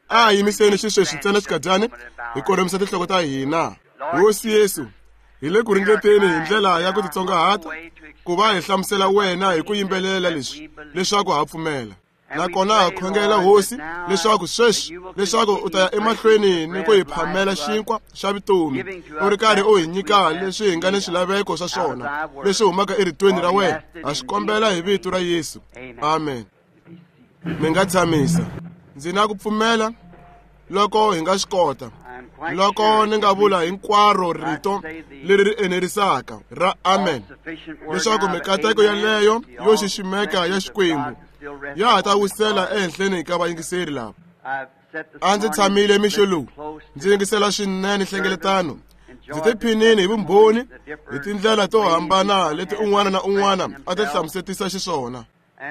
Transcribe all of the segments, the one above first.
a hi yimiseni xisweswi ntsena xikadyani hi koromisa tinhloko ta hina. Hosi Yesu, hi le ku ringeteni hi ndlela ya ku titsongahata ku va hi hlamusela wena hi ku yimbelela leswaku ha pfumela. Nakona ha khongela hosi leswaku sweswi leswaku u ta ya emahlweni ni ku hi phamela xinkwa xa vutomi u ri karhi u hi nyika leswi hi nga ni swilaveko swa swona leswi humaka eritweni ra wena. Ha swi kombela hi vito ra Yesu, amen. Mi nga tshamisa. Ndzi na ku pfumela loko hi nga swi kota, loko ni nga vula hinkwaro rito leri ri enerisaka ra amen, leswaku mikateko yaleyo yo xiximeka ya Xikwembu ya ha ta wisela ehenhleni ka vayingiseri lava. A ndzi tshamile mixo lowu ndzi yingisela swinene nhlengeletano. Ndzi tiphinini hi vumbhoni hi tindlela to hambana leti un'wana na un'wana a ti hlamusetisa xiswona,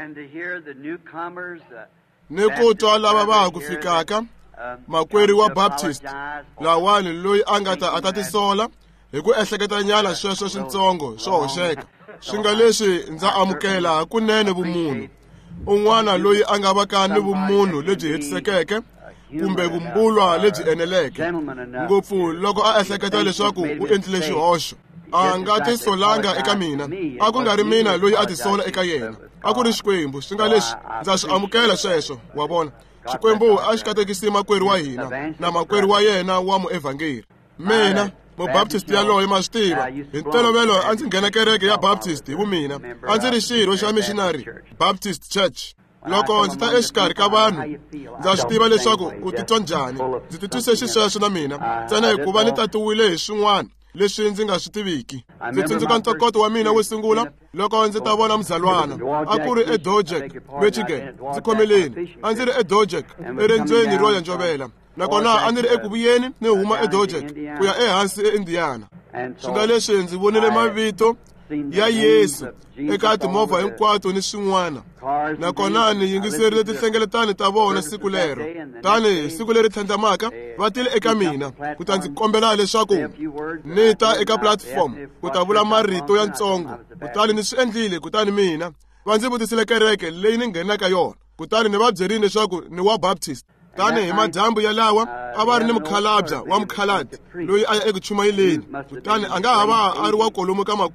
ni ku twa lava va ha ku fikaka makwerhu wa Baptist lawani loyi a nga ta tisola hi ku ehleketanyana sweswo swintsongo swo hoxeka. Swi nga leswi ndza amukela hakunene vumunhu. Un'wana loyi a nga vaka ni vumunhu lebyi hetisekeke kumbe vumbulwa lebyi eneleke, ngopfu loko a ehleketa leswaku u endlile xihoxo. A nga tisolanga eka mina, a ku nga ri mina loyi a tisola eka yena, a ku ri Xikwembu. Swi nga leswi ndza swi amukela sweswo. Wa vona, Xikwembu a xi katekisi makwerhu wa hina na makwerhu wa yena wa muevhangeri. Mina Mubaptist yaloye ma swi tiva. Hi ntolovelo a ndzi nghena kereke ya Baptist hi vumina. A ndzi ri xirho xa Missionary Baptist Church. Loko ndzi ta exikarhi ka vanhu ndza swi tiva leswaku u titwa njhani. Ndzi titwise xisweswo na mina ntsena hikuva ni tatiwile hi swin'wana leswi ndzi nga swi tiviki. Ndzi tsundzuka ntokoto wa mina wo sungula loko ndzi ta vona mzalwana a ku ri eDojek, Michigan. Ndzi khomeleni a ndzi ri eDojek erendzweni ro ya Njovela, nakona a ni ri eku vuyeni ni huma eDojek ku ya ehansi eIndiana. Swi nga leswi ndzi vonile mavito ya Yesu eka timovha hinkwato ni swin'wana, nakona ni yingiserile tinhlengeletano ta vona siku lero. Tani siku leri tlhandlamaka va tile eka mina ku ta ndzi kombela leswaku ni ta eka platform ku ta vula marito ya ntsongo. Kutani ni swi endlile. Kutani mina va ndzi vutisile kereke leyi ni nghenaka yona. Kutani ni va byerile leswaku ni wa Baptist. Tani hi madyambu yalawa a va ri ni mukhalabya wa mukhaladi loyi a ya eku chumayeleni. Kutani a nga ha va a ri wa kwalomu ka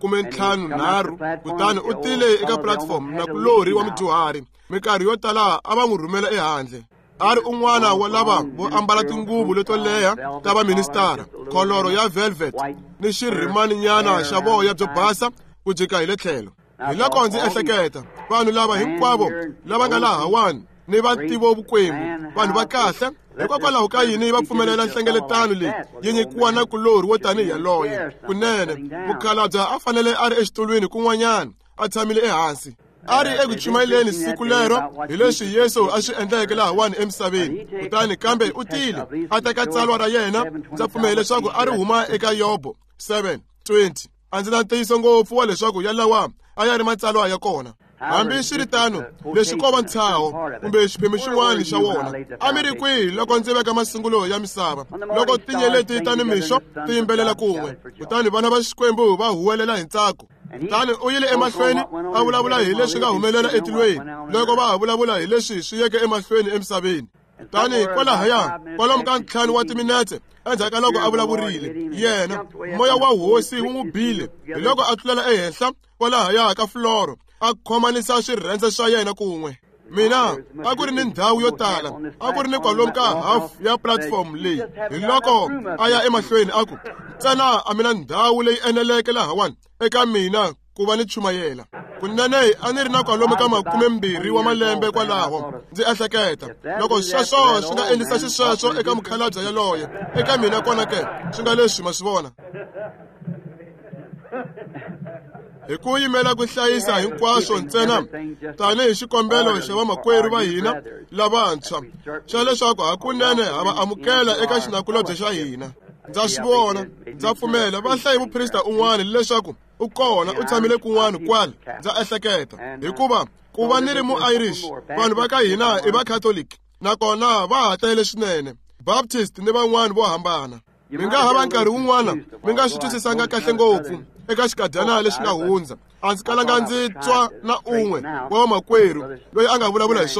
53. Kutani u tile eka platform na kulori wa mudyuhari. Minkarhi yo tala a va n'wi rhumela ehandle. A ri un'wana wa lava vo ambala tinguvu leto leha ta vaministara, kholoro ya velvet ni xirhimaninyana xa voya byo basa ku jika hi le tlhelo. Hi loko ndzi ehleketa vanhu lava hinkwavo lava nga laha hawani ni va tivo vukwembu, vanhu va kahle, hikokwalaho ka yini va pfumelela nhlengeletano leyi yi nyikiwa na kulori wo tanihi yaloye. Kunene mukhalabya a fanele a ri exitulwini kun'wanyana a tshamile ehansi. A ri eku chumayeleni siku lero hi leswi Yesu a swi endleke lahawani emisaveni. Kutani kambe u tile a teka tsalwa ra yena. Ndza pfumela leswaku a ri huma eka Yobo 7:20. A ndzi na ntiyiso ngopfu wa leswaku yalawa a ya ri matsalwa ya kona. Hambi swi ri tano leswi ko va ntshaho kumbe xiphemu xin'wana xa wona. A mi ri kwihi loko ndzi veka masungulo ya misava, loko tinyeleti ta nimixo ti yimbelela kun'we? Kutani vana va Xikwembu va huwelela hi ntsako. Kutani u yile emahlweni a vulavula hi leswi nga humelela etilweni loko va ha vulavula hi leswi swi yeke emahlweni emisaveni. Kutani kwalahaya kwalomu ka 5 wa timinete endzhaku ka loko a vulavurile, yena moya wa hosi wu n'wi bile hi loko a tlulela ehenhla kwalahaya ka fuloro a khomanisa swirhendze swa yena kun'we. Mina a ku ri ni ndhawu yo tala, a ku ri ni kwalomu ka half ya platform leyi. Hi loko a ya emahlweni a ku ntsena a mina ndhawu leyi eneleke lahawani eka mina ku va ni chumayela. Kunene a ni ri na kwalomu ka 20 wa malembe kwalaho. Ndzi ehleketa loko sweswo swi nga endlisa xisweswo eka mukhalabya yaloye, eka mina kona ke swi nga leswi ma swi vona. Hi ku yimela ku hlayisa hinkwaswo ntsena tanihi xikombelo xa vamakwerhu va hina lavantshwa xa leswaku hakunene ha va amukela eka xinakulobye xa hina. Ndza swi vona, ndza pfumela vahlayi vuprista un'wana leswaku u kona u tshamile kun'wana kwala. Ndza ehleketa hikuva ku va ni ri mu-Irish, vanhu va ka hina i va-Catholic, nakona va ha tele swinene, Baptist ni van'wana vo hambana. Mi nga hava nkarhi wun'wana mi nga swi twisisanga kahle ngopfu eka xikadyana lexi nga hundza. A ndzi kalanga ndzi twa na un'we wa vamakwerhu loyi a nga vulavula hi swona.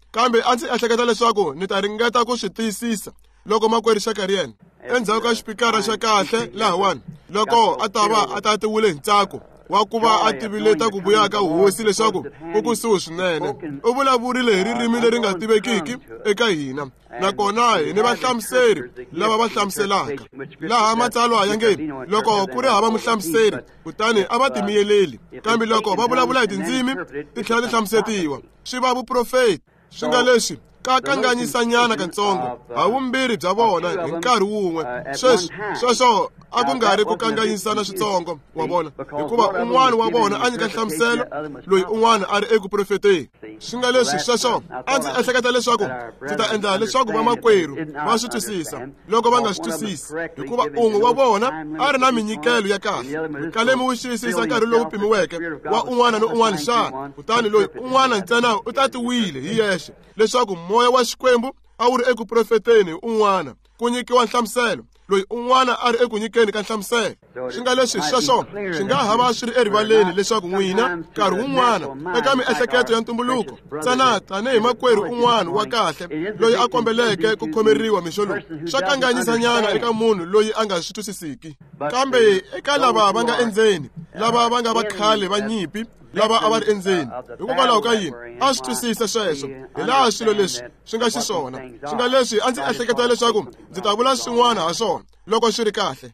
kambe a ndzi ehleketa leswaku ni ta ringeta ku swi tiyisisa loko makwerhu Shakarian endzhaku ka xipikara xa kahle lahawani loko a ta va a tatiwile hi ntsako wa ku va a tivileta ku vuya ka hosi leswaku ku kusuhi swinene u vulavurile hi ririmi leri nga tivekiki eka hina nakona hi ni vahlamuseri lava va hlamuselaka laha matsalwa ya nge loko ku ri hava muhlamuseri kutani a va timiyeleli kambe loko va vulavula hi tindzimi ti tlhela ti hlamusetiwa swi va vuprofeti swi nga leswi ka kanganyisanyana katsongo havumbirhi bya vona hi nkarhi wun'we sweswo a ku nga ri ku kanganyisana switsongo wa vona hikuva un'wana wa vona a nyika nhlamuselo loyi un'wana a ri eku profeteni swi nga leswi sweswo a ndzi ehleketa leswaku ndzi ta endla leswaku vamakwerhu va swi twisisa loko va nga swi twisisi hikuva un'we wa vona a ri na minyikelo ya kahle kalemi wu xiyisisa nkarhi lowu pimiweke wa un'wana ni un'wana xana kutani loyi un'wana ntsena u tatiwile hi yexe leswaku moya wa Xikwembu a wu ri eku profeteni un'wana ku nyikiwa nhlamuselo loyi un'wana a ri eku nyikeni ka nhlamuselo swi nga leswi sweswo swi nga hava swi ri erivaleni leswaku n'wina nkarhi wun'wana eka miehleketo ya ntumbuluko ntsena tanihi makwerhu un'wana wa kahle loyi a kombeleke ku khomeriwa mixo lowu swa kanganyisanyana eka munhu loyi a nga swi twisisiki kambe eka lava va nga endzeni lava va nga vakhale va nyimpi lava a va ri endzeni hikokwalaho ka yini a swi twisisa sweswo hi laha swilo leswi swi nga xiswona swi nga leswi a ndzi ehleketa leswaku ndzi ta vula swin'wana ha swona loko swi ri kahle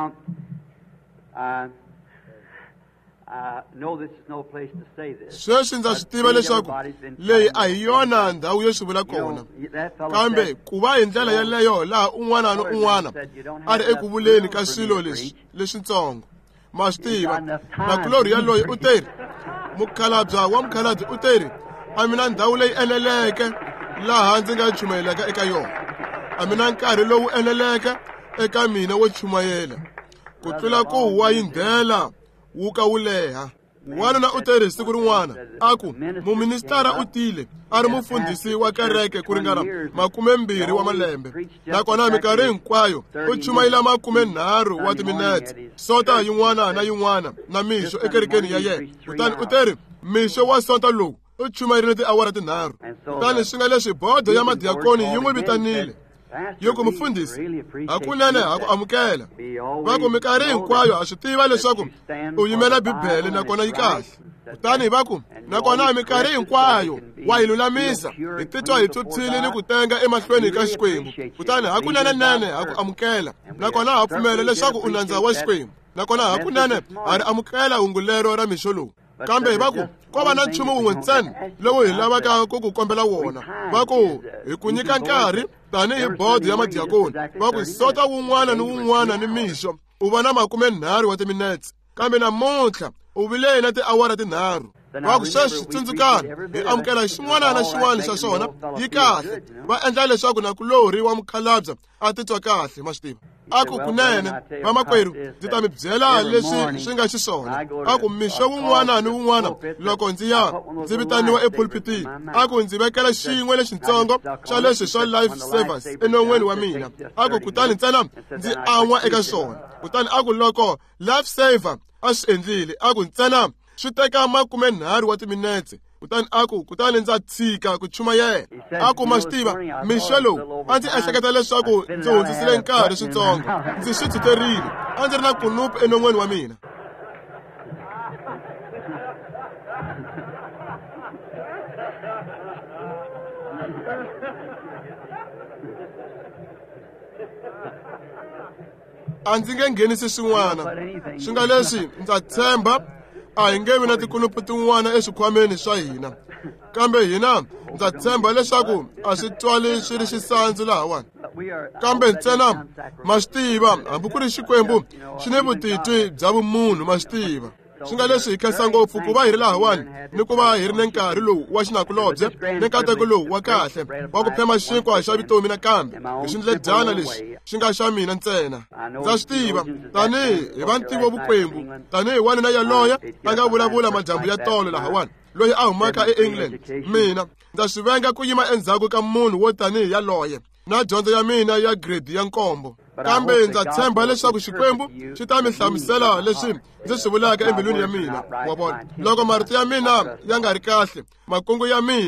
sweswi ndza swi tiva leswaku leyi a hi yona ndhawu yo swi vula kona kambe ku va hi ndlela yaleyo laha un'wana na un'wana a ri eku vuleni ka swilo leswintsongo ma swi tiva na kulori yaloyi u teri mukhalabya wa mukhalabye u teri a mina ndhawu leyi eneleke laha ndzi nga chumayelaka eka yona a mina nkarhi lowu eneleke eka mina wo chumayela ku tlula ku huwa yi ndhela wu ka wu leha wanuna u teri siku rin'wana a ku muministara u tile a ri mufundhisi wa kereke ku ringana 20 wa malembe nakona minkarhi hinkwayo u chumayela 30 wa timinete sota yin'wana na yin'wana na mixo ekerekeni ya yena kutani u teri mixo wa sota lowu u chumayerile tiawara tinharhu kutani swi nga leswi bodo ya madiyakoni yi n'wi vitanile yoko mufundhisi hakunene ha ku amukela va ku minkarhi hinkwayo ha swi tiva leswaku u yimela bibele nakona yi kahle kutani va ku nakona minkarhi hinkwayo wa hi lulamisa hi titwa hi tsutsile ni ku tenga emahlweni ka Xikwembu kutani hakunene ha ku amukela nakona ha pfumela leswaku u nandza wa Xikwembu nakona hakunene ha ri amukela hungu lero ra mixo lowu kambe va ku ko va na nchumu wun'we ntsena lowu hi lavaka ku ku kombela wona va ku hi ku nyika nkarhi tanihi bodo ya madiyakoni va ku sota wun'wana ni wun'wana ni mixo u va na 30 wa timinete kambe namuntlha u vile na tiawara tinharhu va ku sweswi tsundzukani hi amukela xin'wana na xin'wana xa swona yi kahle va endla leswaku na kulori wa mukhalabya a titwa kahle ma swi tiva a ku kunene vamakwerhu ndzi ta mi byela leswi swi nga xiswona a ku mixo wun'wana ni wun'wana loko ndzi vitaniwa epulpitini a ku ndzi vekela xin'we lexintsongo xa leswi swa life savers enon'weni wa mina a ku kutani ntsena ndzi an'wa eka swona kutani a ku loko life saver a swi endlile a ku ntsena swi teka 30 wa timinete kutani ndza tshika ku chuma yena a ku ma swi tiva mixo lowu a ndzi ehleketa leswaku ndzi hundzisile nkarhi swintsongo ndzi swi tshiterile a ndzi ri na kunupu enon'weni wa mina a ndzi nge nghenisi swin'wana swi nga leswi ndza tshemba a hi nge vi na tikunupu tin'wana eswikhwameni swa hina kambe hina ndza tshemba leswaku a swi twali swi ri xisandzu lahawani kambe ntsena ma swi tiva hambi ku ri Xikwembu xi ni vutitwi bya vumunhu ma swi tiva swi nga leswi hi khensa ngopfu ku va hi ri lahawani ni ku va hi ri ni nkarhi lowu wa xinakulobye ni nkateko lowu wa kahle wa ku phema xinkwa xa vutomi nakambe hi xindledyana lexi xi nga xa mina ntsena ndza swi tiva tanihi hi vantivo vukwembu tanihi wanuna yaloye a nga vulavula majambu ya tolo lahawani loyi a humaka eEngland mina ndza swi venga ku yima endzhaku ka munhu wo tanihi yaloye na dyondzo ya mina ya grade ya 7 kambe ndza tshemba leswaku Xikwembu xi ta mi hlamusela leswi ndzi swi vulaka embilwini ya mina wa vona loko marito ya mina ya nga ri kahle makungu ya mina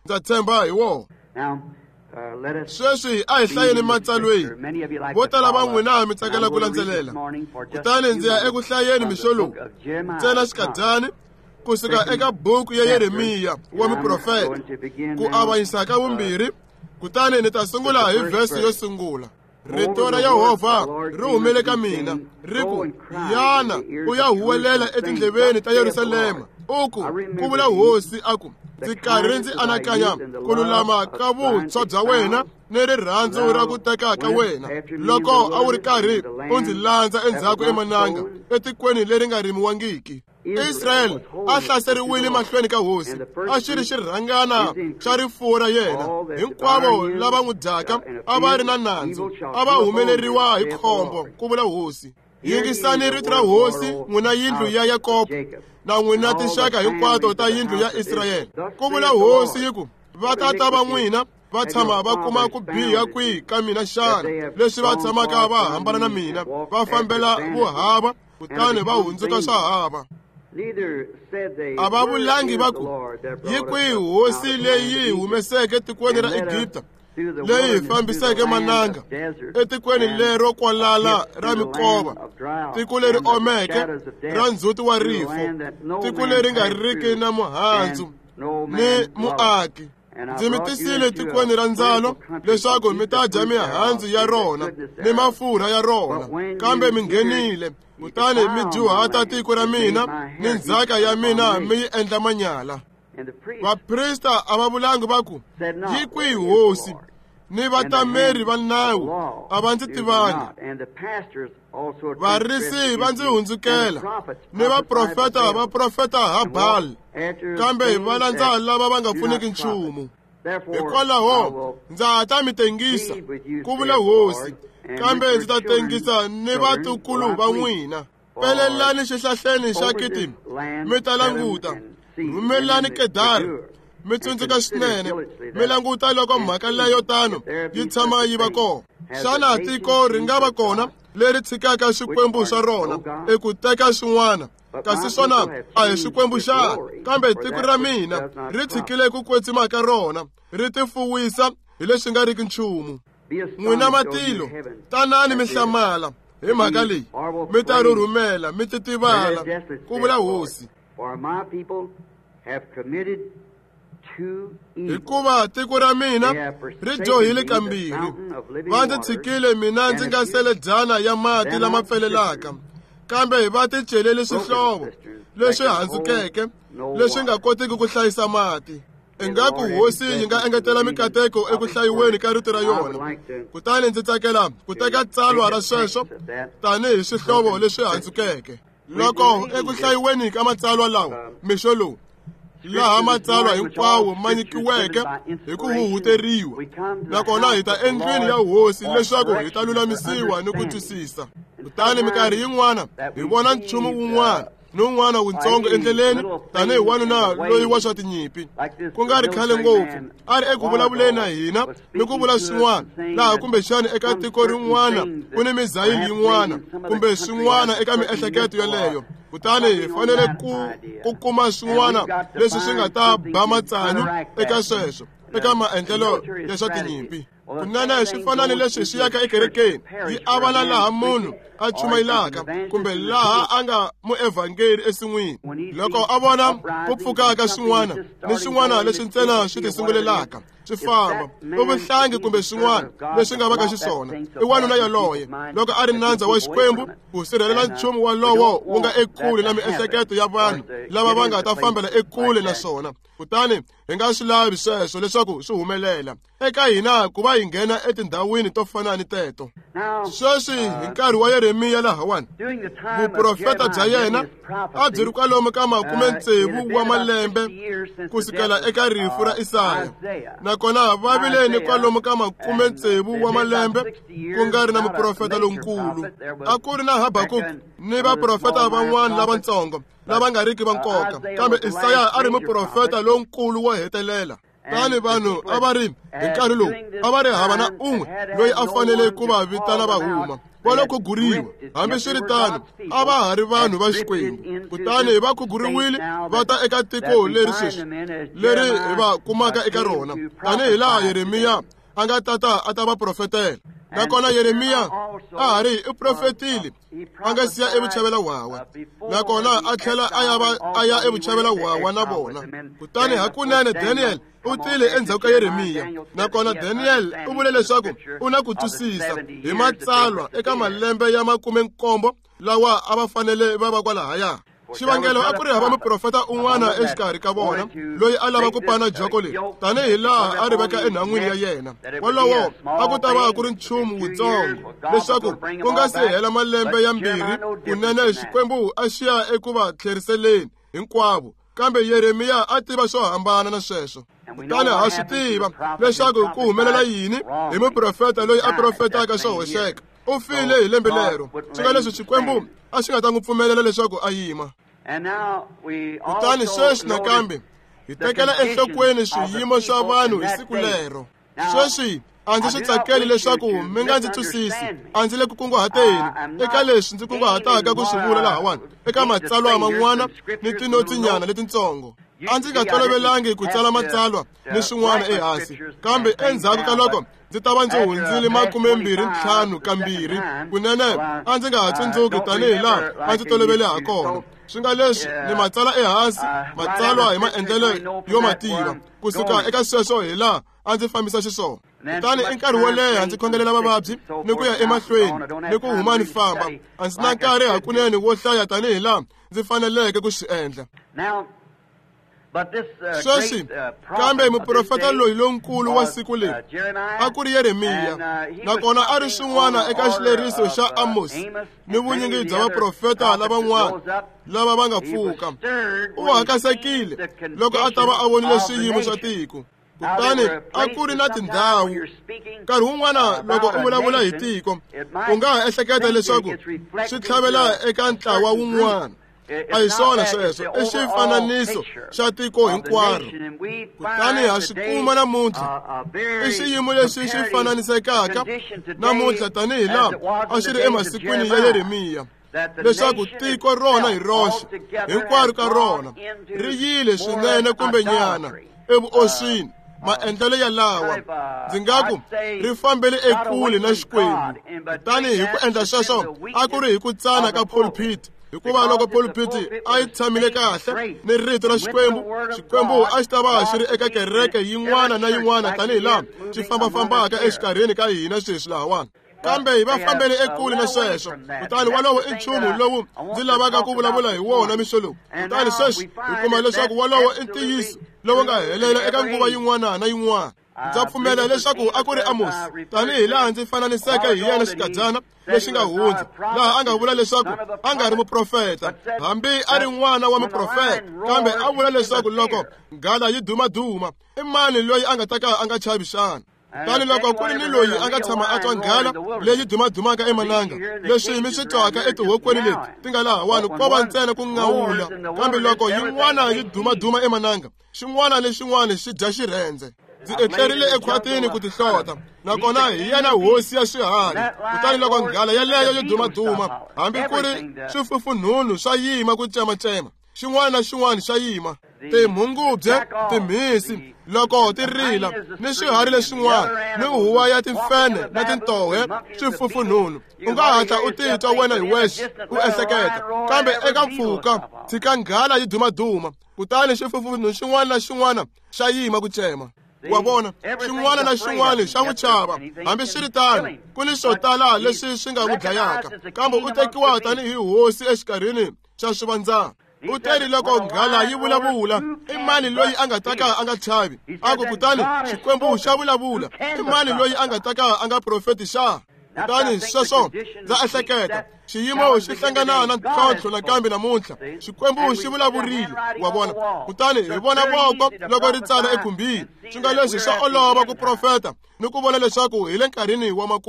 ndza tshemba hi wona. Sweswi a hi hlayeni matsalweni. Vo tala va n'wina mi tsakela ku landzelela. Kutani ndzi ya eku hlayeni mixo lowu ntsena xikadyana kusuka eka buku ya Yeremiya wa miprofeta ku avanyisa ka vumbirhi. Kutani ni ta sungula hi vhesi yo sungula. Rito ra Yehovha ri humele ka mina ri ku, yana u ya huwelela etindleveni ta Yerusalema. Uku ku vula hosi aku, ndzi karhi ndzi anakanya ku lulama ka vuntshwa bya wena ni rirhandzu ra ku teka ka wena loko a wu ri karhi u ndzi landza endzhaku emananga etikweni leri nga rimiwangiki. Israel a hlaseriwile mahlweni ka hosi, a xi ri xirhangana xa rifuwo ra yena. Hinkwavo lava n'wi dyaka a va ri na nandzu, a va humeleriwa hi khombo, ku vula hosi. Yingisani rito ra hosi, n'wina yindlu ya Yakobo, na n'wina tinxaka hinkwato ta yindlu ya Israyeli. Ku vula hosi yi ku, vatata va n'wina va tshama va kuma ku biha kwihi ka mina xana, leswi va tshamaka va hambana na mina, va fambela vuhava, kutani va hundzuka swa hava. A va vulangi va ku, yi kwihi hosi leyi humeseke tikweni ra Egipta, leyi fambiseke mananga etikweni lero kwalala ra mikova, tiko leri omeke ra ndzhuti wa rifu, tiko leri nga riki na muhandzu ni muaki. Ndzi mi tisile tikweni ra ndzalo leswaku mi ta dya mihandzu ya rona ni mafurha ya rona, kambe mi nghenile kutani mi dzuhata tiko ra mina ni ndzhaka ya mina mi yi endla manyala. Vaprista a va vulangi va ku, yi kwihi hosi, ni vatameri va nawu a va ndzi tivangi. Varisi va ndzi hundzukela, ni vaprofeta va profeta ha Bali, kambe va landza lava va nga pfuniki nchumu. Hikwalaho ndza ta mi tengisa, ku vula hosi, kambe ndzi ta tengisa ni vatukulu va n'wina. Pelelani xihlahleni xa Kitimu, mi ta languta. Rhumelani Kedari, mi tsundzuka swinene, mi languta loko mhaka leyo tano yi tshama yi va kona. Xana tiko ri nga va kona leri tshikaka swikwembu swa rona eku teka swin'wana, kasi swona a hi swikwembu xana, kambe tiko ra mina ri tshikile ku kwetsima ka rona, ri tifuwisa hi leswi nga riki nchumu. N'wina matilo, tanani mi hlamala hi mhaka leyi, mi ta rhurhumela mi titivala, ku vula hosi. Hikuva tiko ra mina ri dyohile kambirhi, va ndzi tshikile mina ndzi nga sele dzana ya mati lama pfelelaka, kambe va ti celele swihlovo leswi handzukeke, leswi nga kotiki ku hlayisa mati. Ingaku hosi yi nga engetela mikateko eku hlayiweni ka rito ra yona. Kutani ndzi tsakela ku teka tsalwa ra sweswo tanihi swihlovo leswi handzukeke. Loko eku hlayiweni ka matsalwa lawa, mixo lowu, laha matsalwa hinkwawo ma nyikiweke hi ku huhuteriwa, nakona hi ta endlwini ya hosi leswaku hi ta lulamisiwa ni ku twisisa. Kutani minkarhi yin'wana hi vona nchumu wun'wana ni wun'wana wutsongo endleleni, tanihi wanuna loyi wa swa tinyimpi. Ku nga ri khale ngopfu a ri eku vulavuleni na hina ni ku vula swin'wana, laha kumbexani eka tiko rin'wana ku ni mizayili yin'wana kumbe swin'wana eka miehleketo yaleyo. Kutani hi fanele ku kuma swin'wana leswi swi nga ta ba matsanyu eka sweswo, eka maendlelo ya swa tinyimpi. Kunene swi fana ni leswi swi yaka ekerekeni, yi avana laha munhu a chumayelaka kumbe laha a nga muevhangeli esin'wini. Loko a vona ku pfukaka swin'wana ni swin'wana leswi ntsena swi tisungulelaka, swi famba, vuhlangi kumbe swin'wana leswi nga vaka xiswona, i wanuna yaloye loko a ri nandza wa xikwembu ku sirhelela nchumu walowo wu nga ekule na miehleketo ya vanhu lava va nga ta fambela ekule na swona. Kutani hi nga swi lavi sweswo leswaku swi humelela eka hina ku va hi nghena etindhawini to fana ni teto. Sweswi hi nkarhi wa Yeremiya lahawani, vuprofeta bya yena a byi ri kwalomu ka 60 wa malembe kusukela eka rifu ra Isaya, nakona va vile ni kwalomu ka 60 wa malembe ku nga ri na muprofeta lonkulu. A ku ri na Habakuku ni vaprofeta van'wana lavatsongo lava nga riki va nkoka, kambe Isaya a ri muprofeta lonkulu wo hetelela. Tani vanhu a va ri hi nkarhi lowu a va ri hava na un'we loyi a fanele ku va vitana va huma. va lo khuguriwa. Hambiswiritano a va ha ri vanhu va Xikwembu. Kutani va khuguriwile va ta eka tiko leri sweswi leri hi va kumaka eka rona, tanihi laha Yeremiya a nga a ta va profetela. Nakona Yeremiya a ha ri i profetile a nga siya evuchavela wawa, nakona a tlhela a ya evuchavela wawa na vona. Kutani hakunene Daniel u tile endzhaku ka Yeremiya, nakona Daniel u vule leswaku u na ku twisisa hi matsalwa eka malembe ya 70 lawa a va fanele va va kwalahaya. Xivangelo a ku ri hava muprofeta un'wana exikarhi ka vona loyi a lava ku pana joko leri tanihi laha a ri veka enhan'wini ya yena. Wolowo a ku ta va ku ri nchumu wutsongo leswaku ku nga si hela malembe ya 2 kunene Xikwembu a xiya eku va tlheriseleni hinkwavo. Kambe Yeremiya a tiva swo hambana na sweswo. Kutani ha swi tiva leswaku ku humelela yini hi muprofeta loyi a profetaka swo hoxeka. U file hi lembe lero, swi nga leswi Xikwembu a xi nga ta n'wi pfumelela leswaku a yima. Kutani sweswi nakambe hi tekela enhlokweni swiyimo swa vanhu hi siku lero. Sweswi a ndzi swi tsakeli leswaku mi nga ndzi twisisi, a ndzi le ku kunguhateni eka leswi ndzi kunguhataka ku swi vula lahawani eka matsalwa man'wana ni tinotsinyana letitsongo. A ndzi nga tolovelangi ku tsala matsalwa ni swin'wana ehansi, kambe endzhaku ka loko ndzi ta va ndzi hundzile 25 kambirhi kunene a ndzi nga ha tsundzuki tanihi laha a ndzi tolovele ha kona. Swi nga leswi ni matsala ehansi, matsalwa hi maendlelo yo mativa kusuka eka sweswo hi laha a ndzi fambisa xiswona. Kutani i nkarhi wo leha ndzi khongelela vavabyi ni ku ya emahlweni ni ku huma ni famba. A ndzi na nkarhi hakunene wo hlaya tanihi laha ndzi faneleke ku swi endla. Sweswi kambe muprofeta loyi lonkulu wa siku leri a ku ri Yeremiya, nakona a ri swin'wana eka xileriso xa Amos ni vunyingi bya vaprofeta lavan'wana lava va nga pfuka. U hakasekile loko a ta va a vonile swiyimo swa tiko. Kutani a ku ri na tindhawu nkarhi wun'wana loko u vulavula hi tiko u nga ha ehleketa leswaku swi tlhavela eka ntlawa wun'wana. A hi swona sweswo i xifananiso xa tiko hinkwaro. Kutani ha swi kuma namuntlha i xiyimo lexi xi fananisekaka namuntlha tanihi laha a xi ri emasikwini ya Yeremiya, leswaku tiko rona hi roxe hinkwaro ka rona ri yile swinene kumbe nyana evuoswini. Maendlelo ya lawa ndzi ngaku ri fambele ekule na Xikwembu. Kutani hi ku endla sweswo a ku ri hi ku tsana ka pulpit, hikuva loko pulpit a yi tshamile kahle ni rito ra Xikwembu, Xikwembu a xi ta va xi ri eka kereke yin'wana na yin'wana tanihi laha xi fambafambaka exikarhini ka hina sweswi lahawani. Kambe hi va fambele ekule na sweswo. Kutani walowo i nchumu lowu ndzi lavaka ku vulavula hi wona mixo lowu. Kutani sweswi hi kuma leswaku walowo i ntiyiso lowu nga helela eka nguva yin'wana na yin'wana. Ndza pfumela leswaku a ku ri Amos tanihi laha ndzi fananiseke hi yena xikadyana lexi nga hundza, laha a nga vula leswaku a nga ri muprofeta hambi a ri n'wana wa muprofeta, kambe a vula leswaku loko nghala yi dumaduma i mani loyi a nga ta ka a nga chavi xana. Tani loko ku ri ni loyi a nga tshama a twa nghala leyi dumadumaka emananga, leswi mi swi twaka etihokweni leti ti nga lahawani ko va ntsena ku ngawula. Kambe loko yin'wana yi dumaduma emananga, xin'wana ni xin'wana xi dya xirhendze. Ndzi etlerile ekhwatini ku tihlota, nakona hi yena hosi ya swiharhi. Kutani loko nghala yaleyo yo dumaduma, hambi ku ri swifufunhunhu swa yima ku tsematsema, xin'wana na xin'wana xa yima. Timhungubye, timhisi, loko ti rila, ni swiharhi leswin'wana, ni huwa ya timfene na tintohe, swifufunhunhu. U nga hatla u titwa wena hi wexe u ehleketa, kambe eka mpfhuka tshika nghala yi dumaduma, kutani xifufunhunhu xin'wana na xin'wana xa yima ku tsema. Wa vona xin'wana na xin'wana xa n'wi chava. Hambi swi ri tano ku ni swo tala leswi swi nga n'wi dlayaka, kambe u tekiwa tanihi hosi exikarhini xa swivandzana. U teri loko nghala yi vulavula, i mani loyi a nga ta ka a nga chavi? Aku kutani Xikwembu xa vulavula, i mani loyi a nga ta ka a nga profeti xa? Kutani sweswo ndza ehleketa xiyimo xi hlangana na ntlhontlho nakambe namuntlha. Xikwembu xi vulavurile, wa vona. Kutani hi vona voko loko ri tsala ekhumbini. Swi nga leswi swa olova ku profeta ni ku vona leswaku hi le nkarhini wa makumu.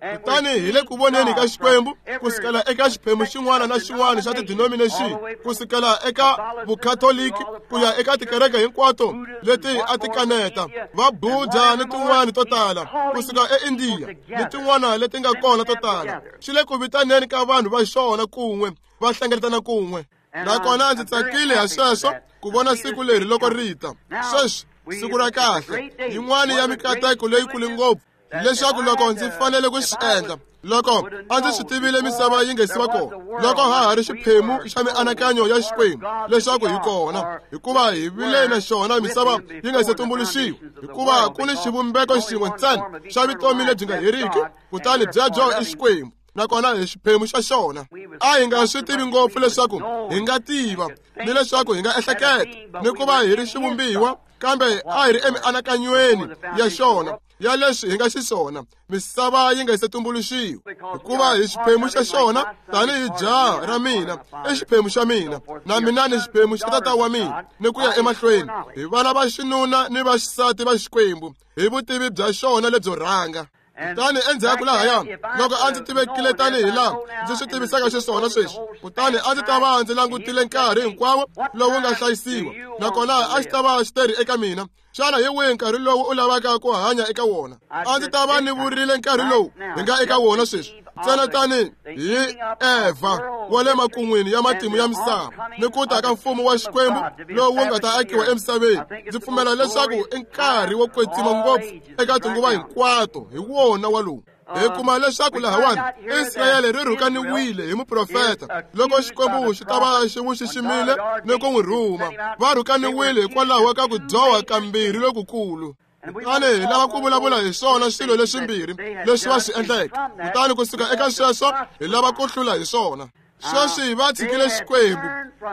kutani hi le ku voneni ka Xikwembu kusukela eka xiphemu xin'wana na xin'wana xa ti-denomination, kusukela eka vukhatoliki ku ya eka tikereke hinkwato leti a ti kaneta, Vabudha ni tin'wana to tala, kusuka eIndiya ni tin'wana leti nga kona to tala. Xi le ku vitaneni ka vanhu va xona kun'we, va hlengeletana kun'we. Nakona ndzi tsakile ha sweswo ku vona siku leri loko ri ta. Sweswi siku ra kahle, yin'wana ya mikateko leyikulu ngopfu, leswaku loko ndzi fanele ku swi endla, loko a ndzi swi tivile misava yi nga siva kona, loko ha ha ri xiphemu xa mianakanyo ya Xikwembu leswaku hi kona, hikuva hi vile na xona misava yi nga se tumbuluxiwa, hikuva ku ni xivumbeko xin'we ntsena xa vutomi lebyi nga heriki, kutani byebyo i Xikwembu, nakona hi xiphemu xa xona. A hi nga swi tivi ngopfu leswaku hi nga tiva ni leswaku hi nga ehleketa ni ku va hi ri xivumbiwa, kambe a hi ri emianakanyweni ya xona ya leswi hi nga xiswona misava yi nga se tumbuluxiwa, hikuva hi xiphemu xa xona. Tanihi jaha ra mina i xiphemu xa mina, na mina ni xiphemu xa tata wa mina, ni ku ya emahlweni hi vana va xinuna ni va xisati va Xikwembu hi vutivi bya xona lebyo rhanga. Kutani endzhaku lahaya, loko a ndzi tivekile tanihi laha ndzi swi tivisaka xiswona sweswi, kutani a ndzi ta va ndzi langutile nkarhi hinkwawo lowu nga hlayisiwa, nakona a xi ta va xi teri eka mina. Xana hi wihi nkarhi lowu u lavaka ku hanya eka wona? A ndzi ta va ni vurile nkarhi lowu hi nga eka wona sweswi, ntsena tani hi Eva wa le makun'wini ya matimu ya misava, ni ku ta ka mfumo wa Xikwembu lowu nga ta akiwa emisaveni. Ndzi pfumela leswaku i nkarhi wo kwetsima ngopfu eka tinguva hinkwato hi wona walowu. Hi kuma leswaku lahawani Israyele ri rhukaniwile hi muprofeta loko Xikwembu xi ta va xi n'wi xiximile ni ku n'wi rhuma. Va rhukaniwile hikwalaho ka ku dyoha kambirhi lokukulu. Kutani hi lava ku vulavula hi swona swilo leswimbirhi leswi va swi endleke, kutani kusuka eka sweswo hi lava ku hlula hi swona. Sweswi va tshikile Xikwembu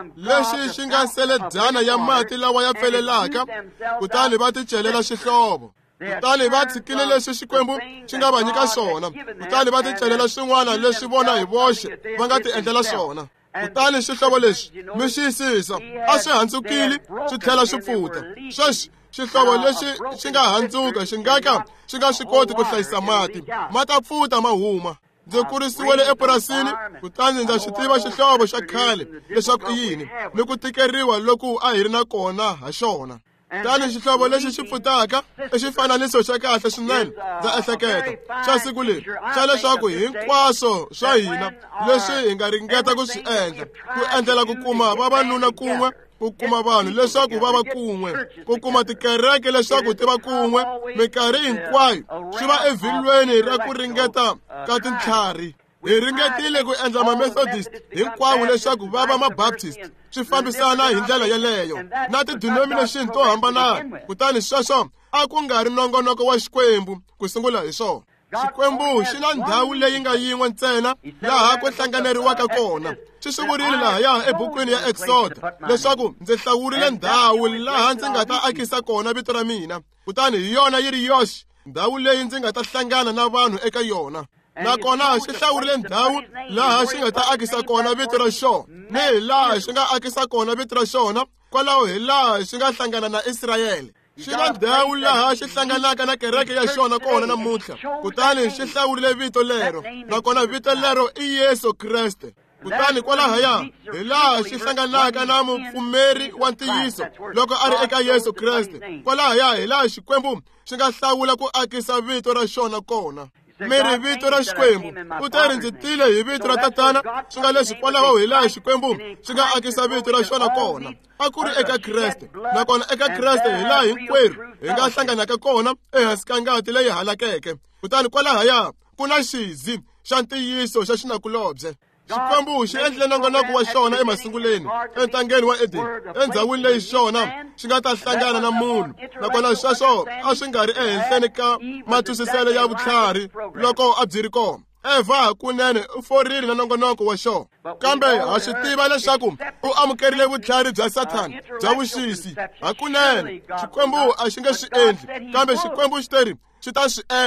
lexi xi nga seledyana ya mati lawa ya pfelelaka, kutani va ti celela xihlovo. Kutani va tshikile leswi Xikwembu xi nga va nyika swona, kutani va ti celela swin'wana leswi vona hi voxe va nga ti endlela swona. Kutani xihlovo lexi mi xiyisisa a swi handzukile swi tlhela swi pfuta. Sweswi xihlovo lexi xi nga handzuka xi nga ka xi nga swi koti ku hlayisa mati, ma ta pfuta ma huma. Ndzi kurisiwile epurasini, kutani ndza xi tiva xihlovo xa khale leswaku i yini ni ku tikeriwa loku a hi ri na kona ha xona. Tani xihlovo lexi xi pfutaka i xifananiso xa kahle swinene, ndza ehleketa, xa siku leri, xa leswaku hinkwaswo swa hina leswi hi nga ringeta ku swi endla, ku endlela ku kuma vavanuna kun'we, ku kuma vanhu leswaku va va kun'we, ku kuma tikereke leswaku ti va kun'we, mikarhi hinkwayo swi va evhilweni ra ku ringeta ka tintlhari. Hi ringetile ku endla ma-Methodist hinkwawo leswaku va va ma-Baptist swi fambisana hi ndlela yeleyo na ti-denomination to hambanana. Kutani sweswo a ku nga ri nongonoko wa Xikwembu ku sungula hi swona. Xikwembu xi na ndhawu leyi nga yin'we ntsena laha ku hlanganeriwaka kona. Xi swi vurile lahaya ebukwini ya Exodo leswaku ndzi hlawurile ndhawu laha ndzi nga ta akisa kona vito ra mina, kutani hi yona yi ri yoxe ndhawu leyi ndzi nga ta hlangana na vanhu eka yona. Nakona xi hlawurile ndhawu laha xi nga ta akisa kona vito ra xona, ni hi laha xi nga akisa kona vito ra xona, kwalaho hi laha xi nga hlangana na Israyele. Xi na ndhawu laha xi hlanganaka na kereke ya xona kona namuntlha, kutani xi hlawurile vito lero, nakona vito lero i Yesu Kreste. Kutani kwalahaya hi laha xi hlanganaka na mupfumeri wa ntiyiso loko a ri eka Yesu Kreste. Kwalahaya hi laha Xikwembu xi nga hlawula ku akisa vito ra xona kona. Miri vito ra Xikwembu u ta ri ndzi tile hi vito ra tatana, swi nga leswi kwalaho hi laha Xikwembu xi nga akisa vito ra xona kona. A ku ri eka Kreste, nakona eka Kreste hi laha hinkwerhu hi nga hlanganaka kona ehansi ka ngati leyi halakeke. Kutani kwalahaya ku na xizi xa ntiyiso xa xinakulobye. Xikwembu xi endlile nongonoko wa xona emasunguleni entangeni wa Edeni, endzhawini leyi xona xi nga ta hlangana na munhu, nakona sweswo a swi nga ri ehenhleni ka matwisiselo ya vutlhari loko a byi ri kona. Eva hakunene u forile na nongonoko wa xona, kambe ha swi tiva leswaku u amukerile vutlhari bya Sathani bya vuxisi. Hakunene Xikwembu a xi nge swi endli, kambe Xikwembu xi teri xi ta swi endla.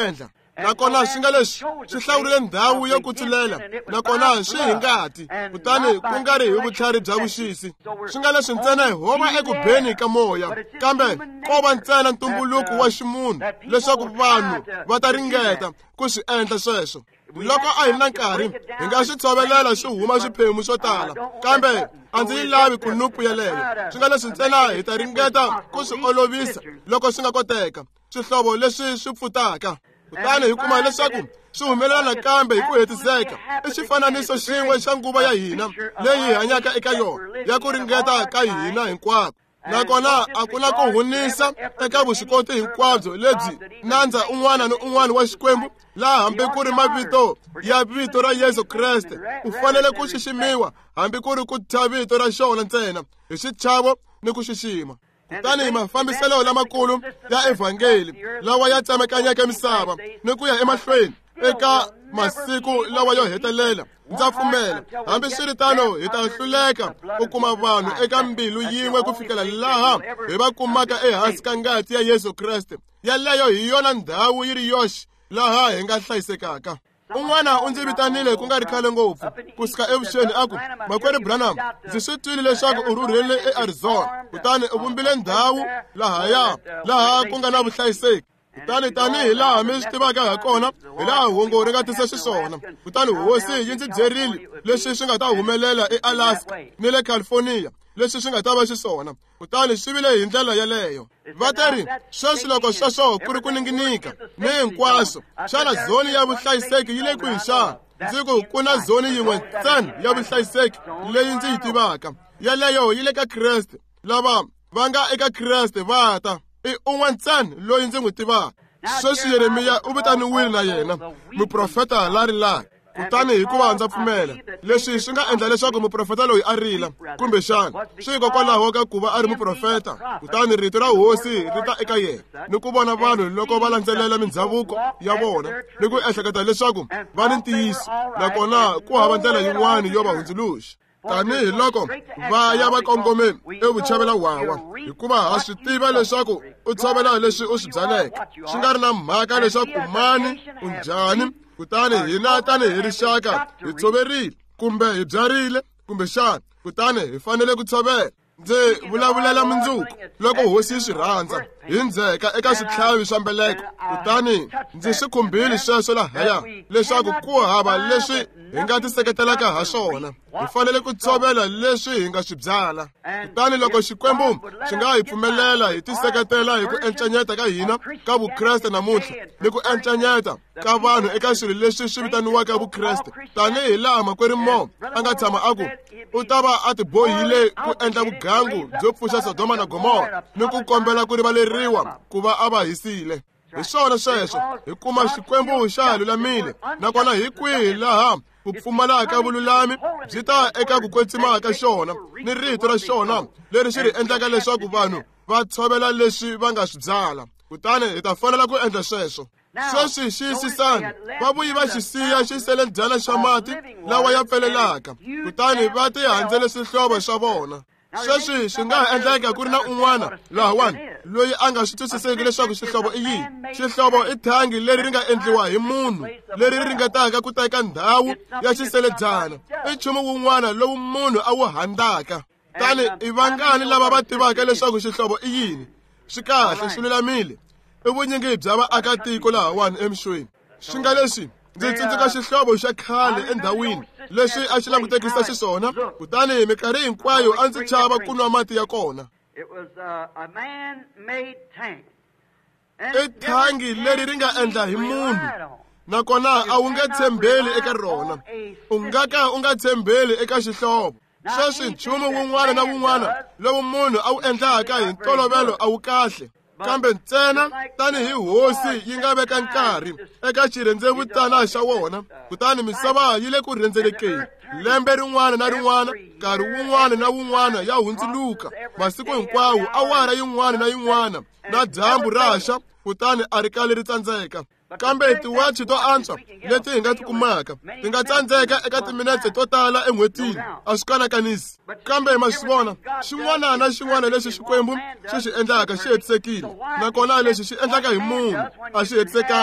nakona swi nga leswi swi hlawurile ndhawu yo kutsulela nakona swi hi ngati kutani ku nga ri hi vutlhari bya vuxisi swi nga leswi ntsena ho va eku beni ka moya kambe ko va ntsena ntumbuluko wa ximunhu leswaku vanhu va ta ringeta ku swi endla sweswo loko a hi na nkarhi hi nga swi tshovelela swi huma swiphemu swo tala kambe a ndzi yi lavi ku nupu yeleyo swi nga leswi ntsena hi ta ringeta ku swi olovisa loko swi nga koteka swihlovo leswi swi pfutaka kutani hi kuma leswaku swi humelela nakambe hi ku hetiseka i xifananiso xin'we xa nguva ya hina leyi hi hanyaka eka yona ya ku ringeta ka hina hinkwako nakona a ku na ku hunisa eka vuswikoti hinkwabyo lebyi nandza un'wana ni un'wana wa xikwembu laha hambi ku ri mavito ya vito ra Yesu Kreste u fanele ku xiximiwa hambi ku ri ku thya vito ra xona ntsena hi xichavo ni ku xixima kutani hi mafambiselo lamakulu ya evhangeli lawa ya tsemakanyeke misava ni ku ya emahlweni eka masiku lawa yo hetelela ndza pfumela hambi swi ri tano hi ta hluleka ku kuma vanhu eka mbilu yin'we ku fikela laha hi va kumaka ehansi ka ngati ya Yesu Kreste yaleyo hi yona ndhawu yi ri yoxe laha hi nga hlayisekaka un'wana u ndzi vitanile ku nga ri khale ngopfu kusuka evuxeni aku makwerhu Branham ndzi swi twile leswaku u rhurhele eArizona kutani u vumbile ndhawu laha ku nga na vuhlayiseki kutani tanihi laha mi swi tivaka ha kona hi laha hungu ri nga tisa xiswona kutani hosi yi ndzi byerile leswi swi nga ta humelela eAlaska ni le California leswi swi nga ta va xiswona kutani swi vile hi ndlela yaleyo vateri sweswi loko sweswo ku ri ku ninginika ni hinkwaswo xana zoni ya vuhlayiseki yi le kwihi xana ndzi ku ku na zoni yin'we ntsena ya vuhlayiseki leyi ndzi yi tivaka yaleyo yi le ka Kreste lava va nga eka Kreste va ta i un'we ntsena loyi ndzi n'wi tivaka sweswi Yeremiya u vitaniwile na yena muprofeta laha kutani hikuva ndza pfumela leswi swi nga endla leswaku muprofeta loyi a rila kumbe xana swi hikokwalaho ka ku va a ri muprofeta kutani rito ra hosi ri ta eka yena ni ku vona vanhu loko va landzelela mindhavuko ya vona ni ku ehleketa leswaku va ni ntiyiso nakona ku hava ndlela yin'wana yo va hundzuluxa tanihi loko va ya va kongome evuchavela wawa hikuva ha swi tiva leswaku u tshovela leswi u swi byaleke swi nga ri na mhaka leswaku u mani u njhani kutani hina tanihi rixaka hi tshoverile kumbe hi byarile kumbe xana kutani hi fanele ku tshovela ndzi vulavulela mundzuku loko hosi yi swi rhandza hi ndzheka eka switlhavi swa mbeleko kutani ndzi swi khumbile sweswo lahaya leswaku ku hava leswi hi nga tiseketelaka ha swona hi fanele ku tshovela leswi hi nga swi byala kutani loko xikwembu xi nga hi pfumelela hi tiseketela hi ku encenyeta ka hina ka vukreste namuntlha ni ku encenyeta ka vanhu eka swilo leswi swi vitaniwaka vukreste tanihi laha makwerhu Mo a nga tshama aku u ta va a tibohile ku endla vugangu byo pfuxa Sodoma na Gomora ni ku kombela ku rivaleriwa ku va a va hisile hi swona sweswo hi kuma xikwembu xa lulamile nakona hi kwihi laha ku pfumalaka vululami byi ta eka ku kwetsima ka xona ni rito ra xona leri xi ri endlaka leswaku vanhu va tshovela leswi va nga swi byala kutani hi ta fanela ku endla sweswo sweswi xiyisisani vavuyi va xi siya xi sele dyana xa mati lawa ya pfelelaka kutani va ti handzele swihlovo swa vona sweswi swi nga ha endleka ku ri na un'wana lahawani loyi a nga swi twisiseki leswaku xihlovo i yini xihlovo i thangi leri ri nga endliwa hi munhu leri ri ringetaka ku teka ndhawu ya xiseledzana i nchumu wun'wana lowu munhu a wu handzaka tani i vangani lava va tivaka leswaku xihlovo i yini swi kahle swi lulamile i vunyingi bya vaakatiko lahawani emixweni swi nga leswi ndzi tsundzuka xihlovo xa khale endhawini leswi a xi langutekisa xiswona kutani hi minkarhi hinkwayo a ndzi chava ku nwa mati ya kona i thangi leri ri nga endla hi munhu nakona a wu nge tshembeli eka rona u nga ka u nga tshembeli eka xihlovo sweswi nchumu wun'wana na wun'wana lowu munhu a wu endlaka hi ntolovelo a wu kahle kambe ntsena tanihi hosi yi nga veka nkarhi eka xirhendzevutana xa wona kutani misava yi le ku rhendzelekeni lembe rin'wana na rin'wana nkarhi wun'wana na wun'wana ya hundzuluka masiku hinkwawo awara yin'wana na yin'wana na dyambu raxa kutani a ri kali ri tsandzeka kambe tiwachi to antswa leti hi nga ti kumaka ti nga tsandzeka eka timinete to tala en'hwetini a swi kanakanisi kambe ma swi vona xin'wana na xin'wana lexi xikwembu xi xi endlaka xi hetisekile nakona lexi xi endlaka hi munhu a xi hetisekanga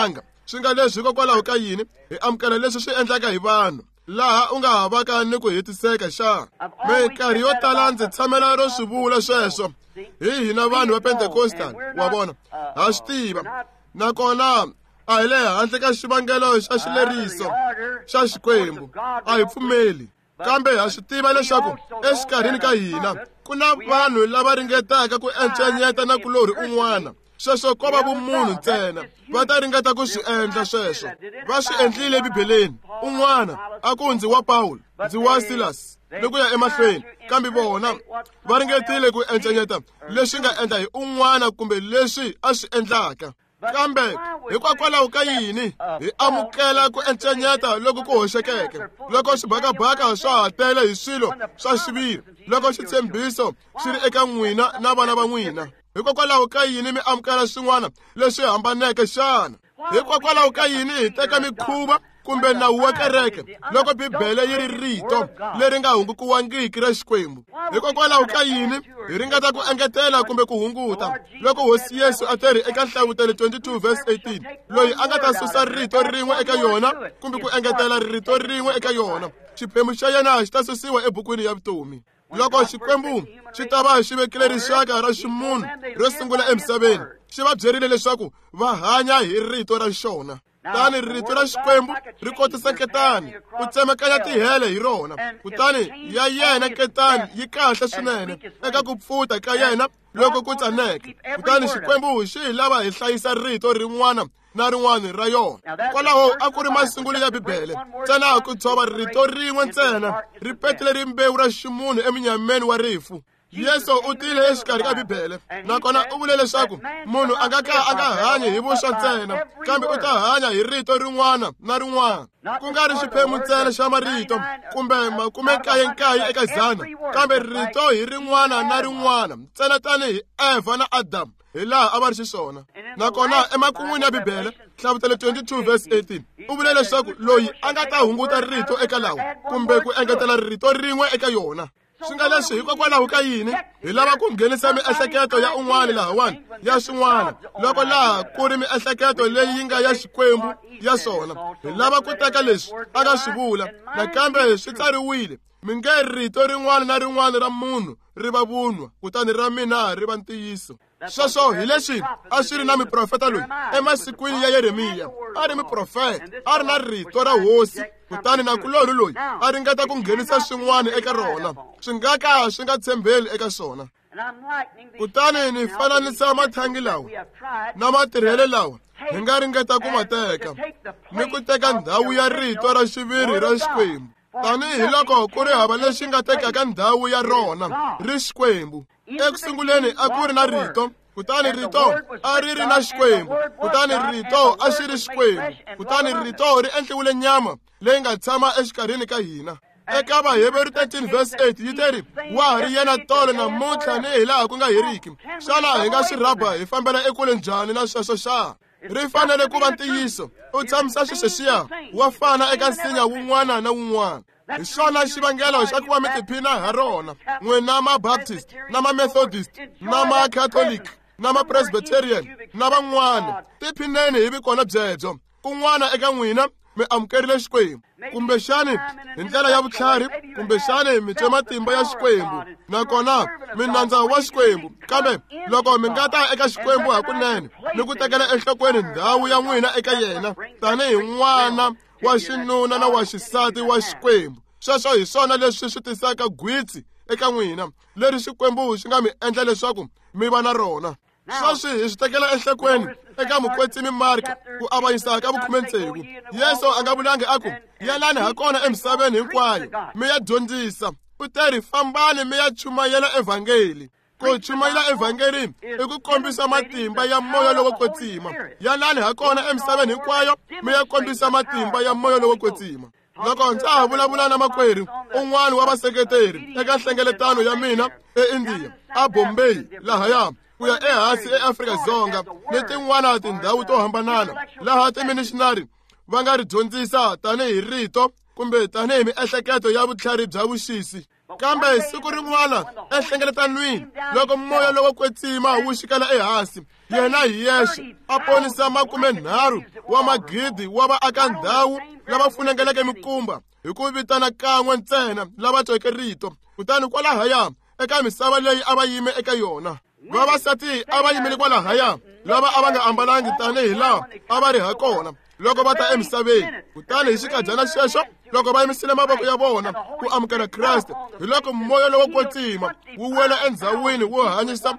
swi nga leswi hikokwalaho ka yini hi amukela leswi swi endlaka hi vanhu laha u nga havaka ni ku hetiseka xa minkarhi yo tala ndzi tshamela ro swi vula sweswo hi hina vanhu va Pentecostal wa vona ha swi tiva nakona a hi le handle ka xivangelo xa xileriso xa Xikwembu a hi pfumeli kambe ha swi tiva leswaku exikarhini ka hina ku na vanhu lava ringetaka ku encenyeta na kulori un'wana sweswo ko va vumunhu ntsena va ta ringeta ku swi endla sweswo va swi endlile ebibeleni un'wana a ku ndzi wa Paulo ndzi wa Silas ni ku ya emahlweni kambe vona va ringetile ku encenyeta leswi nga endla hi un'wana kumbe leswi a swi endlaka kambe hikokwalaho ka yini hi amukela ku encenyeta loko ku hoxekeke loko swibakabaka swa ha tele hi swilo swa xiviri loko xitshembiso xi ri eka n'wina na vana va n'wina hikokwalaho ka yini mi amukela swin'wana leswi hambaneke xana hikokwalaho ka yini hi teka mikhuva kumbe nawu wa kereke loko bibele yi ri rito leri nga hungukiwangiki ra Xikwembu hikokwalaho ka yini hi ringeta ku engetela kumbe ku hunguta loko hosi Yesu a teri eka Nhlavutelo 22:18 loyi a nga ta susa rito rin'we eka yona kumbe ku engetela rito rin'we eka yona xiphemu xa yena xi ta susiwa ebukwini ya vutomi loko Xikwembu xi ta va xi vekile rixaka ra ximunhu ro sungula emisaveni xi va byerile leswaku va hanya hi rito ra xona tani rito ra Xikwembu ri kotisa nketani ku tsemakanya tihele hi rona kutani ya yena nketani yi kahle swinene eka ku pfuta ka yena loko ku tsaneke kutani Xikwembu xi hi lava hi hlayisa rito rin'wana na rin'wana ra yona kwalaho a ku ri masungulo ya bibele ntsena ku tshova rito rin'we ntsena ri petile rimbewu ra ximunhu eminyameni wa rifu Yesu u tile exikarhi ka bibele nakona u vule leswaku munhu a nga hanyi hi vuswa ntsena kambe u ta hanya hi rito rin'wana na rin'wana ku nga ri xiphemu ntsena xa marito kumbe 99 eka 100 kambe rito hi rin'wana na rin'wana ntsena tanihi Eva na Adamu hi laha a va ri xiswona nakona emakun'wini ya bibele Nhlavutelo 22:18 u vule leswaku loyi a nga ta hunguta rito eka lawa kumbe ku engetela rito rin'we eka yona swi nga leswi hikokwalaho ka yini hi lava ku nghenisa miehleketo ya un'wana lahawani ya swin'wana loko laha ku ri miehleketo leyi yi nga ya Xikwembu ya swona hi lava ku teka leswi a nga swi vula nakambe swi tsariwile mi nge rito rin'wana na rin'wana ra munhu ri va vunwa kutani ra mina ri va ntiyiso sweswo hi leswi a swi ri na miprofeta loyi emasikwini ya Yeremiya a ri miprofeta a ri na rito ra hosi kutani na kulori loyi a ringeta ku nghenisa swin'wana eka rona swi nga ka swi nga tshembeli eka swona kutani ni fananisa mathangi lawa na matirhele lawa hi nga ringeta ku ma teka ni ku teka ndhawu ya rito ra xiviri ra Xikwembu tanihi loko ku ri hava lexi nga tekaka ndhawu ya rona ri Xikwembu ekusunguleni a ku ri na rito kutani rito a ri ri na Xikwembu kutani rito a xi ri Xikwembu kutani rito ri endliwile nyama leyi nga tshama exikarhini ka hina eka Vaheberi 13:8 yi teri wa ha ri yena tolo namuntlha ni hi laha ku nga heriki xana hi nga swi rhaba hi fambela ekule njhani na sweswo xa ri fanele ku va ntiyiso u tshamisa xisweswiya wa fana eka nsinya wun'wana na wun'wana hi xona xivangelo xa ku va mi tiphina ha rona n'wina ma-Baptist na ma-Methodist na ma-Catholic na ma-Presbyterian na van'wana tiphineni hi vikona byebyo kun'wana eka n'wina mi amukerile Xikwembu kumbexani hi ndlela ya vutlhari kumbexani mi twe matimba ya Xikwembu nakona mi nandza wa Xikwembu kambe loko mi nga ta eka Xikwembu hakunene ni ku tekela enhlokweni ndhawu ya n'wina eka yena tanihi n'wana wa xinuna na wa xisati wa Xikwembu sweswo hi swona leswi swi tisaka gwitsi eka n'wina leri Xikwembu xi nga mi endla leswaku mi va na rona sweswi hi swi tekela enhlokweni eka mukwetsimi Marka ku avanyisa ka 16 Yesu a nga vulangi aku yanani hakona emisaveni hinkwayo mi ya dyondzisa u teri fambani mi ya chumayela evhangeli ku chumayela evhangeli i ku kombisa matimba ya moya lowo kwetsima yanani hakona emisaveni hinkwayo mi ya kombisa matimba ya moya lowo kwetsima loko ndza ha vulavula na makwerhu un'wana wa vaseketeri eka nhlengeletano ya mina eIndiya a Bombay lahaya ku ya ehansi eAfrika-Dzonga ni tin'wana tindhawu to hambanana laha timissionary va nga ri dyondzisa tanihi rito kumbe tanihi miehleketo ya vutlhari bya vuxisi kambe siku rin'wana enhlengeletanwini loko moya lowo kwetsima wu xikala ehansi yena hi yexe a ponisa 30 wa magidi wa vaaka ndhawu lava funengeleke mikumba hi ku vitana kan'we ntsena lava tweke rito. Kutani kwalahaya eka misava leyi a va yime eka yona vavasati a va yimile kwalahaya lava a va nga ambalangi tanihi laha a va ri ha kona loko va ta emisaveni. Kutani hi xikadyana xexo loko va yimisile mavoko ya vona ku amukela Kreste hi loko moya lowo kwetsima wu wela endzhawini wo hanyisa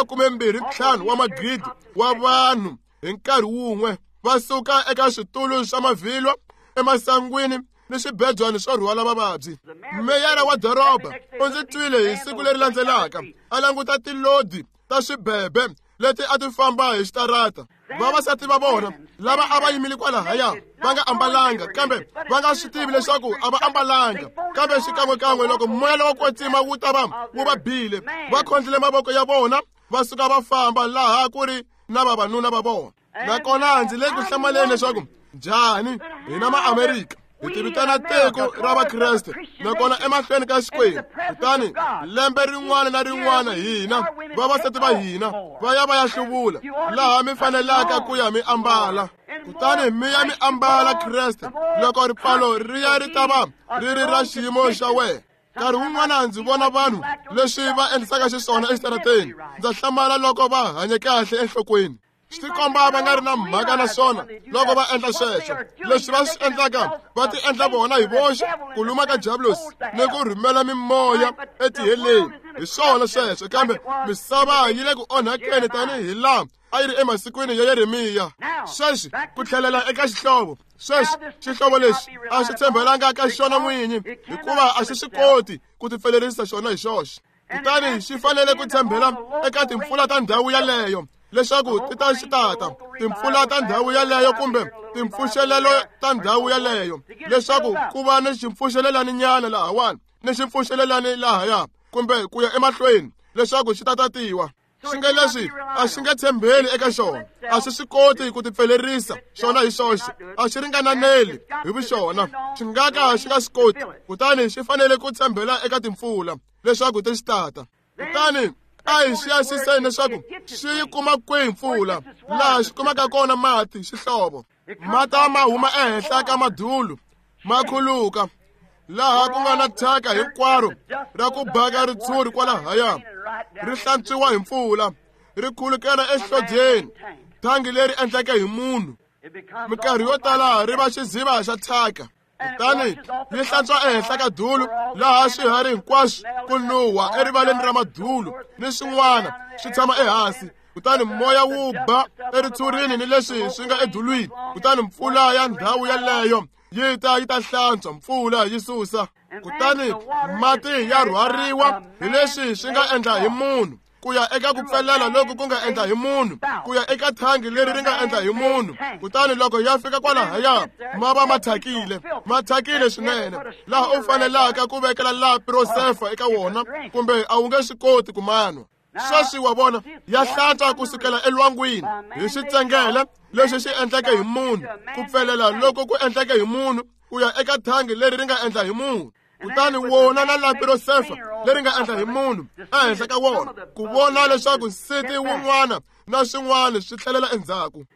25 wa magidi wa vanhu hi nkarhi wun'we va suka eka switulu swa mavhilwa emasangwini ni swibedlwana swo rhwala vavabyi. Meyara wa doroba u ndzi twile hi siku leri landzelaka a languta tilodi ta swibebe leti a ti famba hi xitarata. Vavasati va vona lava a va yimile kwalahaya va nga ambalanga kambe va nga swi tivi leswaku a va ambalanga, kambe xikan'wekan'we loko moya lowo kwetsima wu ta va wu va bile va khondlile mavoko ya vona va suka va famba laha ku ri na vavanuna va vona. Nakona ndzi le ku hlamaleni leswaku njhani hina ma-Amerika hi tivitana tiko ra vakreste nakona emahlweni ka Xikwembu. Kutani lembe rin'wana na rin'wana hina vavasati va hina va ya hluvula laha mi fanelaka ku ya mi ambala. Kutani mi ya mi ambala Kreste loko ripfalo ri ya ri ta va ri ri ra xiyimo xa wena. Nkarhi wun'wana ndzi vona vanhu leswi va endlisaka xiswona exitarateni ndza hlamala loko va hanye kahle enhlokweni. Swi tikomba va nga ri na mhaka na swona loko va endla sweswo. Leswi va swi endlaka va ti endla vona hi voxe ku luma ka diablos ni ku rhumela mimoya etiheleni. Hi swona sweswo kambe misava yi le ku onhakeni tanihi laha a yi ri emasikwini ya Yeremiya. Sweswi ku tlhelela eka xihlovo. Sweswi xihlovo lexi a xi tshembelanga ka xona n'winyi hikuva a xi swi koti ku tifelerisa xona hi xoxe. Kutani xi fanele ku tshembela eka timpfula ta ndhawu yaleyo leswaku ti ta xitata timpfula ta ndhawu yaleyo kumbe timpfuxelelo ta ndhawu yaleyo leswaku ku va ni ximpfuxelelani nyana lahawani ni ximpfuxelelani lahaya kumbe ku ya emahlweni leswaku xi ta tatiwa. Swi nga leswi a xi nga tshembeli eka xona, a xi swi koti ku tipfelerisa xona hi xoxe, a xi ringananeli hi vuxona, xi nga ka xi nga swi koti. Kutani xi fanele ku tshembela eka timpfula leswaku ti xi tata. Kutani a hi xi yasiseni leswaku xi yi kuma kwihi mpfula laha xi kumaka kona mati xihlovo. Mata ma huma ehenhla ka madulu ma khuluka laha ku nga na thyaka hinkwaro ra ku baka ritshuri kwalahaya ri hlantswiwa hi mpfula ri khulukela enhlodyeni thangi leri endleke hi munhu. Minkarhi yo tala ri va xiziva xa thyaka. Kutani yi hlantswa ehenhla ka dulu laha swiharhi hinkwaswo ku nuhwa erivaleni ra madulu ni swin'wana swi tshama ehansi. Kutani moya wu ba eritshurini ni leswi swi nga edulwini. Kutani mpfula ya ndhawu yaleyo yi ta hlantswa mpfula yi susa. Kutani mati ya rhwariwa hi leswi swi nga endla hi munhu ku ya eka ku pfelela loku ku nga endla hi munhu ku ya eka thangi leri ri nga endla hi munhu. Kutani loko ya fika kwalahaya ma va mathakile swinene laha u fanelaka ku vekela lapi ro sefa eka wona kumbe a wu nge swi koti ku manwa. Sweswi wa vona ya hlantswa kusukela elwangwini hi switsengele leswi xi endleke hi munhu ku pfelela loko ku endleke hi munhu ku ya eka thangi leri ri nga endla hi munhu. Kutani wona na lapi ro sefa leri nga endla hi munhu ehenhla ka wona ku vona leswaku nsiti wun'wana na swin'wana swi tlhelela endzhaku.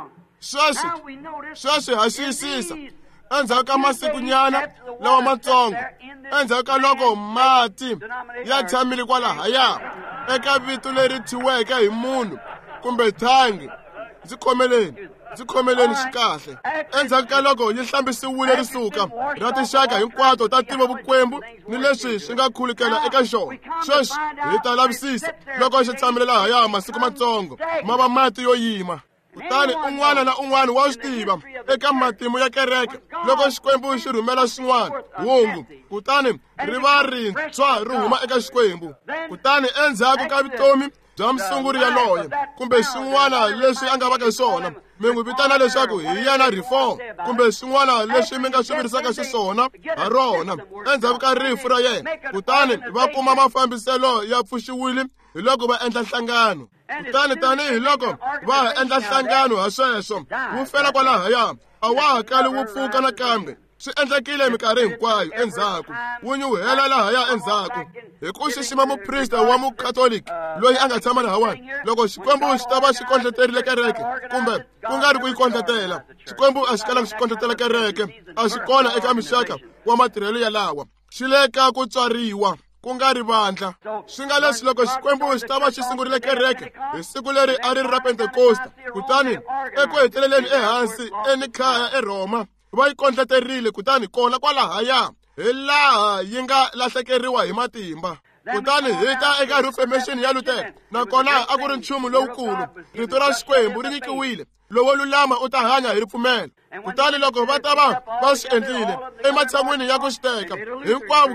Sweswi ha xiyisisa endzhaku ka masiku nyana lawa matsongo endzhaku ka loko mati ya tshamile kwalahaya eka vito leri thyiweke hi munhu kumbe thangi. Ndzi khomeleni xikahle. Endzhaku ka loko yi hlambisiwile ri suka ra tinxaka hinkwato ta tiva vukwembu ni leswi swi nga khulukela eka xona. Sweswi hi ta lavisisa loko xi tshamile lahaya masiku matsongo ma va mati yo yima. Kutani un'wana na un'wana wa swi tiva eka matimu ya kereke loko Xikwembu xi rhumela swin'wana hungu kutani ri va rintshwa ri huma eka Xikwembu. Kutani endzhaku ka vutomi bya musunguri yaloye kumbe swin'wana leswi a nga vaka swona mi n'wi vitana leswaku hi yana reform kumbe swin'wana leswi mi nga swi virisaka xiswona ha rona endzhaku ka rifu ra yena. Kutani va kuma mafambiselo ya pfuxiwile hi loko va endla nhlangano. Kutani tanihi loko va endla nhlangano ha sweswo wu fela kwalahaya a wa ha kali wu pfuka nakambe swi endlekile minkarhi hinkwayo endzhaku wu nyuhela lahaya endzhaku hi ku xixima muprista wa mukhatoliki loyi a nga tshama lahawani. Loko Xikwembu xi ta va xi kondleterile kereke kumbe ku nga ri ku yi kondletela, Xikwembu a xi kalanga xi kondletela kereke, a xi kona eka mixaka wa matirhelo yalawa. Xi le ka ku tswariwa ku nga ri vandla. Swi nga leswi loko Xikwembu xi ta va xi sungurile kereke hi siku leri a ri ri ra Pentekosta, kutani eku heteleleni ehansi eNikhaya eRoma va yi kondleterile, kutani kona kwalahaya hi laha yi nga lahlekeriwa hi matimba. Kutani hi ta eka Reformation ya Luther, nakona a ku ri nchumu lowukulu. Rito ra Xikwembu ri nyikiwile, lowo lulama u ta hanya hi ripfumelo. Kutani loko va ta va swi endlile ematshan'wini ya ku xi teka, hinkwavo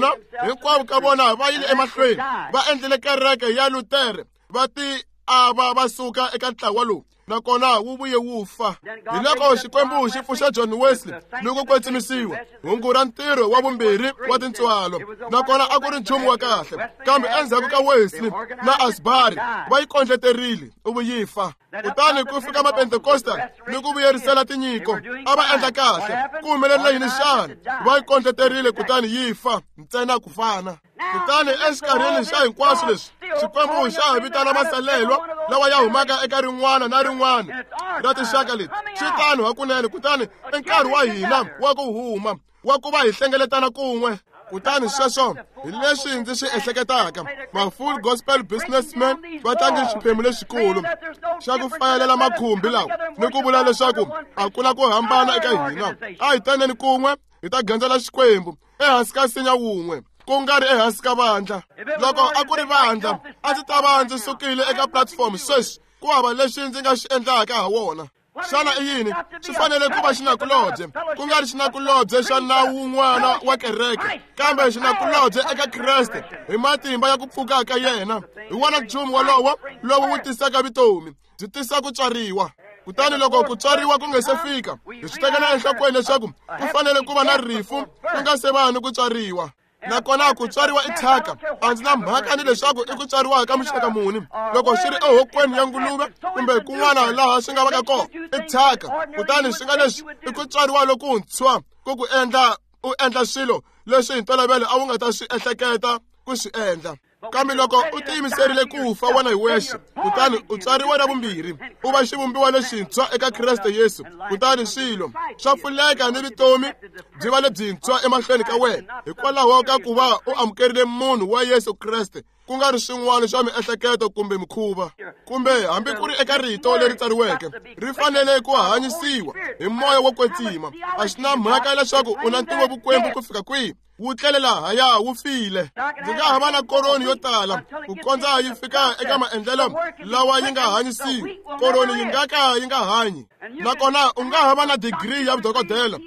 ka vona va yile emahlweni va endlile kereke ya Luther, va ti ava va suka eka ntlawa lowu, nakona wu vuye wu fa. Hi loko Xikwembu xi pfuxa John Wesley ni ku kwetsimisiwa, hungu ra ntirho wa vumbirhi wa tintswalo, nakona a ku ri nchumu wa kahle. Kambe endzhaku ka Wesley na Asbury va yi kondleterile u yi fa. Kutani ku fika mapentekosta ni ku vuyerisela tinyiko, a va endla kahle. Ku humelela yini xana? Va yi kondleterile kutani yi fa, ntsena ku fana. Kutani exikarhini xa hinkwaswo leswi, Xikwembu xa vitana masalelwa lawa ya humaka eka rin'wana na rin'wana ra tinxaka leti. Xi tano hakunene, kutani enkarhi wa hina wa ku huma wa ku va hi hlengeletana kun'we. Kutani sweswo hi leswi ndzi swi ehleketaka, ma-full gospel businessmen va tlange xiphemu lexikulu xa ku fayelela makhumbi lawa ni ku vula leswaku a ku na ku hambana eka hina. A hi taneni kun'we hi ta gandzela Xikwembu ehansi ka nsinya wun'we, ku nga ri ehansi ka vandla. Loko a ku ri vandla a ndzi ta va ndzi sukile eka platform sweswi ku hava leswi ndzi nga swi endlaka ha wona. Xana i yini? Swi fanele ku va xinakulobye, ku nga ri xinakulobye xa nawu wun'wana wa kereke, kambe xinakulobye eka Kreste hi matimba ya ku pfuka ka yena. Hi wona nchumu wolowo lowu wu tisaka vutomi, byi tisa ku tswariwa. Kutani loko ku tswariwa ku nga se fika, hi swi tekela enhlokweni leswaku ku fanele ku va na rifu ku nga se va ni ku tswariwa. Nakona ku tswariwa i thyaka. A ndzi na mhaka ni leswaku i ku tswariwa ka muxaka muni. Loko swi ri ehokweni ya nguluve kumbe kun'wana laha swi nga vaka kona, i thyaka. Kutani swi nga leswi i ku tswariwa lokuntshwa ku ku u endla swilo leswi hi ntolovelo a wu nga ta swi ehleketa ku swi endla. Kambe loko u tiyimiserile ku fa wena hi wexe, kutani u tswariwa na vumbirhi, u va xivumbiwa lexintshwa eka Kriste Yesu. Kutani swilo swa pfuleka ni vutomi byi va lebyintshwa emahlweni ka wena hikwalaho ka ku va u amukerile munhu wa Yesu Kriste, ku nga ri swin'wana swa miehleketo kumbe mikhuva. Kumbe hambi ku ri eka rito leri tsariweke, ri fanele ku hanyisiwa hi moya wo kwetsima. A xi na mhaka leswaku u na ntivo vukwembu ku fika kwihi, wu tlele lahaya wu file. Ndzi nga hava na koroni yo tala ku kondza yi fika eka maendlelo lawa yi nga hanyisiwi. Koroni yi nga ka yi nga hanyi. Nakona u nga hava na digrii ya vudokodela,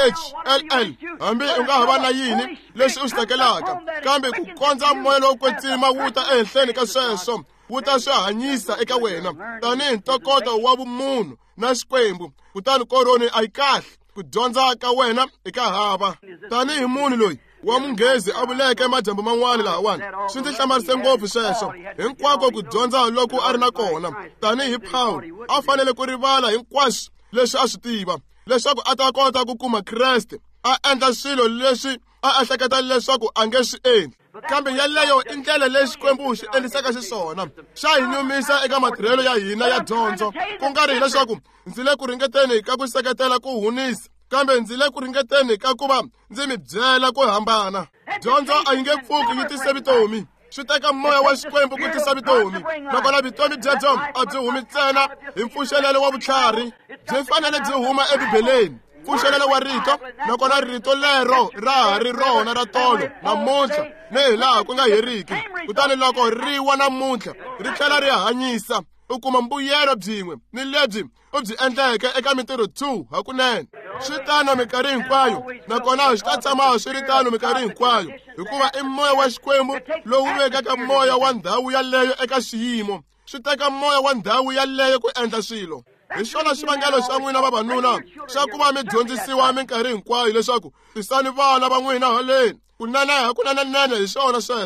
PhD, hambi u nga hava na yini leswi u swi tekelaka, kambe ku kondza moya lowo kwetsima wu ta ehenhleni ka sweswo, wu ta swi hanyisa eka wena tanihi ntokoto wa vumunhu na Xikwembu. Kutani koroni a yi kahle, ku dyondza ka wena eka hava. Tanihi munhu loyi wa munghezi a vuleke majambu man'wana lahawani, swi ndzi hlamarise ngopfu sweswo. Hinkwako ku dyondza loku a ri na kona, tanihi Pawulo a fanele ku rivala hinkwaswo leswi a swi tiva leswaku a ta kota ku kuma Kreste, a endla swilo leswi a ehleketa leswaku a nge swi endli. Kambe yaleyo i ndlela leyi Xikwembu xi endlisaka xiswona. Xa hi nyumisa eka matirhelo ya hina ya dyondzo, ku nga ri hileswaku ndzi le ku ringeteni ka ku seketela ku hunisa, kambe ndzi le ku ringeteni ka ku va ndzi mi byela ku hambana. Dyondzo a yi nge pfuki yi tise vutomi, swi teka moya wa Xikwembu ku tisa vutomi. Nakona vutomi byebyo a byi humi ntsena hi mpfuxelelo wa vutlhari, byi fanele byi huma ebibeleni, mpfuxelelo wa rito. Nakona rito lero ra ha ri rona ra tolo namuntlha ni hi laha ku nga heriki. Kutani loko ri wa namuntlha ri tlhela ri hanyisa, u kuma mbuyelo byin'we ni lebyi u byi endleke eka mintirho 2 hakunene. Swi tano minkarhi hinkwayo, nakona swi ta tshama swi ri tano minkarhi hinkwayo, hikuva i moya wa Xikwembu lowu vekaka moya wa ndhawu yaleyo eka xiyimo. Swi teka moya wa ndhawu yaleyo ku endla swilo. Hi xona xivangelo xa n'wina vavanuna xa ku va mi dyondzisiwa minkarhi hinkwayo leswaku tisani vana va n'wina haleni. Kunene hakunene hi swona sweswo.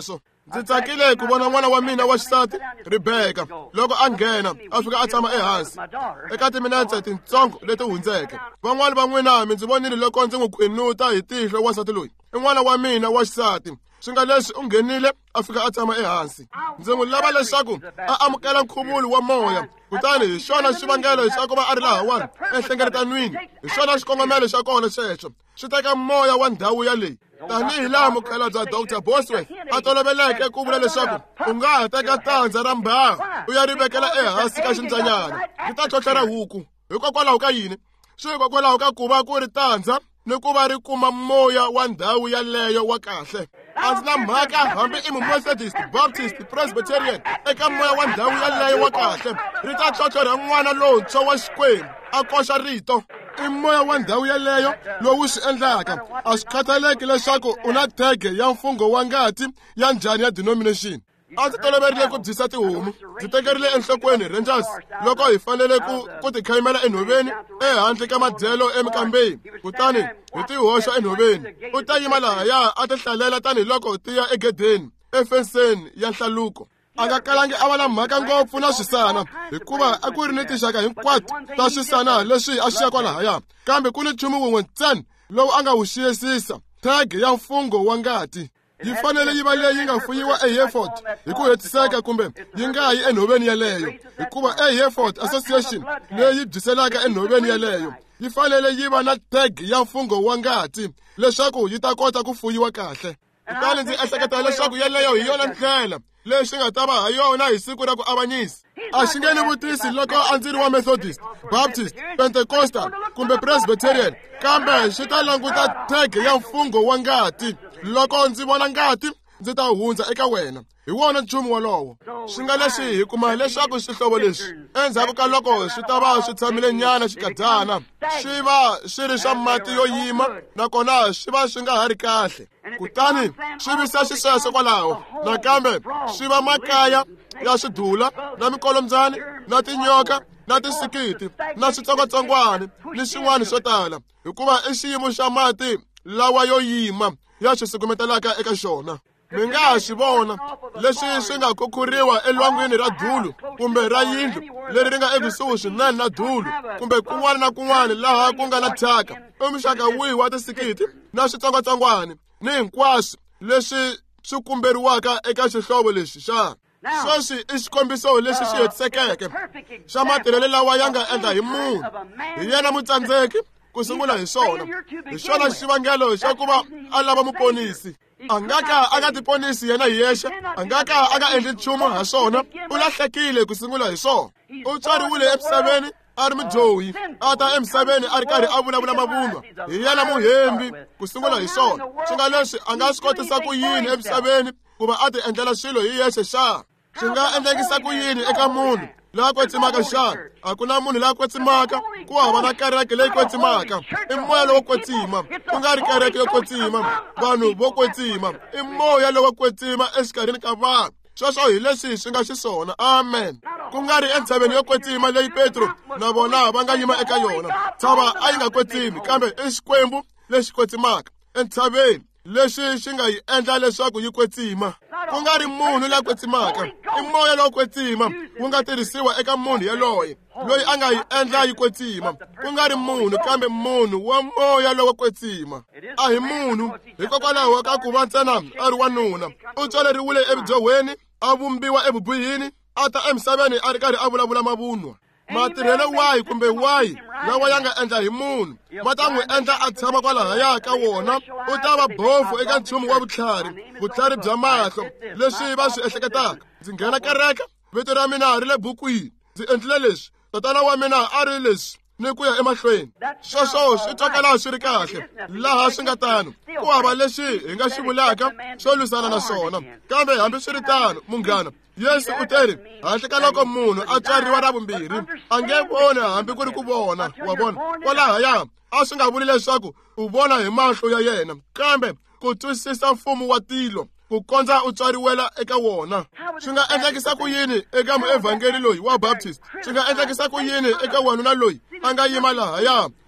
Ndzi tsakile ku vona n'wana wa mina wa xisati Rebecca loko a nghena a fika a tshama ehansi eka timinetse tintsongo leti hundzeke. Van'wana va n'wina mi ndzi vonile loko ndzi n'wi khwinuta hi tihlo wansati loyi. I n'wana wa mina wa xisati. Swi nga leswi u nghenile a fika a tshama ehansi. Ndzi n'wi lava leswaku a amukela nkhuvulo wa moya. Kutani hi xona xivangelo xa ku va a ri lahawani enhlengeletanwini. Hi xona xikongomelo xa kona xexo. Swi teka moya wa ndhawu yaleyi. Tanihi laha mukhalabye Dr. Bosworth a toloveleke ku vula leswaku u nga ha teka tandza ra mbaha u ya ri vekela ehansi ka xintsanyana ri ta tlhotlhera huku. Hikokwalaho ka yini? Swi hikokwalaho ka ku va ku ri tandza ni ku va ri kuma moya wa ndhawu yaleyo wa kahle. A ndzi na mhaka hambi i Methodist, Baptist, Presbyterian eka moya wa ndhawu yaleyo wa kahle. Ri ta tlhotlhera n'wana lontshwa wa Xikwembu a koxa rito. I moya wa ndhawu yaleyo lowu swi endlaka. A swi khataleki leswaku u na tag ya mfungho wa ngati ya njhani ya denomination. A ndzi toloverile ku dyisa tihomu. Ndzi tekerile enhlokweni Rangers loko hi fanele ku tikhayimela enhoveni ehandle ka madyelo emikambeni. Kutani hi ti hoxa enhoveni. U ta yima lahaya a ti hlalela tanihiloko ti ya egedeni efenseni ya nhlaluko. A nga kalangi a va na mhaka ngopfu na swisana hikuva a ku ri ni tinxaka hinkwato ta swisana leswi a xiya kwalahaya. Kambe ku ni nchumu wun'we ntsena lowu a nga wu xiyisisa, tag ya mfungho wa ngati. Yi fanele yi va leyi nga fuyiwa eHereford hi ku hetiseka kumbe yi nga yi enhoveni yaleyo. Hikuva eHereford Association leyi byiselaka enhoveni yaleyo yi fanele yi va na tag ya mfungho wa ngati leswaku yi ta kota ku fuyiwa kahle. Kutani ndzi ehleketa leswaku yaleyo hi yona ndlela leswi nga ta va ha yona hi siku ra ku avanyisa. A xi nge ni vutisi loko a ndzi ri wa Methodist, Baptist, Pentecostal kumbe Presbyterian, kambe xi ta languta tag ya mfungho wa ngati. Loko ndzi vona ngati ndzi ta hundza eka wena. Hi wona nchumu wolowo. Swi nga leswi hi kuma leswaku swihlovo leswi endzhaku ka loko swi ta va swi tshamile nyana xikadyana swi va swi ri swa mati yo yima nakona swi va swi nga ha ri kahle. Kutani swi visa xisweswo kwalaho nakambe swi va makaya ya swidula na mikolombyani na tinyoka na tisikiti na switsongwatsongwana ni swin'wana swo tala hikuva i xiyimo xa mati lawa yo yima ya swi sukumetelaka eka xona. Mi nga ha swi vona leswi swi nga khukhuriwa elwangwini ra dulu kumbe ra yindlu leri ri nga ekusuhi swinene na dulu kumbe kun'wana na kun'wana laha ku nga na thyaka i muxaka wihi wa tisikiti na switsongwatsongwana ni hinkwaswo leswi swi kumberiwaka eka xihlovo lexi xa. Sweswi i xikombiso lexi xi hetisekeke xa matirhelo lawa ya nga endla hi munhu. Hi yena mutsandzeki ku sungula hi swona. Hi xona xivangelo xa ku va a lava muponisi. A nga ka a nga tiponisi yena hi yexe, a nga ka a nga endli nchumu ha swona. U lahlekile ku sungula hi swona. U tswariwile emisaveni a ri mudyohi, a ta emisaveni a ri karhi a vulavula mavunwa. Hi yena muhembi ku sungula hi swona. Swi nga leswi a nga swi kotisa ku yini emisaveni ku va a ti endlela swilo hi yexe xa. Swi nga endlekisa ku yini eka munhu la kwetsimaka xana? A ku na munhu la kwetsimaka, ku hava na kereke leyi kwetsimaka. I moya lowo kwetsima, ku nga ri kereke yo kwetsima, vanhu vo kwetsima. I moya lowo kwetsima exikarhini ka vanhu. Sweswo hi leswi swi nga xiswona. Amen. Ku nga ri entshaveni yo kwetsima leyi Petro na vona va nga yima eka yona. Tshava a yi nga kwetsimi, kambe i Xikwembu lexi kwetsimaka entshaveni leswi xi nga yi endla leswaku yi kwetsima. Ku nga ri munhu la kwetsimaka, i moya lowo kwetsima wu nga tirhisiwa eka munhu yaloye loyi a nga yi endla yi kwetsima. Ku nga ri munhu kambe munhu wa moya lowo kwetsima. A hi munhu hikokwalaho ka ku va ntsena a ri wanuna. U tswaleriwile ebidyohweni, a vumbiwa ebubuyini, a ta emisaveni a ri karhi a vulavula mavunwa. Matirhelo wahi kumbe wahi lawa ya nga endla hi munhu ma ta n'wi endla a tshama kwalahaya ka wona. U ta va bofu eka nchumu wa vutlhari bya mahlo leswi va swi ehleketaka. Ndzi nghena kereke, vito ra mina ri le bukwini, ndzi endlile leswi, tatana wa mina a ri leswi ni ku ya emahlweni. Sweswo swi twakala swi ri kahle laha swi nga tano. Ku hava leswi hi nga xi vulaka swo lwisana na swona. Kambe hambi swi ri tano munghana, Yesu u teri handle ka loko munhu a tswariwa ra vumbirhi a nge voni hambi ku ri ku vona. Wa vona kwalahaya a swi nga vuli leswaku u vona hi mahlo ya yena, kambe ku twisisa mfumo wa tilo ku kondza u tswariwela eka wona. Swi nga endlekisa ku yini eka muevhangeli loyi wa Baptist? Swi nga endlekisa ku yini eka wanuna loyi a nga yima lahaya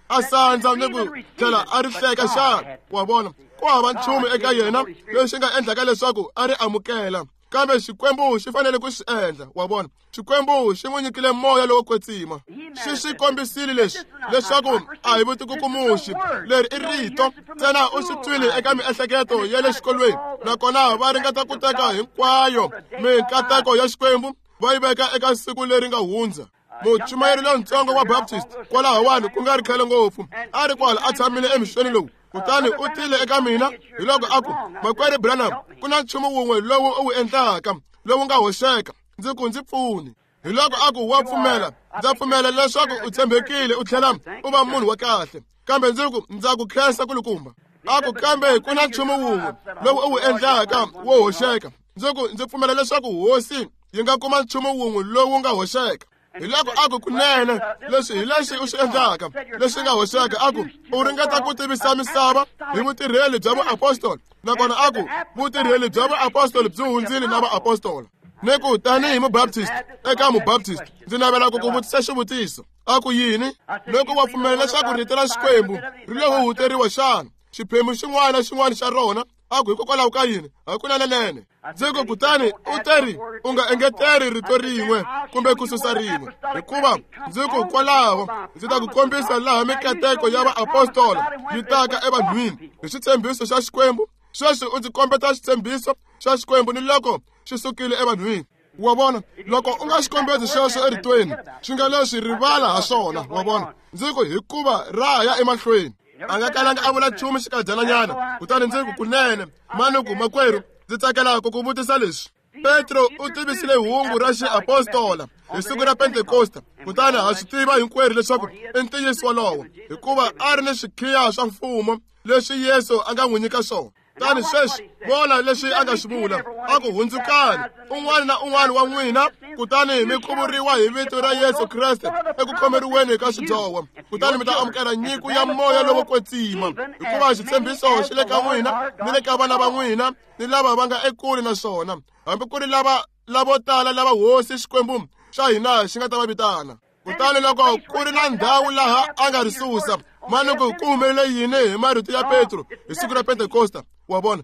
a sandza ni ku tlhela a ri hleka xana wa vona ku hava nchumu eka yena lexi nga endlaka leswaku a ri amukela kambe xikwembu xi fanele ku swi endla wa vona xikwembu xi n'wi nyikile moya lowo kwetsima xi kombisile leswaku a hi vutikukumuxi leri i rito ntsena u swi twile eka miehleketo ya le xikolweni nakona va ringeta ku teka hinkwayo minkateko ya xikwembu va yi veka eka siku leri nga hundza muchumayeri lontsongo wa Baptist kwalahawani ku nga ri khale ngopfu a ri kwala a tshamile emixweni lowu kutani u tile eka mina hi loko a ku makwerhu Branham ku na nchumu wun'we lowu u wu endlaka lowu nga hoxeka ndzi pfuni hi loko a ku wa pfumela ndza pfumela leswaku u tshembekile u tlhela u va munhu wa kahle kambe ndza ku khensa kulukumba a ku kambe ku na nchumu wun'we lowu u wu endlaka wo hoxeka ndzi pfumela leswaku hosi yi nga kuma nchumu wun'we lowu nga hoxeka hi loko a ku kunene leswi hi lexi u swi endlaka leswi nga hoxeka a ku u ringeta ku tivisa misava hi vutirheli bya vuapostoli nakona a ku vutirheli bya vuapostoli byi hundzile na vaapostoli ni ku tanihi mubaptist eka mubaptist ndzi navela ku vutisa xivutiso a ku yini loko wa pfumela leswaku rito ra xikwembu ri lo huhuteriwa xana xiphemu xin'wana na xin'wana xa rona a ku hikokwalaho ka yini a ku nanenene ndzi ku kutani u teri u nga engeteri rito rin'we kumbe ku susa rin'we hikuva ndzi ku kwalaho ndzi ta ku kombisa laha mikateko ya vaapostoli yi taka evanhwini hi xitshembiso xa xikwembu sweswi u ndzi kombeta xitshembiso xa xikwembu ni loko xi sukile evanhwini wa vona loko u nga xi kombeti xexo eritweni xi nga leswi rivala ha swona wa vona ndzi ku hikuva ra ya emahlweni a nga kalanga a vula nchumu xikadyelanyana kutani ndzi ku kunene manuku makwerhu ndzi tsakela ku vutisa leswi Petro u tivisile hungu ra xiapostola hi siku ra Pentekosta kutani ha swi tiva hinkwerhu leswaku i ntiyiso wolowo hikuva a ri ni swikhiya swa mfumo leswi Yesu a nga n'wi nyika swona tani sweswi vona leswi a nga swi vula a ku hundzukani un'wana na un'wana wa n'wina kutani mi khuvuriwa hi vito ra Yesu Kriste eku khomeriweni ka swidyoho kutani mi ta amukela nyiko ya moya lowo kwetsima hikuva xitshembiso xi le ka n'wina ni le ka vana va n'wina ni lava va nga ekule na swona hambi ku ri lavo tala lava hosi xikwembu xa hina xi nga ta va vitana kutani loko ku ri na ndhawu laha a nga ri susa manuku ku humelele yini hi marito ya Petro hi siku ra Pentekosta wa vona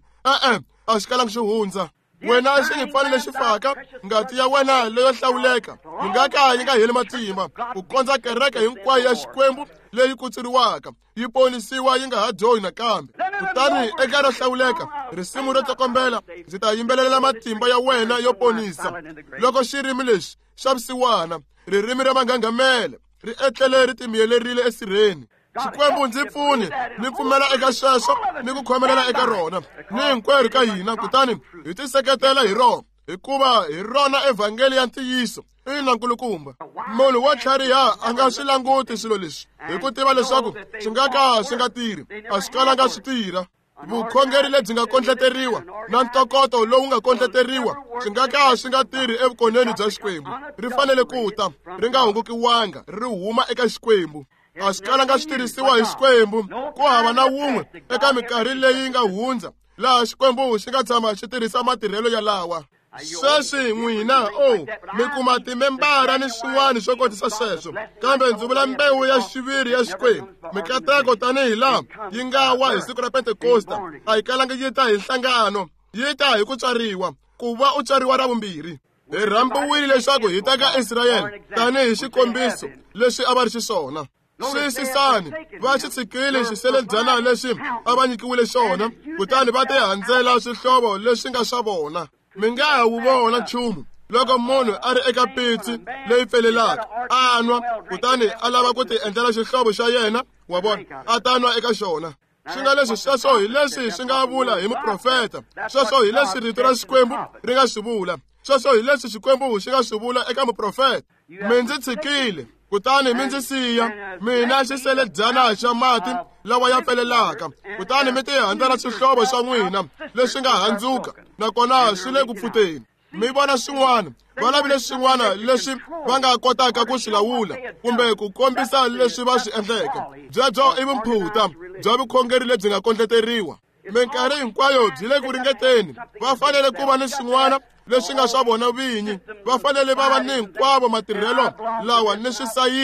a xi kalanga xi hundza wena xi ni fanele xi faka ngati ya wena leyo hlawuleka yi nga ka yi nga heli matimba ku kondza kereke hinkwayo ya xikwembu leyi kutsuriwaka yi ponisiwa yi nga ha dyohi nakambe kutani eka ro hlawuleka risimu ro tsokombela ndzi ta yimbelela matimba ya wena yo ponisa loko xirimi lexi xa vusiwana ririmi ra mangangamele ri etlele ri timiyelerile esirheni xikwembu ndzi pfuni ni pfumela eka sweswo ni ku khomelela eka rona ni hinkwerhu ka hina kutani hi tiseketela hi rona hikuva hi rona evhangeli ya ntiyiso ina nkulukumba munhu wo tlhariha a nga swi languti swilo leswi hi ku tiva leswaku swi nga ka swi nga tirhi a swi kalanga swi tirha vukhongeri lebyi nga kondleteriwa na ntokoto lowu nga kondleteriwa swi nga ka swi nga tirhi evukoneni bya xikwembu ri fanele ku ta ri nga hungukiwanga ri huma eka xikwembu a swi kalanga swi tirhisiwa hi xikwembu ku hava na wun'we eka minkarhi leyi nga hundza laha xikwembu xi nga tshama xi tirhisa matirhelo yalawa sweswi n'wina mi kuma timembara ni swin'wana swo kotisa sweswo kambe ndzi vula mbewu ya xiviri ya xikwembu mikateko tanihi laha yi nga wa hi siku ra Pentekosta a yi kalanga yi ta hi nhlangano yi ta hi ku tswariwa ku va u tswariwa ra vumbirhi hi rhambiwile leswaku hi teka Israyele tanihi xikombiso leswi a va ri xiswona swisisani va xi tshikile xiseledyana lexi a va nyikiwile xona kutani va ti handzela swihlovo leswi nga swa vona mi nga ha wu vona nchumu loko munhu a ri eka pitsi leyi felelaka a nwa kutani a lava ku ti endlela xihlovo xa yena wa vona a ta nwa eka xona swi nga leswi sweswo hi leswi swi nga vula hi muprofeta sweswo hi leswi rito ra xikwembu ri nga swi vula sweswo hi leswi xikwembu xi nga swi vula eka muprofeta mi ndzi tshikile kutani mi ndzi siya mina xiseledyana xa mati lawa ya felelaka kutani mi ti handzela swihlovo swa n'wina leswi nga handzuka nakona swi le ku pfuteni mi vona swin'wana va lavile swin'wana leswi va nga kotaka ku swi lawula kumbe ku kombisa leswi va swi endleke byebyo i vumphuta bya vukhongeri lebyi nga kondleteriwa minkarhi hinkwayo byi le ku ringeteni va fanele ku va ni swin'wana leswi nga swa vona vinyi va fanele va va ni hinkwavo matirhelo lawa ni swisayiti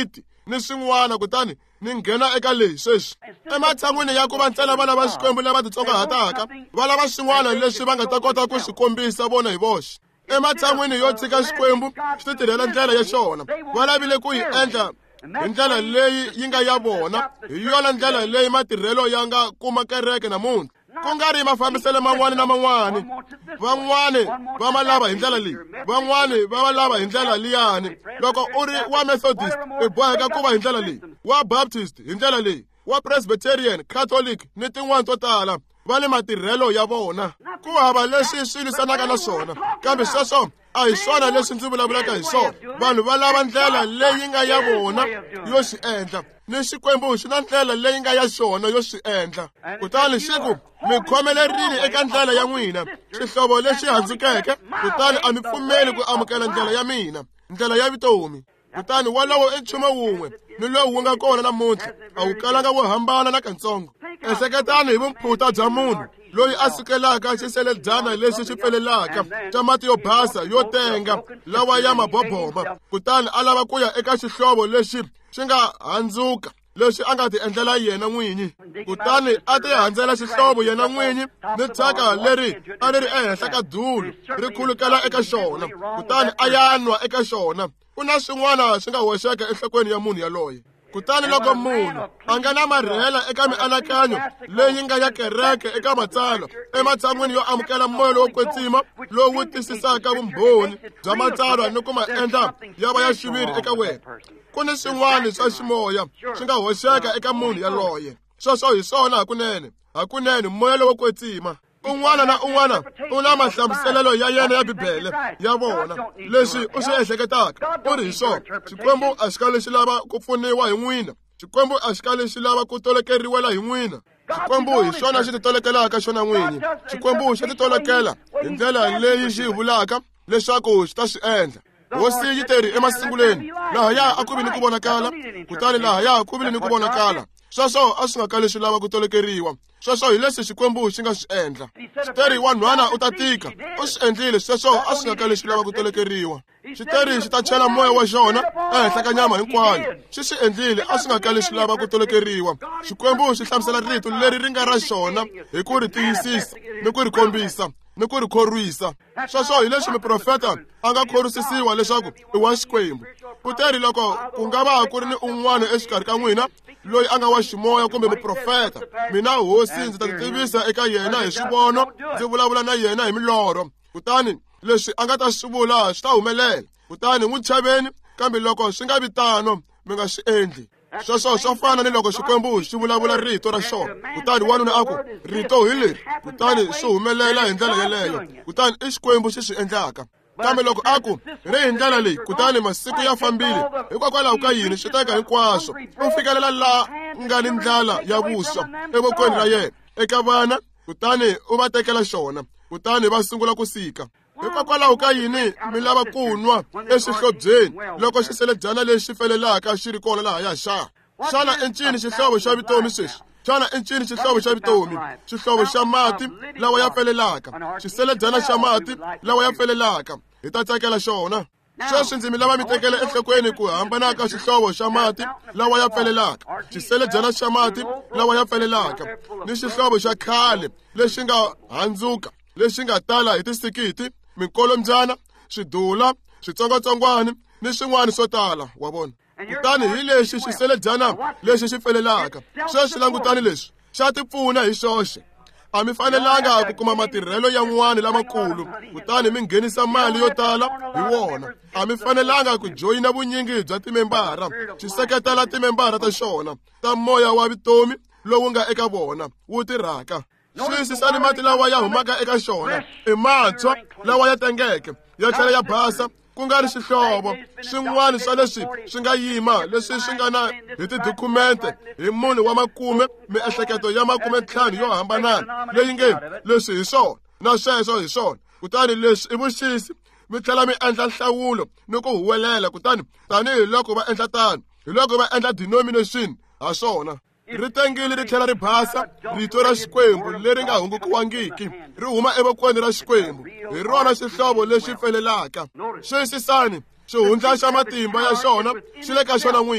ni swin'wana kutani ni nghena eka leyi sweswi. Ematshan'wini ya ku va ntsena va lava Xikwembu lava titsongahataka, va lava swin'wana leswi va nga ta kota ku swi kombisa vona hi voxe. Ematshan'wini yo tshika Xikwembu xi ti tirhela ndlela ya xona, va lavile ku yi endla hi ndlela leyi yi nga ya vona, hi yona ndlela leyi matirhelo ya nga kuma kereke namuntlha. Ku nga ri mafambiselo man'wana na man'wana. Van'wani va ma lava hi ndlela leyi, van'wani va va lava hi ndlela liyani. Loko u ri wa Methodist i boheka ku va hi ndlela leyi, wa Baptist hi ndlela leyi, wa Presbyterian, Catholic ni tin'wana to tala va le matirhelo ya vona. Ku hava leswi swi lwisanaka na swona, kambe sweswo a hi swona leswi ndzi vulavulaka hi swona. Vanhu va lava ndlela leyi nga ya vona yo swi endla, ni Xikwembu xi na ndlela leyi nga ya xona yo swi endla. Kutani xiku mi khomelerile eka ndlela ya n'wina, xihlovo lexi handzukeke, kutani a mi pfumeli ku amukela ndlela ya mina, ndlela ya vutomi. Kutani walowo i nchumu wun'we ni lowu wu nga kona namuntlha, a wu kalanga wu hambana na katsongo. Ehleketani hi vumphuta bya munhu loyi a sukelaka xiseledyana lexi xi pfelelaka xa mati yo basa yo tenga lawa ya maboboma, kutani a lava ku ya eka xihlovo lexi xi nga handzuka leswi a nga ti endlela yena n'winyi. Kutani a ti handzela xihlovo yena n'winyi ni thyaka leri a ri ri ehenhla ka dulu ri khulukela eka xona, kutani a yanwa eka xona. Ku na swin'wana swi nga hoxeka enhlokweni ya munhu yaloye. Kutani loko munhu a nga na marhela eka mianakanyo leyi nga ya kereke eka matsalwa, ematshan'wini yo amukela moya lowo kwetsima lowu tisisaka vumbhoni bya matsalwa ni ku ma endla ya va ya xiviri eka wena, ku ni swin'wana swa ximoya swi nga hoxeka eka munhu yaloye. Sweswo hi swona hakunene moya lowo kwetsima. Un'wana na un'wana u na mahlamuselelo ya yena ya Bibele ya vona, leswi u swi ehleketaka u ri hi swona. Xikwembu a xi kali xi lava ku pfuniwa hi n'wina, Xikwembu a xi kali xi lava ku tolekeriwela hi n'wina. Xikwembu hi xona xi ti tolekelaka xona n'winyi. Xikwembu xi ti tolekela hi ndlela leyi xi vulaka leswaku xi ta swi endla. Hosi yi teri emasunguleni, lahaya a ku vi ni ku vonakala, kutani lahaya ku vi ni ku vonakala. Sweswo a swi nga kali swi lava ku tolekeriwa. Sweswo hi leswi Xikwembu xi nga swi endla. Xiteri wa nhwana u ta tika, u swi endlile sweswo a swi nga kali swi lava ku tolekeriwa. Xiteri xi ta chela moya wa xona ehenhla ka nyama hinkwayo, xi swi endlile a swi nga kali swi lava ku tolekeriwa. Xikwembu xi hlamusela rito leri ri nga ra xona hi ku ri tiyisisa ni ku ri kombisa ni ku ri khorwisa. Sweswo hi leswi miprofeta a nga khorwisisiwa leswaku i wa Xikwembu. Kuteri loko ku nga va ku ri ni un'wana exikarhi ka n'wina loyi a nga wa ximoya kumbe muprofeta, mina hosi ndzi ta tivisa eka yena hi swivono, ndzi vulavula na yena hi milorho. Kutani leswi a nga ta swi vula swi ta humelela. Kutani n'wi chaveni, kambe loko swi nga vi tano mi nga swi endli. Sweswo swa fana ni loko Xikwembu xi vulavula rito ra xona, kutani wanuna a ku rito hi leri, kutani swi humelela hi ndlela yeleyo. Kutani i Xikwembu xi swi endlaka. Kambe loko a ku ri hi ndlela leyi, kutani masiku ya fambile, hikokwalaho ka yini swi teka hinkwaswo u fikelela la nga ni ndlala ya vuswa evokweni ra yena eka vana, kutani u va tekela xona, kutani va sungula ku sika. Hikokwalaho ka yini mi lava ku nwa eswihlobyeni loko xiseledyana lexi felelaka xi ri kona laha ya xana? Xana i ncini xihlovo xa vutomi sweswi? Xana i ncini xihlovo xa vutomi? Xihlovo xa mati lawa ya felelaka, xiseledyana xa mati lawa ya felelaka. Hi ta tsakela xona. Sweswi ndzi mi lava mi tekela enhlokweni ku hambana ka xihlovo xa mati lawa ya felelaka, xiseledyana xa mati lawa ya felelaka, ni xihlovo xa khale lexi nga handzuka, lexi nga tala hi tisikiti, minkolombyana, swidula, switsongwatsongwana ni swin'wana swo tala, wa vona. Kutani hi lexi xiseledyana lexi xi felelaka. Sweswi langutani leswi, xa tipfuna hi xoxe. A mi fanelanga ku kuma matirhelo yan'wana lamakulu, kutani mi nghenisa mali yo tala hi wona. A mi fanelanga ku joyina vunyingi bya timembara, xi seketela timembara ta xona, ta moya wa vutomi lowu nga eka vona, wu tirhaka. Xiyisisani mati lawa ya humaka eka xona, i mantshwa lawa ya tengeke, ya tlhela ya basa, ku nga ri xihlovo. Swin'wana swa leswi swi nga yima, leswi swi nga na hi tidokhumente hi munhu wa makume, miehleketo ya 50 yo hambanana, leyi nge leswi hi swona na sweswo hi swona. Kutani leswi i vuxisi, mi tlhela mi endla nhlawulo ni ku huwelela. Kutani tanihi loko va endla tano, hi loko va endla denomination ha swona. Ri tengile ri tlhela ri basa, rito ra Xikwembu leri nga hungukiwangiki ri huma evokweni ra Xikwembu, hi rona xihlovo lexi felelaka. Xiyisisani xihundla xa matimba ya xona xi le ka xona n'winyi.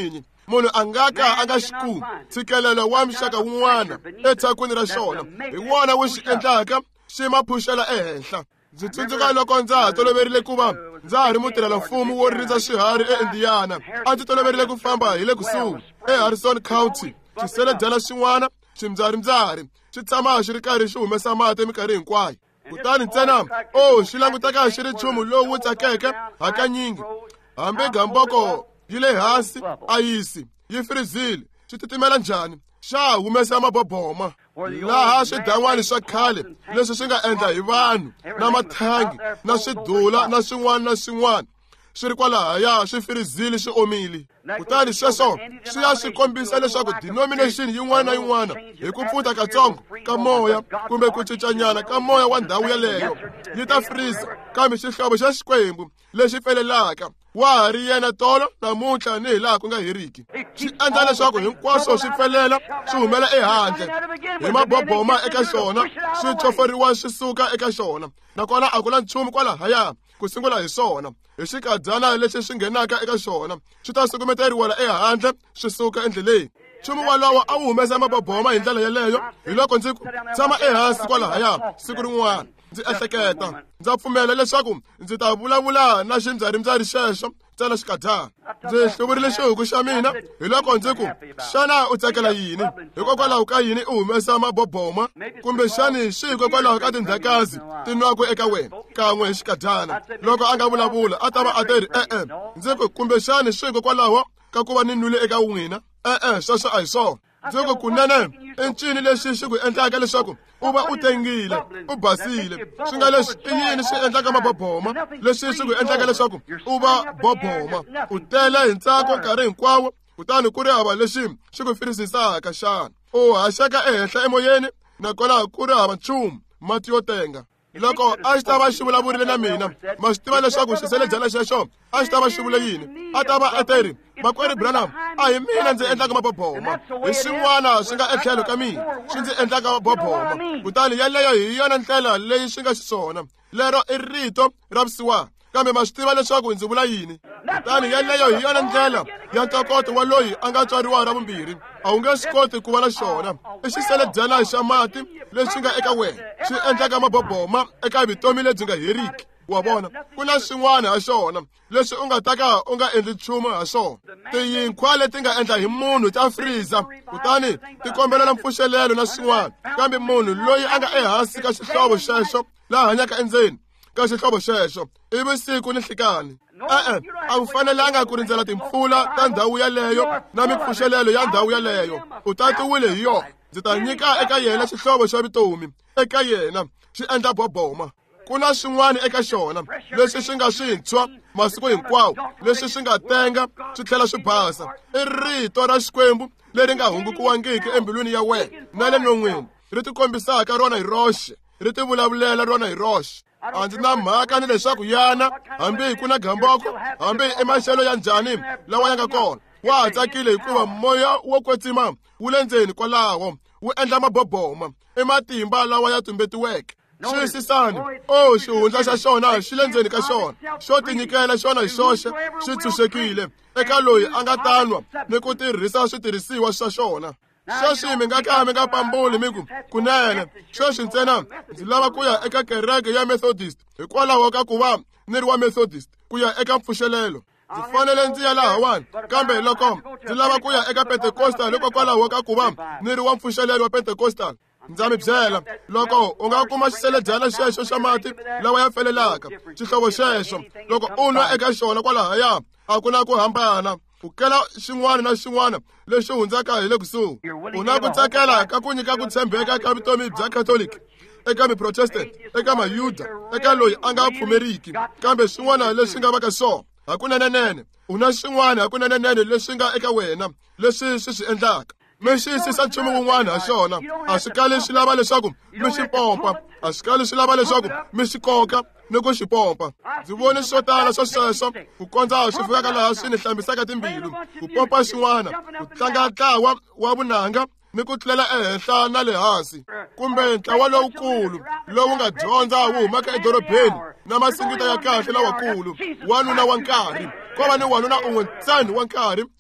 munhu a nga ka a nga xi kumi ntshikelelo wa muxaka wun'wana etsakwini ra xona hi wona wu xi endlaka xi ma phuxela ehenhla. Ndzi tsundzuka loko ndza ha toloverile ku va ndza ha ri mutirhelamfumo wo rindza swiharhi eIndiana. A ndzi toloverile ku famba hi le kusuhi eHarrison County. Xiseledyana xin'wana ximbyaribyari xi tshama xi ri karhi xi humesa mati minkarhi hinkwayo. Kutani ntsena xi languteka xi ri nchumu lowu tsakeke hakanyingi. Hambi gamboko yi le hansi ayisi yi firizile xi titimela njhani xa humesa maboboma. Laha swidan'wana swa khale leswi swi nga endla hi vanhu na mathangi na swidula na swin'wana swi ri kwalahaya swi firizile swi omile. Kutani sweswo swi ya swi kombisa leswaku denomination yin'wana na yin'wana hi ku pfuta katsongo ka moya kumbe ku cincanyana ka moya wa ndhawu yaleyo yi ta friza, kambe xihlovo xa xikwembu lexi felelaka wa ha ri yena tolo namuntlha ni hi laha ku nga heriki. Swi endla leswaku hinkwaswo swi felela swi humela ehandle hi maboboma eka xona, swi choferiwa swi suka eka xona, nakona a ku na nchumu kwalahaya ku sungula hi swona. Hi xikadyana lexi swi nghenaka eka xona swi ta sukumeteriwa ehandle swi suka endleleni. Nchumu walowo a wu humesa maboboma hi ndlela yeleyo. Hi loko ndzi tshama ehansi kwalahaya siku rin'wana ndzi ehleketa, ndza pfumela leswaku ndzi ta vulavula na ximbyaribyari xexo ntsena xikadyana. Ndzi hluvurile xihuku xa mina hi loko ndzi ku, xana u tsakela yini hikokwalaho ka yini u humesa maboboma? Kumbe xani swi hikokwalaho ka tindhakazi ti nwaku eka wena kan'we hi xikadyana? Loko a nga vulavula a ta va a teri e-e. Ndzi ku, kumbe xani swi hikokwalaho ka ku va ni nwile eka n'wina? E-e, sweswo a hi swona. Ndzi ku, kunene i ncini lexi xi ku endlaka leswaku u va u tengile u basile? Swi nga leswi i yini swi endlaka maboboma leswi swi ku endlaka leswaku u va boboma? U tele hi ntsako nkarhi hinkwawo, kutani ku ri hava lexi xi ku firisisaka xana? U haxeka ehenhla emoyeni, nakona ku ri hava nchumu mati yo tenga. Loko a xi ta va xi vulavurile na mina, ma swi tiva leswaku xiseledyana xexo a xi ta va xi vule yini? A ta va a teri, makwerhu Branham, a hi mina ndzi endlaka maboboma, hi swin'wana swi nga etlhelo ka mina swi ndzi endlaka maboboma. Kutani yaleyo hi yona ndlela leyi swi nga xiswona. Lero i rito ra vusiwana, kambe ma swi tiva leswaku ndzi vula yini. Kutani yaleyo hi yona ndlela ya ntokoto wa loyi a nga tswariwa ra vumbirhi. A wu nge swi koti ku va na xona. I xiseledyana xa mati lexi nga eka wena xi endlaka maboboma eka vutomi lebyi nga heriki. Wa vona, ku na swin'wana ha xona leswi u nga ta ka u nga endli nchumu ha swona. Tiyinkwa leti nga endla hi munhu ta friza, kutani ti kombelela mpfuxelelo na swin'wana. Kambe munhu loyi a nga ehansi ka xihlovo xexo laha hanyaka endzeni ka xihlovo xexo i vusiku ni nhlikani. E-e, a wu fanelanga ku rindzela timpfula ta ndhawu yaleyo na mipfuxelelo ya ndhawu yaleyo. U tatiwile hi yona. Ndzi ta nyika eka yena xihlovo xa vutomi, eka yena xi endla boboma. Ku na swin'wana eka xona leswi swi nga swintshwa masiku hinkwawo, leswi swi nga tenga swi tlhela swi basa. I rito ra xikwembu leri nga hungukiwangiki embilwini ya wena na le non'wini, ri ti kombisaka rona hi roxe, ri ti vulavulela rona hi roxe. A ndzi na mhaka ni leswaku yana, hambi ku na gamboko, hambi i maxelo ya njhani lawa ya nga kona, wa ha tsakile hikuva moya wo kwetsima wu le ndzeni kwalaho wu endla maboboma. I matimba lawa ya tumbetiweke. Xiyisisani, xihundla xa xona xi le ndzeni ka xona, xo tinyikela xona hi xoxe xi tshunxekile eka loyi a nga tanwa ni ku tirhisa switirhisiwa swa xona. Sweswi mi nga ka mi nga pambuli mi ku, kunene sweswi ntsena ndzi lava ku ya eka kereke ya Methodist hikwalaho ka ku va ni ri wa Methodist ku ya eka mpfuxelelo. Ndzi fanele ndzi ya lahawani, kambe loko ndzi lava ku ya eka Pentecostal hikokwalaho ka ku va ni ri wa mpfuxelelo wa Pentecostal, ndza mi byela, loko u nga kuma xiseledyana xexo xa mati lawa ya felelaka, xihlovo xexo, loko u nwa eka xona kwalahaya, a ku na ku hambana. Ku kela xin'wana na xin'wana lexi hundzaka hi le kusuhi. U na ku tsakela ka ku nyika ku tshembeka ka vutomi bya Catholic eka miProtestant, eka Mayuda, eka loyi a nga pfumeriki, kambe swin'wana leswi nga va ka swona hakunenenene. U na swin'wana hakunenenene leswi nga eka wena leswi swi endlaka. Mi xiyisisa nchumu wun'wana ha xona. A swi kali swi lava leswaku mi xi pompa, a swi kali swi lava leswaku mi xi koka ni ku xi pompa. Ndzi vone swo tala swo sweswo ku kondza swi fikaka laha swi ni hlambisaka timbilu. Ku pompa xin'wana, ku tlanga ntlawa wa vunanga ni ku tlela ehenhla na le hansi, kumbe ntlawa lowukulu lowu nga dyondza wu humaka edorobeni na masingita ya kahle lawakulu. Wanuna wa nkarhi, ko va ni wanuna un'we ntsena wa nkarhi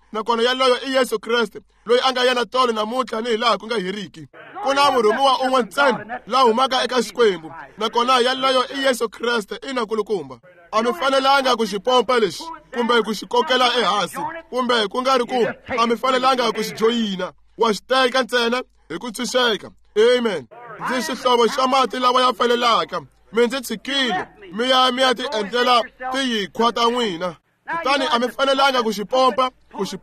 nakona yaloyo i Yesu Kreste loyi a nga yena tolo namuntlha ni hilaha ku nga heriki. Ku na murhumiwa un'we ntsena la humaka eka Xikwembu, nakona yaloyo i Yesu Kreste ina nkulukumba. A mi fanelanga ku xi pompa lexi kumbe ku xi kokela ehansi, kumbe ku nga ri ku a mi fanelanga ku xi joyina. Wa xi teka ntsena hi ku tshunxeka. Amen. Ndzi xihlovo xa mati lawa ya felelaka. Mi ndzi tshikile mi ya ti endlela tiyikhwa ta n'wina. Kutani a mi fanelanga ku xi pompa, ku xi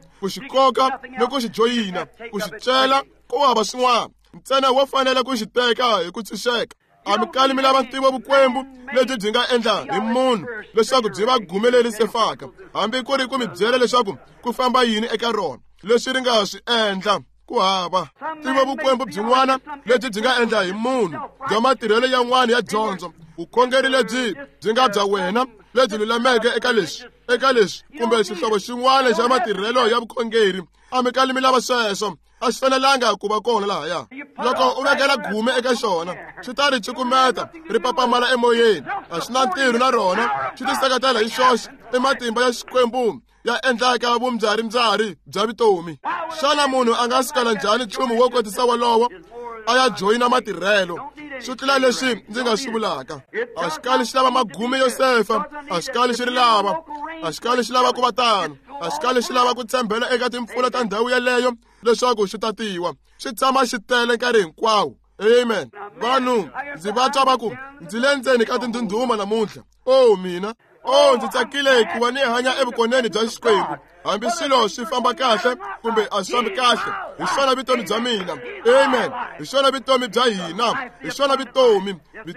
koka ni ku xi joyina, ku xi cela ku hava swin'wana. Ntsena wo fanele ku xi teka hi ku tshunxeka. A mi kali mi lava ntivo vukwembu lebyi byi nga endla hi munhu leswaku byi va gumelerisi faka, hambi ku ri ku mi byela leswaku ku famba yini eka rona leswi ri nga swi endla. Ku hava ntivo vukwembu byin'wana lebyi byi nga endla hi munhu bya matirhelo yan'wana ya dyondzo, vukhongeri lebyi byi nga bya wena lebyi lulameke eka leswi kumbe xihlovo xin'wana xa matirhelo ya vukhongeri. A mi kali mi lava sweswo, a xi fanelanga ku va kona lahaya. Loko u vekela gume eka xona xi ta ri cukumeta ri papamala emoyeni, a xi na ntirho na rona, xi tiseketela hi xoxe i matimba ya Xikwembu ya endlaka vumbyaribyari bya vutomi. Xana munhu a nga sukela njhani nchumu wo kotisa wolowo a ya joyina matirhelo? Swi tlula leswi ndzi nga swi vulaka. A xi kali xi lava magume yo sefa, a xi kali xi ri lava, a xi kali xi lava ku va tano, a xi kali xi lava ku tshembela eka timpfula ta ndhawu yeleyo leswaku xi tatiwa. Xi tshama xi tele nkarhi hinkwawo. Amen. Vanhu ndzi va twa va ku ndzi le ndzeni ka tindhundhuma namuntlha. Mina ndzi tsakile ku va ni hanya evukoneni bya Xikwembu, hambi swilo swi famba kahle kumbe a swi fambi kahle. Hi swona vutomi bya mina. Amen. Hi swona vutomi bya hina. Hi swona vutomi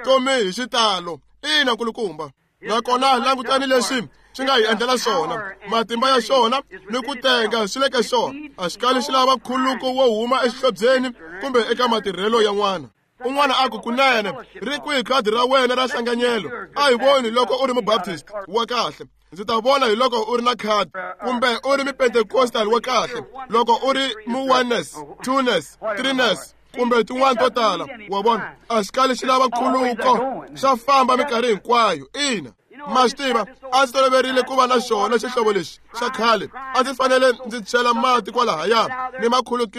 hi xitalo. Ina nkulukumba. Nakona langutani leswi xi nga hi endlela swona, matimba ya xona ni ku tenga swi le ka xona. A xi kali xi lava khuluko wo huma exihlobyeni kumbe eka matirhelo yan'wana. Un'wana a ku kunene ri kwihi khadi ra wena ra nhlanganyelo? A hi voni loko u ri mubaptist wa kahle, ndzi ta vona hi loko u ri na khadi. Kumbe u ri mi-Pentecostal wa kahle, loko u ri mu-oneness, two-ness, three-ness kumbe tin'wana to tala. Wa vona a xi kali xi lava khuluko, xa famba minkarhi hinkwayo. Ina, ma swi tiva, a ndzi toloverile ku va na xona xihlovo lexi xa khale. A ndzi fanele ndzi chela mati kwalahaya ni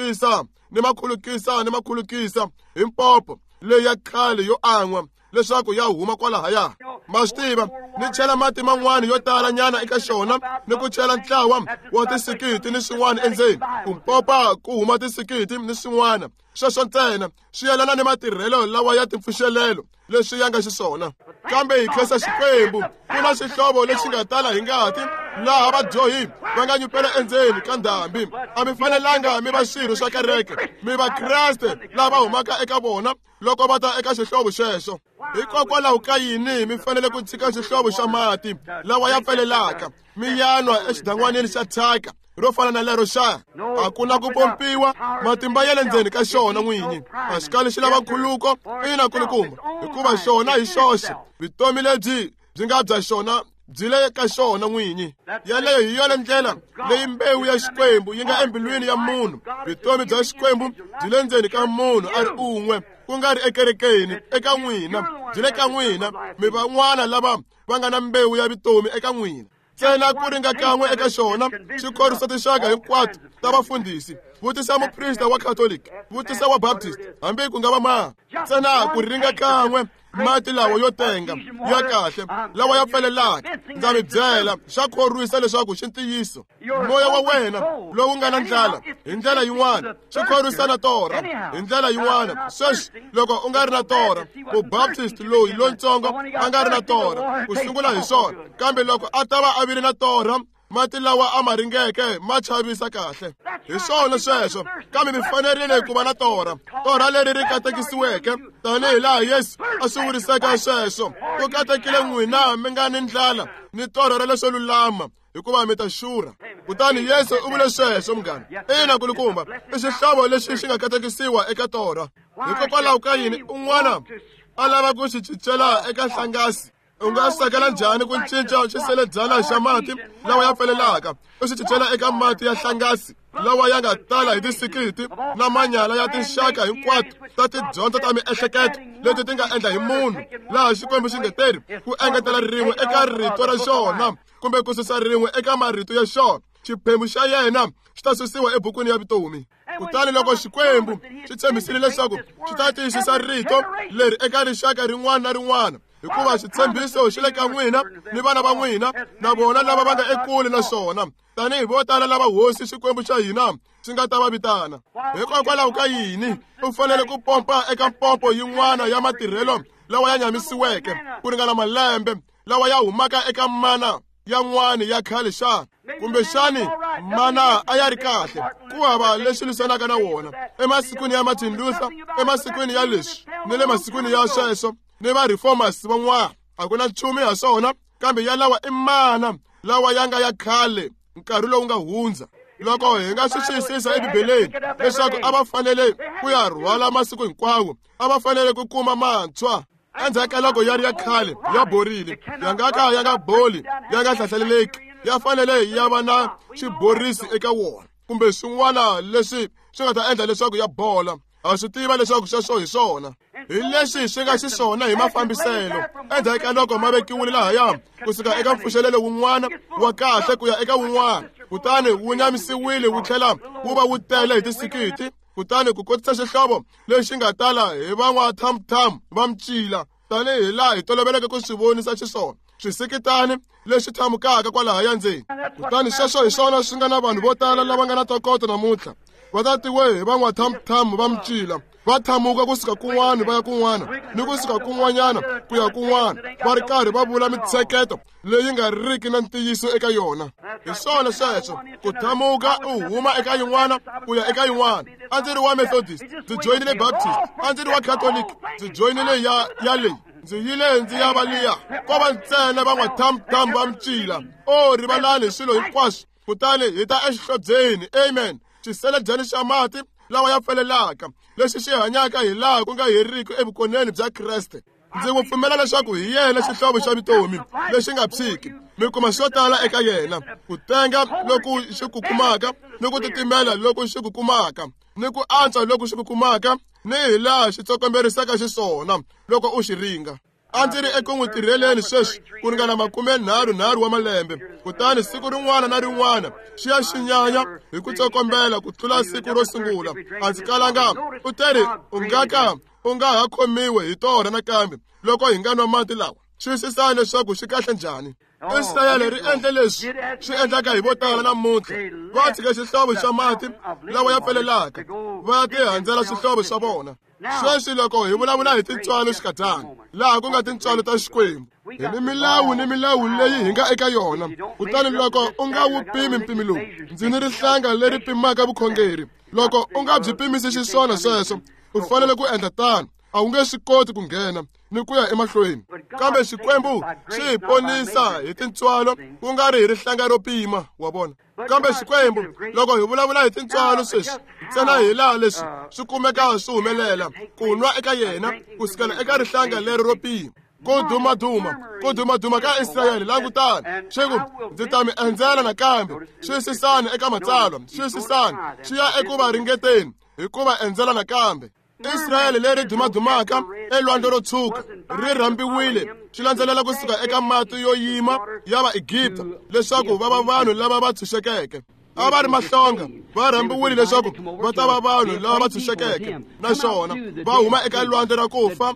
makhulukisa hi mpopo leyi ya khale yo an'wa leswaku ya huma kwalahaya. Ma swi tiva, ni chela mati man'wani yo tala nyana eka xona ni ku chela ntlawa wa tisikiti ni swin'wana endzeni, ku mpopa ku huma tisikiti ni swin'wana. Sweswo ntsena swi yelana ni matirhelo lawa ya timpfuxelelo leswi ya nga xiswona. Kambe hi khensa Xikwembu ku na xihlovo lexi nga tala hi ngati, laha vadyohi va nga nyupela endzeni ka ndhambi. A mi fanelanga mi va swirho swa kereke, mi va Kreste lava humaka eka vona loko va ta eka xihlovo xexo. Hikokwalaho ka yini mi fanele ku tshika xihlovo xa mati lawa ya felelaka mi yanwa exidan'wanini xa thyaka ro fana na lero xa? A ku na ku pompiwa, matimba ya le ndzeni ka xona n'winyi. A xi kali xi lava khuluko. Ina nkulukumba, hikuva xona hi xoxe vutomi lebyi byi nga bya xona byi le ka xona n'winyi. Yaleyo hi yona ndlela leyi mbewu ya Xikwembu yi nga embilwini ya munhu. Vutomi bya Xikwembu byi le ndzeni ka munhu a ri un'we, ku nga ri ekerekeni, eka n'wina. Byi le ka n'wina mi van'wana lava va nga na mbewu ya vutomi eka n'wina. Ntsena ku ringa kan'we eka xona xi khorwisa tinxaka hinkwato ta vafundhisi. Vutisa muprista wa Catholic, vutisa wa Baptist, hambi ku nga va maha. Ntsena ku ringa kan'we mati lawa yo tenga ya kahle lawa ya felelaka. Ndza mi byela xa khorwisa leswaku xi ntiyiso. Moya wa wena lowu nga na ndlala hi ndlela yin'wana xi khorwisa na torha hi ndlela yin'wana. Sweswi loko u nga ri na torha, mubaptist loyi lontsongo a nga ri na torha, ku sungula hi swona. Kambe loko a ta va a vile na torha, mati lawa a ma ringeke ma chavisa kahle. Hi swona sweswo, kambe mi fanerile ku va na torha leri ri katekisiweke tanihi laha Yesu a swi vuriseke sweswo. Ku katekile n'wina mi nga ni ndlala ni torha ra leswo lulama, hikuva mi ta xurha. Kutani Yesu u vule sweswo munghana. Ina nkulukumba, i xihlovo lexi xi nga katekisiwa eka torha. Hikokwalaho ka yini un'wana a lava ku xi cincela eka nhlangasi? U nga sakela njhani ku cinca xiseledzana xa mati lawa ya felelaka u xi cincela eka mati ya nhlangasi lawa ya nga tala hi tisikiti na manyala ya tinxaka hinkwato ta tidyondzo ta miehleketo leti ti nga endla hi munhu, laha Xikwembu xi ngeteri ku engetela rin'we eka rito ra xona kumbe ku susa rin'we eka marito ya xona. xiphemu xa yena xi ta susiwa ebukwini ya vutomi. Kutani loko Xikwembu xi tshembisile leswaku xi ta tiyisisa rito leri eka rixaka rin'wana na rin'wana, hikuva xitshembiso xi le ka n'wina ni vana va n'wina na vona lava va nga ekule na swona, tanihi vo tala lava hosi Xikwembu xa hina xi nga ta va vitana. Hikokwalaho ka yini u fanele ku pompa eka mpompo yin'wana ya matirhelo lawa ya nyamisiweke ku ringana malembe lawa ya humaka eka mana yan'wana ya khale xana? Kumbe xani mana a ya ri kahle ku hava leswi lwisanaka na wona emasikwini ya Martin Luther, emasikwini ya leswi ni le masikwini ya sweswo ni va reformers van'wana? A ku na nchumu ya swona, kambe ya lawa i mana lawa ya nga ya khale nkarhi lowu nga hundza. Loko hi nga swi xiyisisa ebibeleni leswaku a va fanele ku ya rhwala masiku hinkwawo, a va fanele ku kuma mantshwa endzhaku ka loko ya ri ya khale ya borile, ya nga ka ya nga boli, ya nga hlahlaleleki, ya fanele ya va na xiborisi eka wona kumbe swin'wana leswi swi nga ta endla leswaku ya bola. A swi tiva leswaku sweswo hi swona, hi leswi swi nga xiswona hi mafambiselo endzhaku ka loko ma vekiwile lahaya kusuka eka mpfuxelelo wun'wana wa kahle ku ya eka wun'wana, kutani wu nyamisiwile wu tlhela wu va wu tele hi tisikiti, kutani ku kotisa xihlovo lexi nga tala hi van'wathamuthamu va mcila, tanihi laha hi toloveleke ku swi vonisa xiswona, swisikitani leswi thamukaka kwalahaya ndzeni. Kutani sweswo hi swona swi nga na vanhu vo tala lava nga na ntokoto namuntlha. Va tatiwe hi van'wathamuthamu va mcila, va thamuka kusuka kun'wana va ya kun'wana ni kusuka kun'wanyana ku ya kun'wana, va ri karhi va vula mitsheketo leyi nga riki na ntiyiso eka yona. Hi swona sweswo, ku thamuka u huma eka yin'wana ku ya eka yin'wana. A ndzi ri wa Methodist, ndzi joyinile Baptist. A ndzi ri wa Catholic, ndzi joyinile ya leyi. Ndzi yile ndzi ya va liya. Ko va ntsena van'wathamuthamu va mcila. Rivalani hi swilo hinkwaswo, kutani hi ta exihlobyeni. Amen. Xiseledyani xa mati lawa ya felelaka, lexi xi hanyaka hi laha ku nga heriki evukoneni bya Kreste. Ndzi n'wi pfumela leswaku hi yena xihlovo xa vutomi lexi nga tshiki. Mi kuma swo tala eka yena, ku tenga loku xi ku kumaka, ni ku titimela loku xi ku kumaka, ni ku antswa loku xi ku kumaka, ni hi laha xi tsokomberisaka xiswona loko u xi ringa. A ndzi ri eku n'wi tirheleni sweswi ku ringana 33 wa malembe, kutani siku rin'wana na rin'wana xi ya xi nyanya hi ku tsokombela ku tlula siku ro sungula. A ndzi kalanga u teri u nga ha khomiwe hi tona nakambe loko hi nga nwa mati lawa. Xiyisisani leswaku xi kahle njhani. Israyele ri endle leswi swi endlaka hi vo tala namuntlha. Va tshike xihlovo xa mati lawa ya felelaka, va ya tihandzela swihlovo swa vona. Sweswi loko hi vulavula hi tintswalo xikadyana, laha ku nga tintswalo ta Xikwembu, hi ni milawu leyi hi nga eka yona. Kutani loko u nga wu pimi mpimo lowu, ndzi ni rihlanga leri pimaka vukhongeri. Loko u nga byi pimisi xiswona sweswo, u fanele ku endla tano. A wu nge swi koti ku nghena ni ku ya emahlweni. Kambe Xikwembu xi hi ponisa hi tintswalo ku nga ri hi rihlanga ro pima, wa vona. Kambe Xikwembu loko hi vulavula hi tintswalo sweswi, ntsena hi laha leswi swi kumeka swi humelela ku nwa eka yena kusukela eka rihlanga leri ro pima. Ku dumaduma ka Israyele, langutani, xiku ndzi ta mi endzela nakambe. Xiyisisani eka matsalwa, xiyisisani xi ya eku va ringeteni hi ku va endzela nakambe. Israyele leri dumadumaka elwandle ro tshuka ri rhambiwile, xi landzelela kusuka eka mati yo yima ya va-Egipta leswaku va va vanhu lava va tshunxekeke. A va ri mahlonga, va rhambiwile leswaku va ta va vanhu lava va tshunxekeke, naswona va huma eka lwandle ra kufa,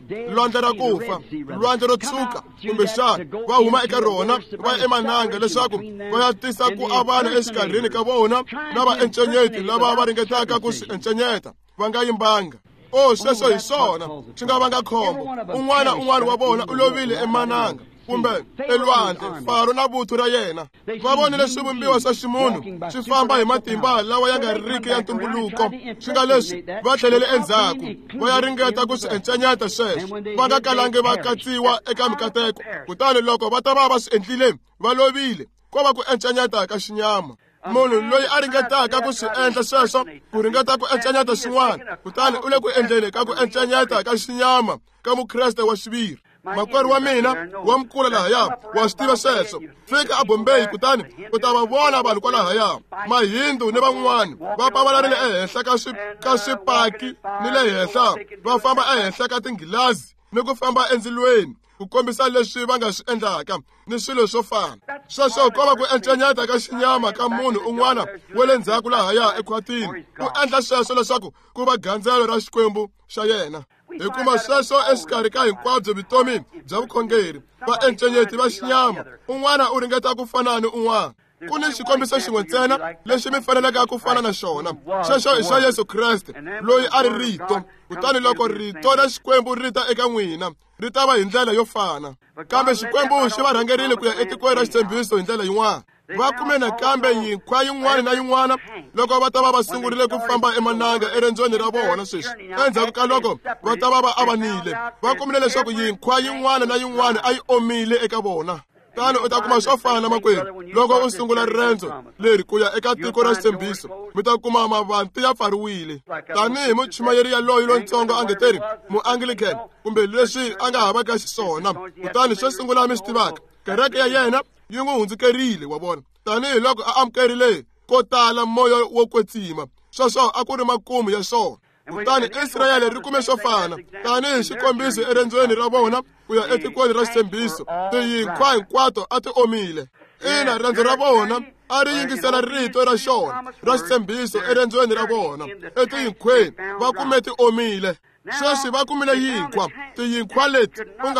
lwandle ro tshuka kumbexana va huma eka rona va ya emananga leswaku va ya tisa ku avana exikarhini ka vona na vaencenyeti lava va ringetaka ku swi encenyeta va nga yimbanga. Sweswo hi swona swi nga vanga khombo. Un'wana wa vona u lovile emananga kumbe elwandle, Faro na vuthu ra yena. Va vonile swivumbiwa swa ximunhu swi famba hi matimba lawa ya nga riki ya ntumbuluko. Swi nga leswi va tlhelele endzhaku va ya ringeta ku swi encenyeta sweswo, va nga kalangi va katsiwa eka mikateko. Kutani loko va ta va swi endlile va lovile, ko va ku encenyeta ka xinyama. Munhu loyi a ringetaka ku swi endla sweswo, ku ringeta ku encenyeta swin'wana, kutani u le ku endleni ka ku encenyeta ka xinyama ka Mukreste wa xiviri. Makwerhu wa mina wa mkula lahaya wa swi tiva sweswo. Fika eBombay kutani u ta va vona vanhu kwalahaya, Mahindu ni van'wana va pavalarile ehenhla ka swipaki ni le henhla, va famba ehenhla ka tinghilazi ni ku famba endzilweni ku kombisa leswi va nga swi endlaka ni swilo swo fana. sweswo ko va ku encenyeta ka xinyama ka munhu un'wana wa le ndzhaku lahaya ekhwatini u endla sweswo leswaku ku va gandzelo ra xikwembu xa yena. Hi kuma sweswo exikarhi ka hinkwabyo vutomi bya vukhongeri va encenyeti va xinyama, un'wana u ringeta ku fana ni un'wana. Ku ni xikombiso xin'we ntsena lexi mi faneleke ku fana na xona, xexo i xa Yesu Kreste loyi a ri rito. Kutani loko rito ra xikwembu ri ta eka n'wina ri ta va hi ndlela yo fana, kambe xikwembu xi va rhangerile ku ya etikweni ra xitshembiso hi ndlela yin'wana. Va kume nakambe yinkwa yin'wana na yin'wana loko va ta va va sungurile ku famba emananga erendzweni ra vona sweswi. Endzhaku ka loko va ta va va avanile, va kumile leswaku yinkwa yin'wana na yin'wana a yi omile eka vona. Tani u ta kuma swo fana na makwerhu loko u sungula riendzo leri ku ya eka tiko ra xitshembiso, mi ta kuma mavanti ya pfariwile. Tanihi muchumayeri yaloyi lontsongo a ngeteri mu-Anglican kumbe leswi a nga havaka xiswona, kutani swo sungula mi swi tivaka, kereke ya yena yi n'wi hundzukerile wa vona. Tanihi loko a amukerile ko tala moya wo kwetsima, sweswo a ku ri makumu ya swona. Kutani Israyele ri kume swo fana tanihi xikombiso erendzweni ra vona ku ya etikweni ra xitshembiso. Tiyinkwa hinkwato a ti omile. Ina rendzo ra vona a ri yingisela rito ra xona ra xitshembiso erendzweni ra vona. Etiyinkhweni va kume ti omile. Sweswi va kumile yinkwa, tiyinkwa leti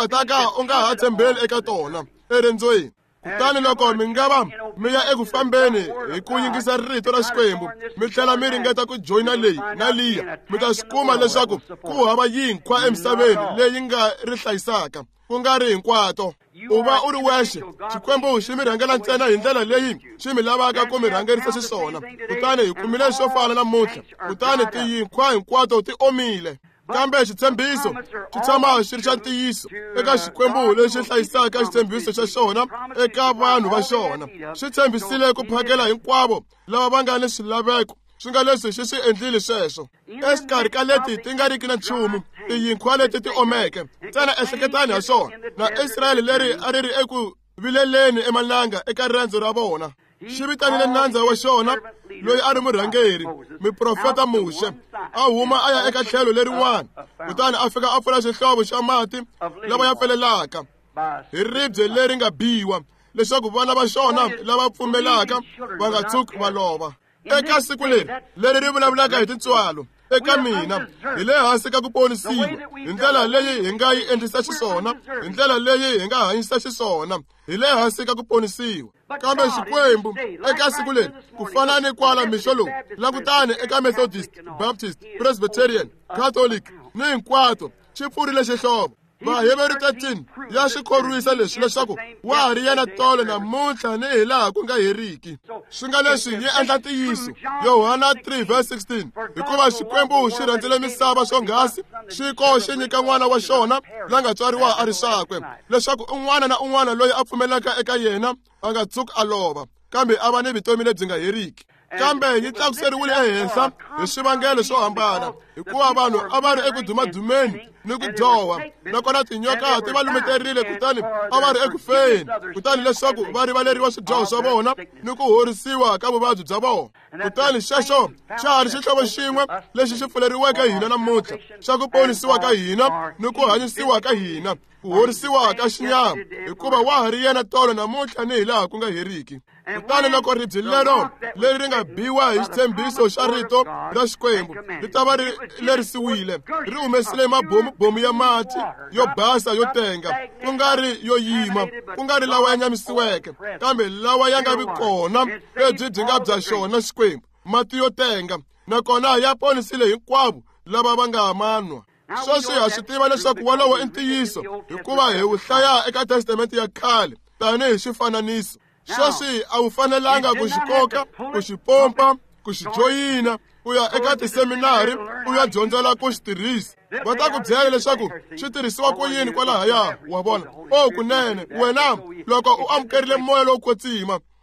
u nga ha tshembeli eka tona erendzweni. Kutani loko mi nga va mi ya eku fambeni hi ku yingisa rito ra xikwembu, mi tlhela mi ringeta ku joyina leyi na liya, mi ta swi kuma leswaku ku hava yinkwa emisaveni leyi nga ri hlayisaka, ku nga ri hinkwato. U va u ri wexe, xikwembu xi mi rhangela ntsena hi ndlela leyi xi mi lavaka ku mi rhangerisa xiswona. Kutani hi kumile swo fana namuntlha, kutani tiyinkwa hinkwato ti omile. Kambe xitshembiso xi tshama xi ri xa ntiyiso eka xikwembu lexi hlayisaka xitshembiso xa xona eka vanhu va xona. Xi tshembisile ku phakela hinkwavo lava va nga ni swilaveko, swi nga leswi xi swi endlile sweswo. Exikarhi ka leti ti nga riki na nchumu, tiyinkwa leti ti omeke, ntsena ehleketani ha swona, na Israyele leri a ri ri eku vileleni emalanga eka rendzo ra vona. Xi vitanile nandza wa xona loyi a ri murhangeri, miprofeta Muxe, a huma a ya eka tlhelo lerin'wana, kutani a fika a pfula xihlovo xa mati lava ya felelaka hi ribye leri nga biwa, leswaku vana va xona lava pfumelaka va nga tshuki va lova. Eka siku leri ri vulavulaka hi tintswalo, eka mina hi le hansi ka ku ponisiwa, hi ndlela leyi hi nga yi endlisa xiswona, hi ndlela leyi hi nga hanyisa xiswona, hi le hansi ka ku ponisiwa. Kambe xikwembu eka siku leri, ku fana ni kwala mixo lowu, langutani eka Methodist, Baptist, Presbyterian, Catholic ni hinkwato, xi pfurile xihlovo. Vaheveri 13 ya swi khorwisa leswi leswaku wa ha ri yena tolo namuntlha ni hi laha ku nga heriki. Swi nga leswi yi endla ntiyiso, Yohana 3:16, hikuva xikwembu xi rhandzile misava swonghasi, xi ko xi nyika n'wana wa xona la nga tswariwa a ri swakwe, leswaku un'wana na un'wana loyi a pfumelaka eka yena a nga tshuki a lova, kambe a va ni vutomi lebyi nga heriki. Kambe yi tlakuseriwile ehenhla hi swivangelo swo hambana, hikuva vanhu a va ri eku dumadumeni ni ku dyoha, nakona tinyoka ti va lumeterile, kutani a va ri eku feni, kutani leswaku va rivaleriwa swidyoho swa vona ni ku horisiwa ka vuvabyi bya vona. Kutani xexo xa ha ri xihlovo xin'we lexi xi pfuleriweke hina namuntlha, xa ku ponisiwa ka hina ni ku hanyisiwa ka hina, ku horisiwa ka xinyama, hikuva wa ha ri yena tolo namuntlha ni hi laha ku nga heriki. Kutani loko ribye lero leri ri nga biwa hi xitshembiso xa rito ra xikwembu ri ta va ri lerisiwile, ri humesile mabomu ya mati yo basa yo tenga, ku nga ri yo yima, ku nga ri lawa ya nyamisiweke, kambe lawa ya nga vi kona lebyi byi nga bya xona xikwembu, mati yo tenga, nakona ya ponisile hinkwavo lava va nga manwa. Sweswi ha swi tiva leswaku walowo i ntiyiso, hikuva hi wu hlaya eka Testamenti ya khale tanihi xifananiso. Sweswi a wu fanelanga ku xi koka, ku xi pompa, ku xi joyina, u ya eka tiseminari u ya dyondzela ku xi tirhisa. Va ta ku byela leswaku xi tirhisiwa ku yini kwalahaya, wa vona. O kunene, wena loko u amukerile moya lowo kwetsima,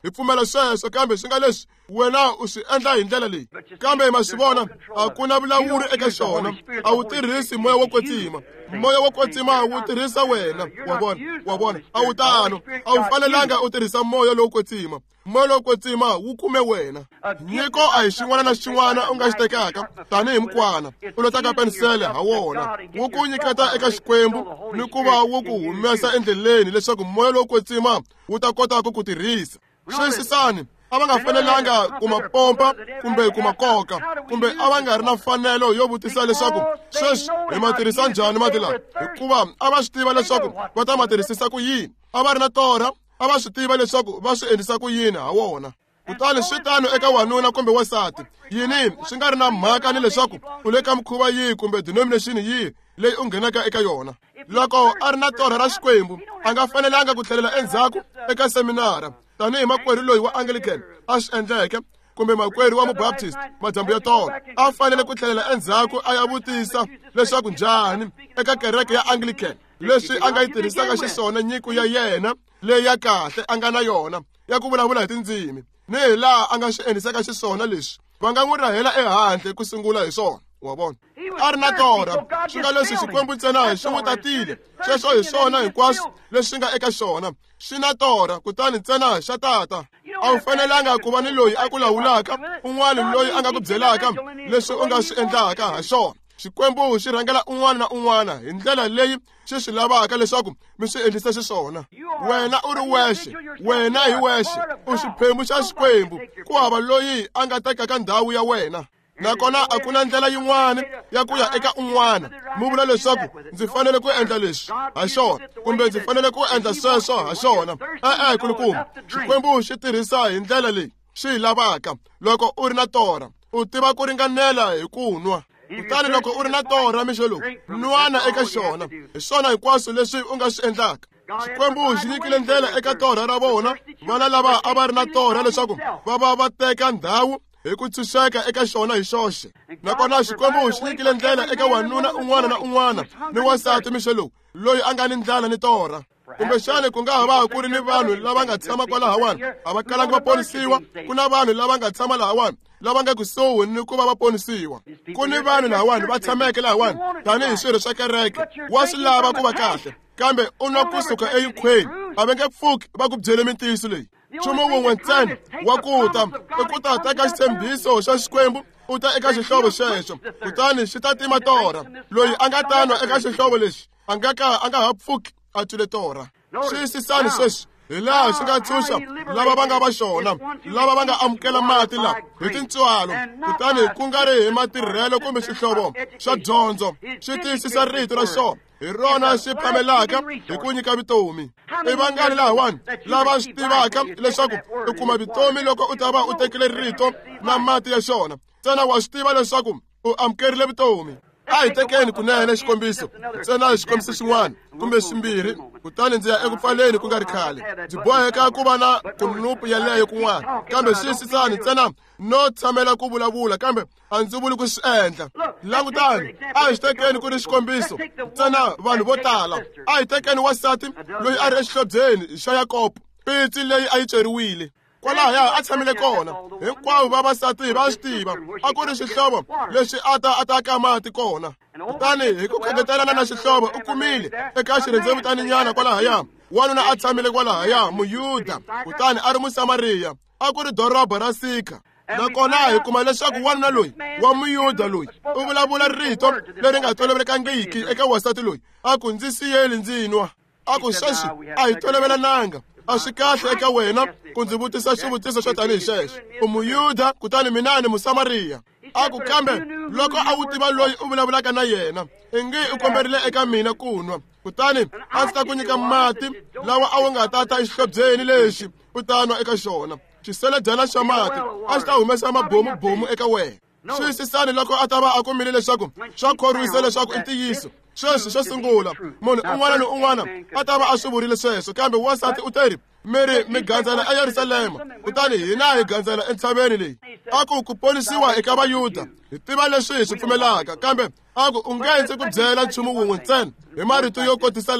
hi pfumela sweswo kambe swi nga leswi wena u swi endla hi ndlela leyi kambe ma swi vona a ku na vulawuri eka xona a wu tirhisi moya wo kwetsima moya wo kwetsima wu tirhisa wena wa vona a wu tano a wu fanelanga u tirhisa moya lowo kwetsima moya lowo kwetsima wu kume wena nyiko a hi xin'wana na xin'wana u nga xi tekaka tanihi mukwana u lotaka pensele ha wona wu ku nyiketa eka xikwembu ni ku va wu ku humesa endleleni leswaku moya lowo kwetsima wu ta kota ku tirhisa xiyisisani a va nga fanelanga ku ma pompa kumbe ku ma koka kumbe a va nga ri na mfanelo yo vutisa leswaku sweswi hi ma tirhisa njhani mati lawa hikuva a va swi tiva leswaku va ta ma tirhisisa ku yini a va ri na torha a va swi tiva leswaku va swi endlisa ku yini ha wona kutani swi tano eka wanuna kumbe wasati yini swi nga ri na mhaka ni leswaku u le ka mukhuva yihi kumbe denomination yihi leyi u nghenaka eka yona loko a ri na torha ra xikwembu a nga fanelanga ku tlhelela endzhaku eka seminara tanihi makwerhu loyi wa Anglican a swi endleke kumbe makwerhu wa mubaptist Majambu ya Tolo a fanele ku tlhelela endzhaku a ya vutisa leswaku njhani eka kereke ya Anglican leswi a nga yi tirhisaka xiswona nyiko ya yena leyi ya kahle a nga na yona ya ku vulavula hi tindzimi ni hi laha a nga swi endlisaka xiswona leswi va nga n'wi rahela ehandle ku sungula hi swona wa vona a ri na torha swi nga leswi xikwembu ntsena hi swi n'wi tatile sweswo hi swona hinkwaswo leswi nga eka xona xi na torha kutani ntsena xa tata a wu fanelanga ku va ni loyi a ku lawulaka un'wana loyi a nga ku byelaka leswi u nga swi endlaka ha xona xikwembu xi rhangela un'wana na un'wana hi ndlela leyi xi swi lavaka leswaku mi swi endlisa xiswona wena u ri wexe wena hi wexe u xiphemu xa xikwembu ku hava loyi a nga tekaka ndhawu ya wena nakona a ku na ndlela yin'wana ya ku ya eka un'wana mu vula leswaku ndzi fanele ku endla leswi ha xona kumbe ndzi fanele ku endla sweswo ha xona kulukumba xikwembu xi tirhisa hi ndlela leyi xi hi lavaka loko u ri na torha u tiva ku ringanela hi ku nwa kutani loko u ri na torha mixo lowu nwana eka xona hi swona hinkwaswo leswi u nga swi endlaka xikwembu xi nyikile ndlela eka torha ra vona vana lava a va ri na torha leswaku va teka ndhawu hi ku tshunxeka eka xona hi xoxe nakona xikwembu xi nyikile ndlela eka wanuna un'wana na un'wana ni wasati mixo lowu loyi a nga ni ndlala ni torha kumbexani ku nga ha va ku ri ni vanhu lava nga tshama kwalahawani a va kalanga va ponisiwa ku na vanhu lava nga tshama lahawani lava nga kusuhi ni ku va va ponisiwa ku ni vanhu lahawani va tshameke lahawani tanihi swirho swa kereke wa swi lava ku va kahle kambe u nwa kusuka eyikhweni a va nge pfuki va ku byele mintiyiso leyi nchumu wun'we ntsena wa ku ta i ku ta teka xitshembiso xa xikwembu u ta eka xihlovo xexo kutani xi ta tima torha loyi a nga tanwa eka xihlovo lexi a nga ha pfuki a twile torha xiyisisani sweswi hi laha swi nga tshunxa lava va nga va xona lava va nga amukela mati laha hi tintswalo kutani ku nga ri hi matirhelo kumbe xihlovo xa dyondzo xi tiyisisa rito ra xona hi rona xi phamelaka hi ku nyika vutomi i vangani lahawani lava swi tivaka leswaku u kuma vutomi loko u ta va u tekile rito na mati ya xona ntsena wa swi tiva leswaku u amukerile vutomi a hi tekeni kunene xikombiso ntsena xikombiso xin'wana kumbe swimbirhi kutani ndzi ya eku pfaleni ku nga ri khale ndzi boheka ku va na kunupu yaleyo kun'wana kambe xiyisisani ntsena no tshamela ku vulavula kambe a ndzi vuli ku swi endla langutani a hi tekeni ku ri xikombiso ntsena vanhu vo tala a hi tekeni wasati loyi a ri exihlobyeni xa Yakobo pitsi leyi a yi ceriwile kwalahaya a tshamile kona hinkwavo vavasati va swi tiva a ku ri xihlovo lexi a ta ka mati kona kutani hi ku khegetelana na xihlovo u kumile eka xirhendzevutaninyana kwalahaya wanuna a tshamile kwalahaya muyuda kutani a ri musamariya a ku ri doroba ra Sikha nakona hi kuma leswaku wanuna loyi wa muyuda loyi u vulavula rito leri nga tolovelekangiki eka wasati loyi a ku ndzi siyeli ndzi nwa a ku sweswi a hi tolovelananga a swi kahle eka wena ku ndzi vutisa xivutiso xo tanihi xexo u muyuda kutani mina ni musamariya a ku kambe loko a wu tiva loyi u vulavulaka na yena i nge u komberile eka mina ku nwa kutani a ndzi ta ku nyika mati lawa a wu nga ta exihlobyeni lexi u ta nwa eka xona xiseledyana xa mati a xi ta humesa mabomubomu eka wena xiyisisani loko a ta va a kumile leswaku swa khorwisa leswaku i ntiyiso sweswi xo sungula munhu un'wana ni un'wana a ta va a swi vurile sweswo kambe wasati u teri mi gandzela eYerusalema kutani hina hi gandzela entshaveni leyi a ku ponisiwa eka vayuda hi tiva leswi hi swi pfumelaka kambe a ku u nge ndzi ku byela nchumu wun'we ntsena hi marito yo kotisa lawa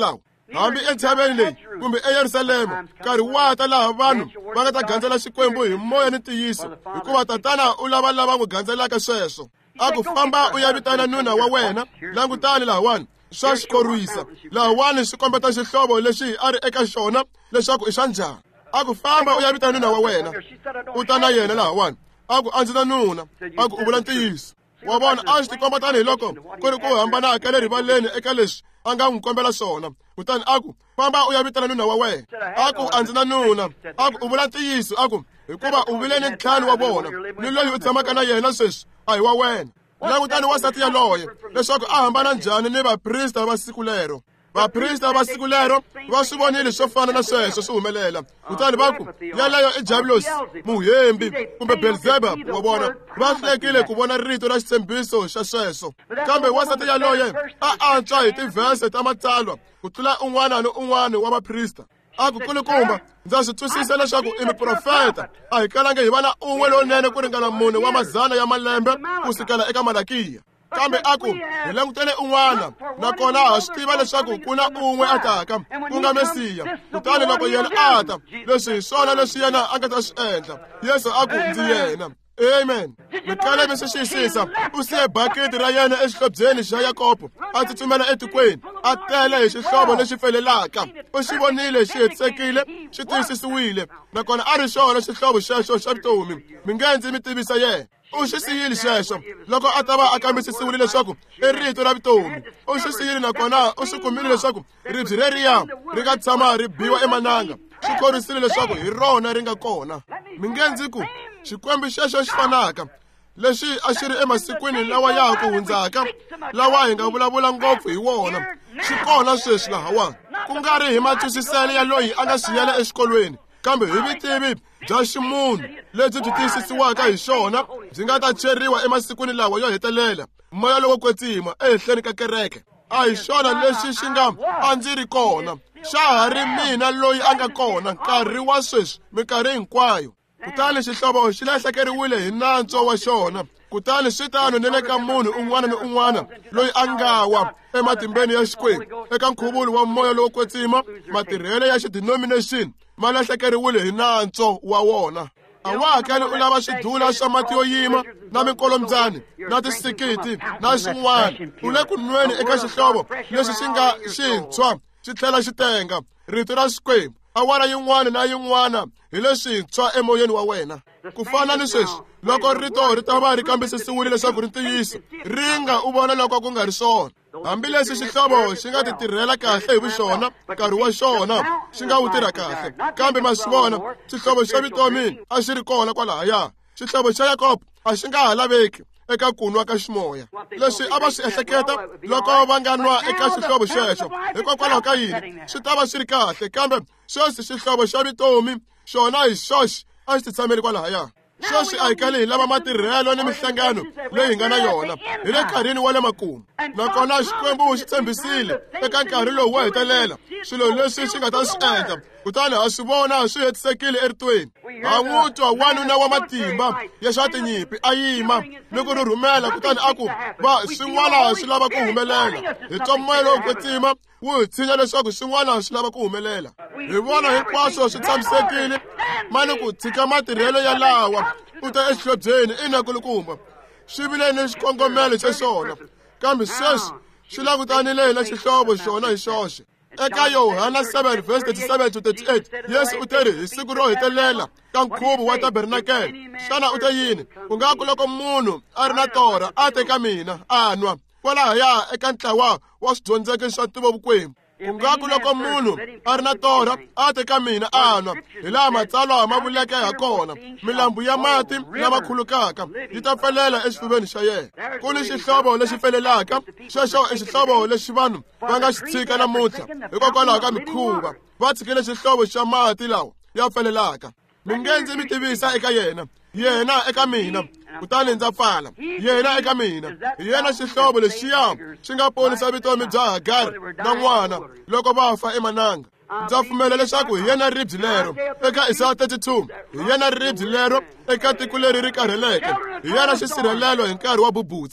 hambi entshaveni leyi kumbe eYerusalema nkarhi wa ta laha vanhu va nga ta gandzela Xikwembu hi moya ni ntiyiso, hikuva tatana u lava lava n'wi gandzelaka sweswo. A ku famba u ya vitana nuna wa wena, langutani lahawani swa xikorwisa, lahawani swi kombeta xihlovo lexi a ri eka xona leswaku i xa njhani. A ku famba u ya vitana nuna wa wena, u ta na yena lahawani. A ku a ndzi na nuna, a ku u vula ntiyiso. Wa vona a swi tikomba tanihiloko ku ri ku hambana ka le rivaleni eka leswi a nga n'wi kombela swona. Kutani a ku famba u ya vitana nuna wa wena. A ku a ndzi na nuna, a ku u vula ntiyiso. A ku hikuva u vile ni ntlhanu wa vona, ni loyi u tshamaka na yena sweswi a hi wa wena. Langutani wasati yaloye leswaku a hambana njhani ni vaprista va siku lero. Vaprista va siku lero va swi vonile swo fana na sweswo swi humelela. Kutani va ku yaleyo i Jabilosi, muhembi kumbe Belzebub wa vona. Va hlekile ku vona rito ra xitshembiso xa sweswo. Kambe wasati yaloye a antswa hi tivhese ta matsalwa ku tlula un'wana ni un'wana wa vaprista. A ku kulukumba, ndza swi twisisa leswaku i miprofeta, a hi kalangi hi vana un'we lonene ku ringana mune wa mazana ya malembe kusukela eka Malakiya. Kambe a ku hi langutele un'wana, nakona ha swi tiva leswaku ku na un'we a taka, ku nga Mesiya. Kutani loko yena a ta, leswi hi swona leswi yena a nga ta swi endla. Yesu a ku ndzi yena. Amen. Mikale mi swi xiyisisa, u siye bakiti ra yena exihlobyeni xa Yakobo, a tsutsumela etikweni, a tele hi xihlovo lexi felelaka. U xi vonile xi hetisekile, xi tiyisisiwile, nakona a ri xona xihlovo xexo xa vutomi. Mi nge ndzi mi tivisa yena. U xi siyile xexo loko a ta va a kambisisiwile leswaku i rito ra vutomi. U xi siyile nakona u swi kumile leswaku ribye leriya ri nga tshama ri biwa emananga. Swi khorisile leswaku hi rona ri nga kona. Mi nge ndzi ku Xikwembu xexo xi fanaka lexi a xi ri emasikwini lawa ya ha ku hundzaka, lawa hi nga vulavula ngopfu hi wona, xi kona sweswi lahawani. Ku nga ri hi matwisisele ya loyi a nga swi yela exikolweni, kambe hi vutivi bya ximunhu lebyi byi tiyisisiwaka hi xona byi nga ta cheriwa emasikwini lawa yo hetelela. Moya lowo kwetsima ehenhleni ka kereke, a hi xona lexi xi nga a ndzi ri kona. Xa ha ri mina loyi a nga kona nkarhi wa sweswi, minkarhi hinkwayo. Kutani xihlovo xi lahlekeriwile hi nantswo wa xona. Kutani swi tano ni le ka munhu un'wana ni un'wana loyi a nga wa ematimbeni ya Xikwembu. Eka nkhuvulo wa moya lowo kwetsima, matirhelo ya xidenomination ma lahlekeriwile hi nantswo wa wona. A wa hakeli u lava swidula swa mati yo yima na minkolombyani na tisikiti na swin'wana. U le ku nweni eka xihlovo lexi xi nga xintshwa xi tlhela xi tenga, rito ra Xikwembu. Awara yin'wana na yin'wana hi leswintshwa emoyeni wa wena. Ku fana ni sweswi, loko rito ri ta va ri kambisisiwile leswaku ri ntiyiso, ringa u vona loko ku nga ri swona. Hambileswi xihlovo xi nga ti tirhela kahle hi vuxona, nkarhi wa xona xi nga wu tirha kahle. Kambe ma swi vona, xihlovo xa vutomi a xi ri kona kwalahaya. Xihlovo xa Yakobo a xi nga ha laveki eka kunwa ka ximoya. Leswi a va swi ehleketa loko va nga nwa eka xihlovo xexo, hikokwalaho ka yini swi ta va swi ri kahle. Kambe sweswi xihlovo xa vutomi xona hi xoxi a xi titshameli kwalahaya. Sweswi a hi kali hi lava matirhelo ni mihlangano leyi hi nga na yona hi le nkarhini wa le makumu. Nakona Xikwembu xi tshembisile eka nkarhi lowu wo hetelela swilo leswi xi nga ta swi endla. Kutani ha swi vona swi hetisekile eritweni. Ha n'wi twa wanuna wa matimba ya swa tinyimpi a yima ni ku rhurhumela. Kutani a ku va swin'wana swi lava ku humelela. Hi twa moya lowo kwetsima wu hi tshinya leswaku swin'wana swi lava ku humelela. Hi vona hinkwaswo swi tshamisekile, mani ku tshika matirhelo ya lawa u ta exihlobyeni inakulukumba. Swi vile ni xikongomelo xa xona, kambe sweswi xi langutanile na xihlovo xona hi xoxe. Eka Yohana 7:37-38, Yesu u te ri hi siku ro hetelela ka nkhuvo wa tabernakele. Xana u te yini? Ku nga ku loko munhu a ri na torha a te ka mina a nwa kwalahaya eka ntlawa wa swidyondzeki swa ntivovukwembu. Ku nga ku loko munhu a ri na torha a te ka mina a nwa, hi laha matsalwa ma vuleke ha kona, milambu ya mati lama khulukaka yi ta felela exifuveni xa yena. Ku ni xihlovo lexi felelaka, xexo i xihlovo lexi vanhu va nga xi tshika namuntlha hikokwalaho ka mikhuva. Va tshikile xihlovo xa mati lawa ya felelaka. Mi nge ndzi mi tivisa eka yena, yena eka mina, kutani ndza pfala. Yena eka mina, hi yena xihlovo lexiya xi nga ponisa vutomi bya Hagari na n'wana loko va fa emananga. Ndza pfumela leswaku hi yena ribye lero eka Isaya 32, hi yena ribye lero eka tiko leri ri karheleke, hi yena xisirhelelo hi nkarhi wa bubutsa.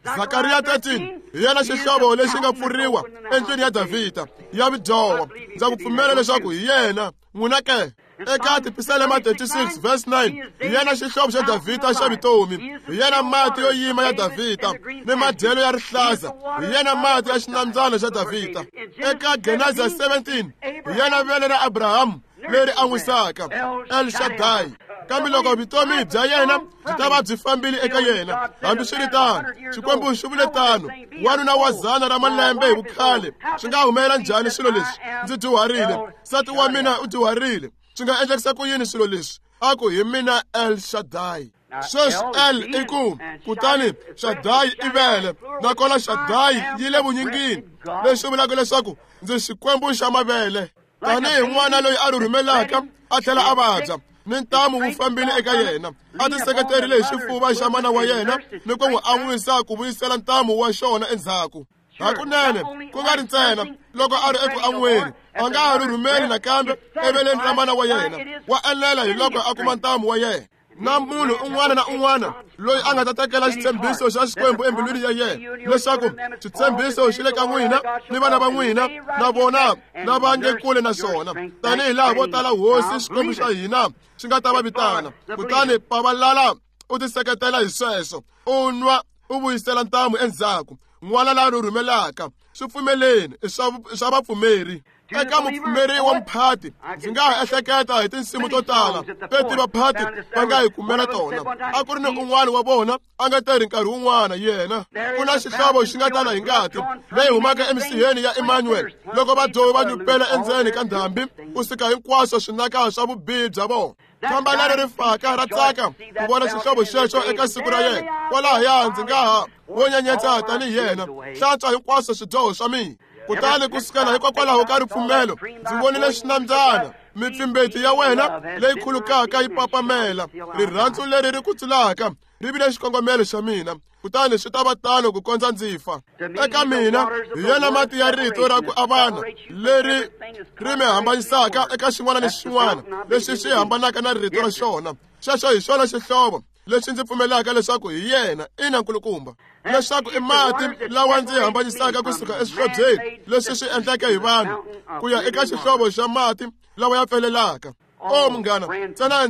Zakariya 13 hi yena xihlovo lexi nga pfuriwa endlwini ya Davhida ya vidyowa. Ndza ku pfumela leswaku hi yena n'wina ke. Eka Tisalema 36 verse 9 hi yena xihlovo xa Davhida xa vutomi, hi yena mati yo yima ya Davhida ni madyelo ya rihlaza, hi yena mati ya xinambyana xa Davhida. Eka Genesis 17 hi yena vele ra Abrahamu leri a n'wisaka, El Shaddai. Kambe loko vutomi bya yena byi ta va byi fambile eka yena, hambi swi ri tano Xikwembu xi vule tano, wanuna wa 100 ra malembe hi vukhale, swi nga humelela njhani swilo leswi? Ndzi dyuharile, nsati wa mina u dyuharile, swi nga endlekisa ku yini swilo leswi? A ku hi mina El Shaddai. Sweswi El i ku, kutani Shaddai i vele, nakona Shaddai yi le vunyingini, leswi vulaka leswaku ndzi Xikwembu xa mavele. Tanihi n'wana loyi a rhumelaka a tlhela a vabya, ni ntamu wu fambile eka yena, a tiseketerile hi xifuva xa mana wa yena ni ku n'wi an'wisa ku vuyisela ntamu wa xona endzhaku. Hakunene ku nga ri ntsena loko a ri eku an'weni, a nga ha ri rhumeli nakambe eveleni ra mana wa yena, wa enela hi loko a kuma ntamu wa yena. Na munhu un'wana na un'wana loyi a nga ta tekela xitshembiso xa Xikwembu embilwini ya yena, leswaku xitshembiso xi le ka n'wina ni vana va n'wina na vona lava nge kule na swona, tanihi laha vo tala hosi Xikwembu xa hina xi nga ta va vitana. Kutani pavalala u tiseketela hi sweswo, u nwa u vuyisela ntamu endzhaku. N'wana la rhumelaka swi pfumeleni i swa vapfumeri. Eka mupfumeri wa mphati ndzi nga ha ehleketa hi tinsimu to tala leti vaphati va nga hi kumela tona. A ku ri ni un'wana wa vona a nga tirhi nkarhi wun'wana yena. Ku na xihlovo xi nga tala hi ngati leyi humaka emisiheni ya Emmanuel loko vadyohi va nyupela endzeni ka ndhambi ku sika hinkwaswo swinaka swa vubihi bya vona. Khamba leri ri faka ra tsaka ku vona xihlovo xexo eka siku ra yena. Kwalahaya ndzi nga ha wo nyenyetsa tanihi yena, hlantswa hinkwaswo swidyoho swa mina. Kutani kusukela hikokwalaho ka ripfumelo ndzi vonile xinambyana, mipfimbeti ya wena leyi khulukaka yi papamela, rirhandzu leri ri kutsulaka ri vile xikongomelo xa mina. Kutani swi ta va tano ku kondza ndzi fa. Eka mina hi yena mati ya rito ra ku avana leri ri mi hambanyisaka eka xin'wana ni xin'wana lexi xi hambanaka na rito ra xona. Xexo hi xona xihlovo lexi ndzi pfumelaka leswaku hi yena ina nkulukumba, leswaku i mati lawa ndzi hambanyisaka kusuka eswihlobyeni leswi swi endleke hi vanhu ku ya eka xihlovo xa mati lawa ya pfelelaka. O munghana, ntsena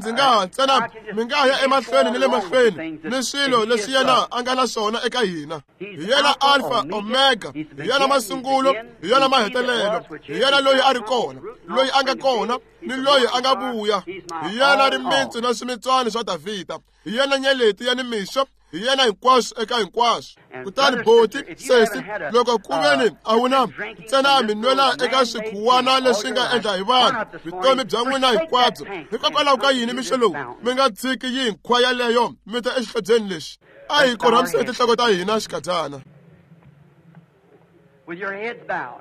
mi nga ya emahlweni ni le mahlweni ni swilo leswi yena a nga na swona eka hina. Hi yena Alpha Omega, hi yena masungulo, hi yena mahetelelo, hi yena loyi a ri kona, loyi a nga kona ni loyi a nga vuya, hi yena rimitsu na swimitswana swa Davhida, hi yena nyeleti ya nimixo, hi yena hinkwaswo eka hinkwaswo. Kutani boti sesi loko ku veni a wu na ntsena mi nwela eka swikhuwana leswi nga endla hi vanhu vutomi bya n'wina hinkwabyo, hikokwalaho ka yini mixo lowu mi nga tshiki yi hinkhwa yaleyo mi ta exihlobyeni lexi? A hi korhamiseni tinhloko ta hina xikadyana. With your heads bowed.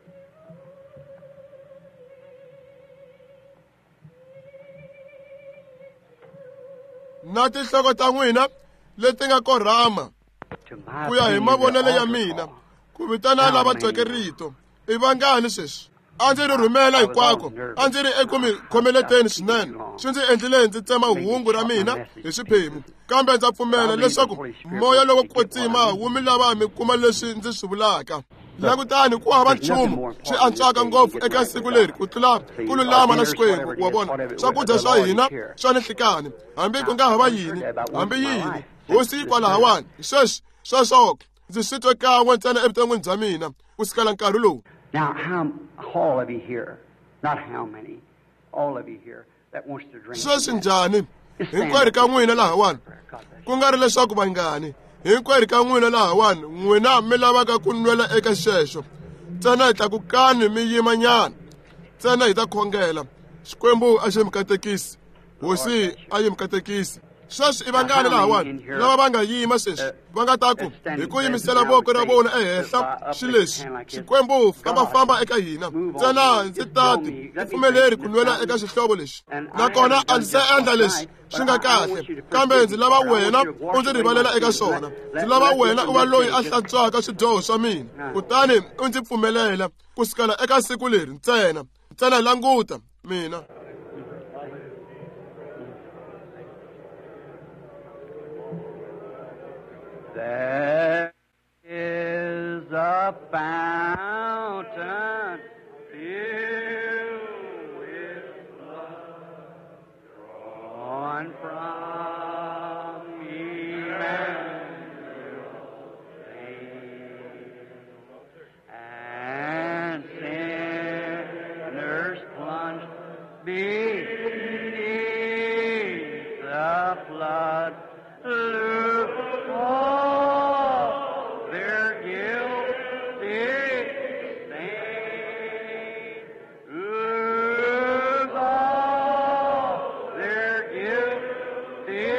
Na tinhloko ta n'wina leti nga korhama ku ya hi mavonelo ya mina, ku vitana lava tweke rito. I vangani sweswi? A ndzi ri rhumela hinkwako, a ndzi ri eku mi khomeleteni swinene, swi ndzi endlile ndzi tsema hungu ra mina hi swiphemu. Kambe ndza pfumela leswaku moya loko kwetsima wu mi lava mi kuma leswi ndzi swi vulaka. Langutani ku hava nchumu swi antswaka ngopfu eka siku leri ku tlula ku lulama na Xikwembu. Wa vona swakudya swa hina swa nihlikani, hambi ku nga hava yini, hambi yini hosi yi kwalahawani. Sweswi sweswo ndzi swi twe kan'we ntsena evuton'wini bya mina ku sukela nkarhi lowu. Now, all of you here, not how many, all of you here that wants to drink. Sweswi njhani hinkwerhu ka n'wina lahawani, ku nga ri leswaku vangani, hinkwerhu ka n'wina lahawani n'wina mi lavaka ku nwela eka xexo. Ntsena hi tlakukani mi yima nyana, ntsena hi ta khongela. Xikwembu a xi mi katekisi, hosi a yi mi katekisi. Sweswi i vangani lahawani lava va nga yima sweswi va nga ta ku hi ku yimisela voko ra vona ehenhla xilexi. Xikwembu fambafamba eka hina, ntsena ndzi tati pfumeleri ku nwela eka xihlovo lexi. Nakona a ndzi se endla leswi swi nga kahle, kambe ndzi lava wena u ndzi rivalela eka swona. Ndzi lava wena u va loyi a hlantswaka swidyoho swa mina, kutani u ndzi pfumelela ku sukela eka siku leri ntsena languta mina. is a fountain filled with blood drawn from Emmanuel's vein, and sinners plunged beneath the flood. Look all their guilty stain. Look all their guilty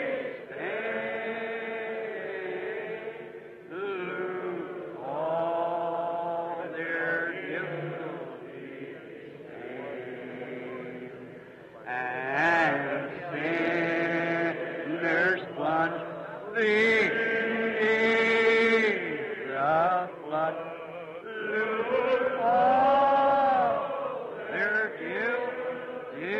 stain. Look all their guilty stain. And sinners plunged beneath the flood. Look all their guilty.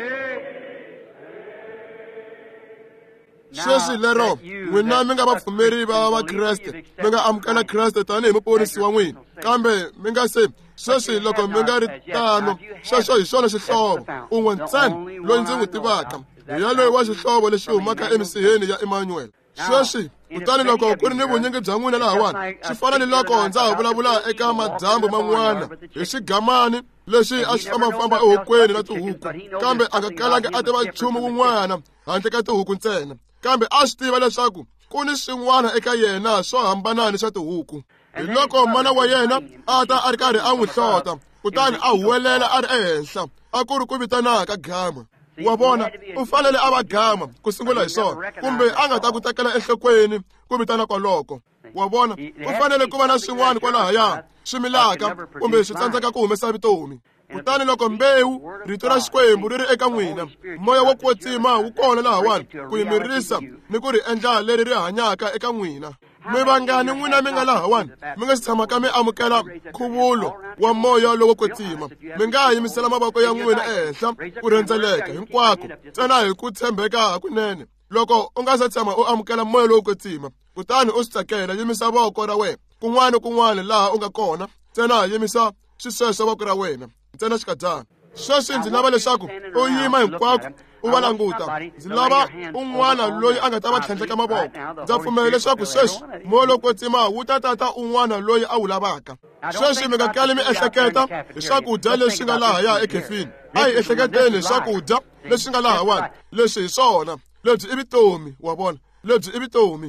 sweswi lero n'wina mi nga vapfumeri va vakreste mi nga amukela kreste tanihi muponisi wa n'wina, kambe mi nga se sweswi loko mi nga ri tano sweswo hi swona xihlovo un'we ntsena loyi ndzi n'wi tivaka hi yaloyi wa xihlovo lexi humaka emisiheni ya Emmanuel. Sweswi kutani loko ku ri ni vunyingi bya n'wina lahawani swi fana ni loko ndza ha vulavula eka madyambu man'wana hi xigamani lexi a xi fambafamba ehokweni na tihuku, kambe a nga kalangi a tiva nchumu wun'wana handle ka tihuku ntsena, kambe a swi tiva leswaku ku ni swin'wana eka yena swo hambanani swa tihuku. Hi loko mana wa yena a ta a ri karhi a n'wi hlota, kutani a huwelela a ri ehenhla, a ku ri ku vitanaka gama. Wa vona u fanele a va gama ku sungula hi swona, kumbe a nga ta ku tekela enhlokweni ku vitana kwaloko. Wa vona u fanele ku va na swin'wana kwalahaya swi milaka kumbe swi tsandzeka ku humesa vutomi. Kutani loko mbewu rito ra Xikwembu ri ri eka n'wina, moya wo kwetsima wu kona lahawani ku yimirisa ni ku ri endla leri ri hanyaka eka n'wina. Mi vangani n'wina mi nga lahawani mi nga si tshamaka mi amukela nkhuvulo wa moya lowo kwetsima, mi nga yimisela mavoko ya n'wina ehenhla ku rhendzeleka hinkwako ntsena hi ku tshembeka hakunene. Loko u nga se tshama u amukela moya lowo kwetsima, kutani u swi tsakela, yimisa voko ra wena kun'wana laha u nga kona, ntsena yimisa xisweswo voko ra wena ntsena xikadyana. Sweswi ndzi lava leswaku u yima hinkwako u va languta. Ndzi lava un'wana loyi a nga ta va tlhentleka mavoko. Ndza pfumela leswaku sweswi moya lowo kwetsima wu ta tata un'wana loyi a wu lavaka. Sweswi mi nga kali mi ehleketa hi swakudya leswi nga lahaya ekhefini. A hi ehleketeni hi swakudya leswi nga lahawani, leswi hi swona, lebyi i vutomi. Wa vona, lebyi i vutomi.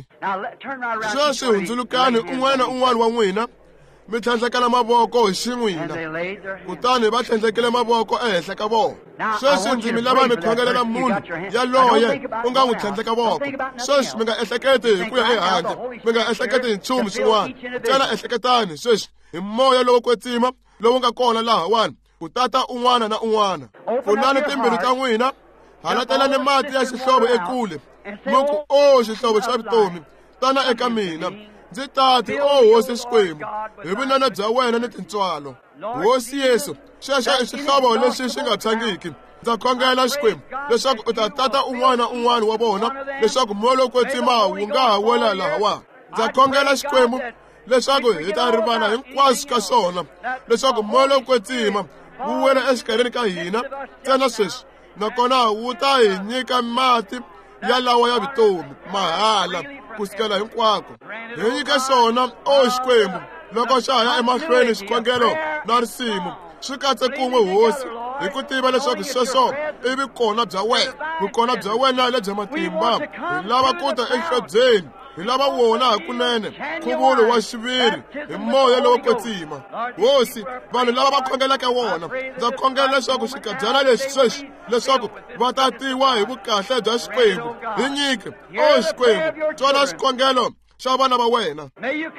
Sweswi hundzulukani un'wana na un'wana wa n'wina mi tlhandlekela mavoko hi xin'wina, kutani va tlhandlekele mavoko ehenhla ka vona. Sweswi ndzi mi lava mi khongelela munhu yaloye u nga n'wi tlhandleka voko. Sweswi mi nga ehleketi hi ku ya ehandle, mi nga ehleketi hi nchumu swin'wana, ntsena ehleketani sweswi hi moya lowo kwetsima lowu nga kona lahawani ku tata un'wana na un'wana. Pfulani timbilu ta n'wina, halatalani mati ya xihlovo ekule, muku o xihlovo xa vutomi tana eka mina. Ndzi tati o Hosi Xikwembu hi vunene bya wena ni tintswalo. Hosi Yesu, xexo i xihlovo lexi xi nga tshangiki. Ndza khongela Xikwembu leswaku u ta tata un'wana na un'wana wa vona, leswaku moya lowo kwetsima wu nga ha wela lahawa. Ndza khongela Xikwembu leswaku hi ta rivala hinkwaswo ka swona, leswaku moya lowo kwetsima wu wela exikarhini ka hina ntsena sweswi, nakona wu ta hi nyika mati ya lawa ya vutomi mahala kusukela hinkwako. Hi nyika swona o Xikwembu loko xa ha ya emahlweni xikhongelo na risimu swi katse kun'we Hosi, hi ku tiva leswaku sweswo i vukona bya wena, vukona bya wena lebya matimba. Hi lava ku ta enhlobyeni, hi lava wona hakunene nkhuvulo wa xiviri hi moya lowo kwetsima. Hosi, vanhu lava va khongelaka wona, ndza khongela leswaku xikadyana lexi sweswi leswaku va tatiwa hi vukahle bya Xikwembu. Hi nyike o Xikwembu tswala xikhongelo xa vana va wena,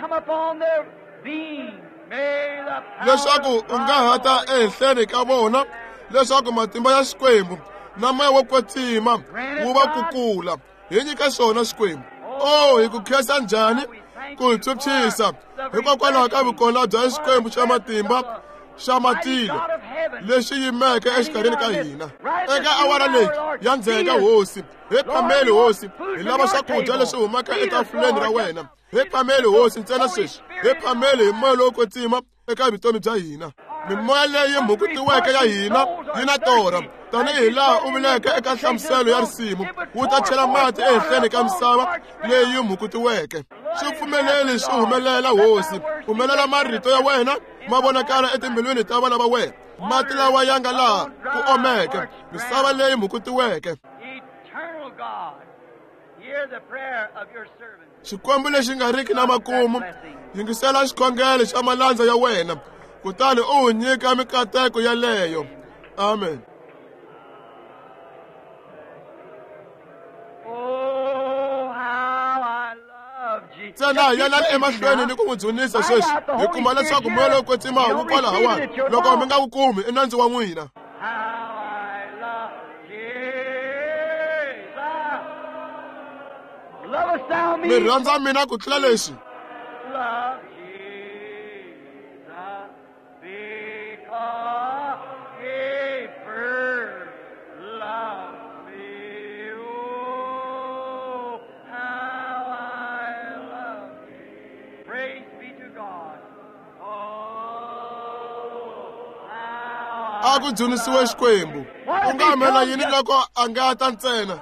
leswaku u nga hata ehenhleni ka vona, leswaku matimba ya Xikwembu na moya wo kwetsima wu va kukula. Hi nyika swona Xikwembu. O hi ku khensa njhani ku hi tshupchisa hikokwalaho ka vukona bya Xikwembu xa matimba xa matilo. lexi yimeke exikarhini ka hina. Eka awara leyi ya ndzheka hosi, hi phameli hosi, hi lava swakudya leswi humaka etafuleni ra wena. Hi phameli hosi ntsena sweswi, hi phameli hi moya lowo kwetsima eka vutomi bya hina. Mimoya leyi hungutiweke ya hina yi na torha, tanihi laha u vuleke eka nhlamuselo ya risimu, wu ta chela mati ehenhleni ka misava leyi hungutiweke. Swi pfumeleli swi humelela hosi, humelela marito ya wena ma vonakala etimbilwini ta vana va wena. Mati lawa ya nga laha ku omeke, misava leyi hungutiweke. Xikwembu lexi nga riki na makumu, yingisela xikhongelo xa malandza ya wena, kutani u wu nyika mikateko yaleyo. Amen. Ntsena yanani emahlweni ni ku n'wi dzunisa sweswi, hi kuma leswaku moya lowo kwetsima wu kwalahawani. Loko mi nga wu kumi i nandzu wa n'wina. Mi rhandza mina ku tlula leswi. A ku dzunisiwe Xikwembu. U nga humela yini loko a nga ta ntsena?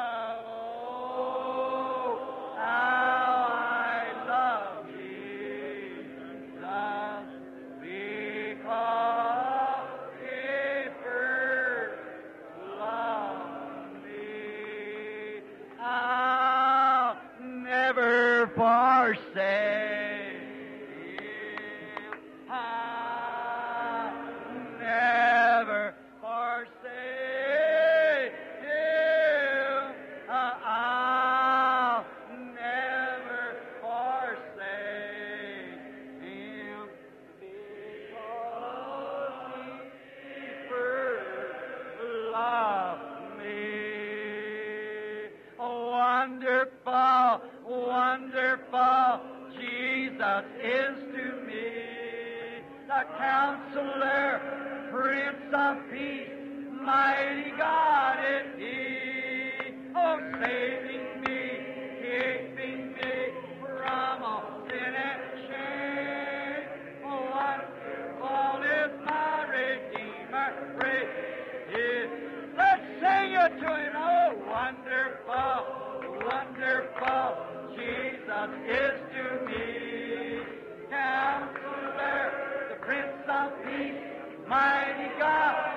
Wonderful, Jesus is to me, the Counselor, Prince of Peace, mighty God is He, oh, saving me, keeping me from all sin and shame. Oh, wonderful is my Redeemer, praise His. Let's sing it to Him, oh, wonderful, wonderful, Jesus is to me, Counselor, the Prince of Peace, mighty God,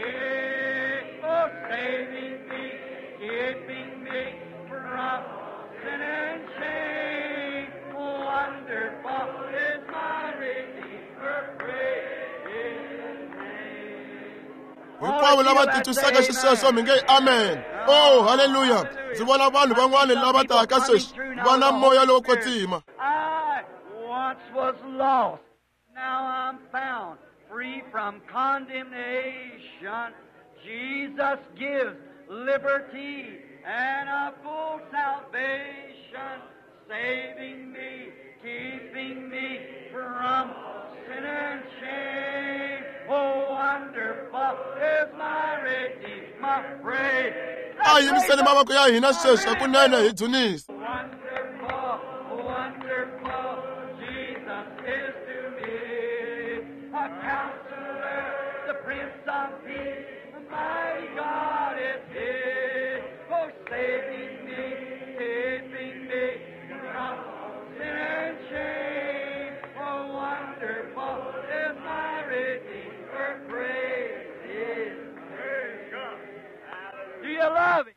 He, oh, saving me, keeping me from sin and shame. Wonderful is my Redeemer, praise His name. Hinkwavo lava titwisaka xisweswo mi nge amen. Oh, hallelujah. Ndzi vona vanhu van'wana lava taka sweswi va na moya lowo kwetsima. I once was lost, now I'm found, free from condemnation. Jesus gives liberty and a full salvation, saving me, keeping me from sin and shame. Oh, wonderful is my Redeemer, praise. A yimiseni mavoko ya hina sweswi hakunene hi dzunisa. Wonderful, wonderful, Jesus is to me, a Counselor, the Prince of Peace, the mighty God is He, oh, saving me, keeping me from sin and shame. Oh, wonderful is my Redeemer, praise His. Praise God. Do you love Him?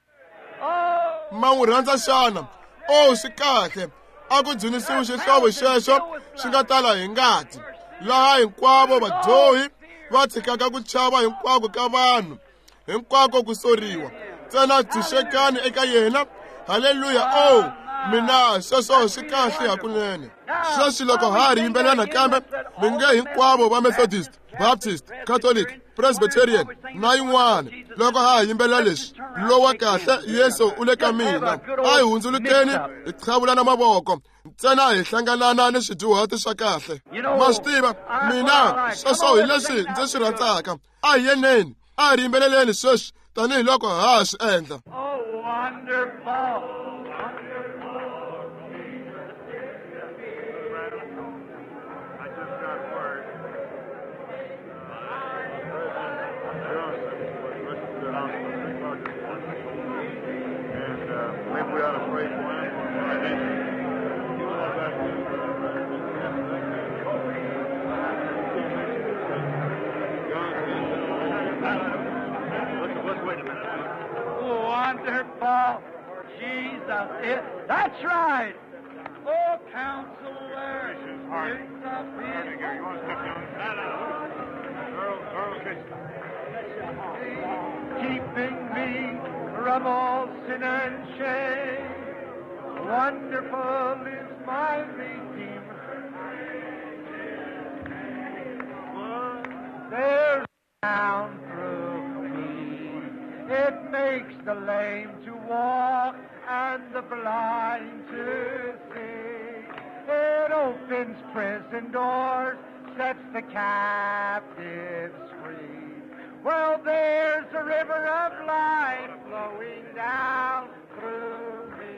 Oh, Ma n'wi rhandza xana? Oh, swi kahle. A ku dzunisiwe xihlovo xexo xi nga tala hi ngati, laha hinkwavo vadyohi va tshikaka ku chava hinkwako ka vanhu, hinkwako ku soriwa. Ntsena tshunxekani eka yena. Haleluya. Oh, mina sweswo swi kahle hakunene. Sweswi loko ha ri yimbelela nakambe, mi nge hinkwavo va Methodist, Baptist, Catholic, Presbyterian na yin'wana. Loko ha yimbelela leswi, lowa kahle Yesu u le ka mina. A hi hundzulukeni hi tlhavula na mavoko, ntsena hi hlanganana ni swidyuhati swa kahle. Ma swi tiva mina sweswo hi leswi ndzi swi rhandzaka. A hi yeneni a hi yimbeleleni sweswi tanihiloko ha swi endla. Oh, wonderful. We ought to pray for him. Let's wait a minute. Wonderful. Jesus is. That's right. Oh, Counselor. Prince of Peace. You want to step down? Keeping me from all sin and shame. Wonderful is my Redeemer. There's down through me. It makes the lame to walk and the blind to see. It opens prison doors, sets the captives free. Well, there's a river of life flowing down through me.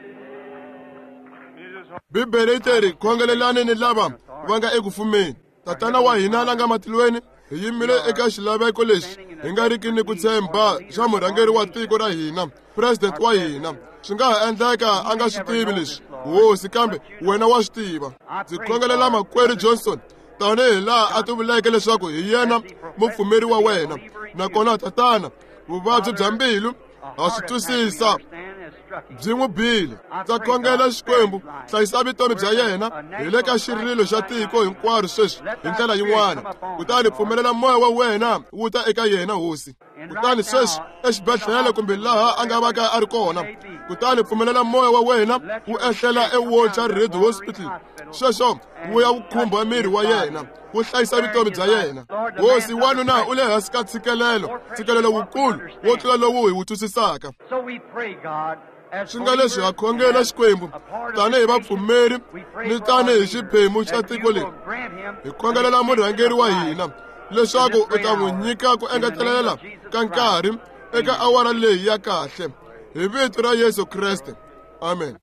Bibele iteri khongelelani ni lava va nga ekufumeni. Tatana wa hina la nga matilweni hi yimile eka xilaveko lexi hi nga riki ni ku tshemba xa murhangeri wa tiko ra hina, president wa hina. Swi nga ha endleka a nga swi tivi leswi hosi, kambe wena wa swi tiva. Ndzi khongelela makwerhu Johnson tanihi laha a tivuleke leswaku hi yena mupfumeri wa wena. Nakona tatana vuvabyi bya mbilu ha swi twisisa byi n'wi bile. Ndza khongela Xikwembu hlayisa vutomi bya yena hi le ka xirilo xa tiko hinkwaro sweswi hi ndlela yin'wana. Kutani pfumelela moya wa wena wu ta eka yena hosi. Kutani sweswi exibedhlele kumbe laha a nga va ka a ri kona. Kutani pfumelela moya wa wena wu ehlela eWalter Reed Hospital. Sweswo wu ya wu khumba miri wa yena, wu hlayisa vutomi bya yena. Hosi wanuna u le hansi ka ntshikelelo wukulu wo tlula lowu hi wu twisisaka. Swi nga leswi ha khongela Xikwembu tanihi vapfumeri ni tanihi xiphemu xa tiko leri. Hi khongelela murhangeri wa hina leswaku u ta n'wi nyika ku engetelela ka nkarhi eka awara leyi ya kahle. Hi vito ra Yesu Kreste. Amen.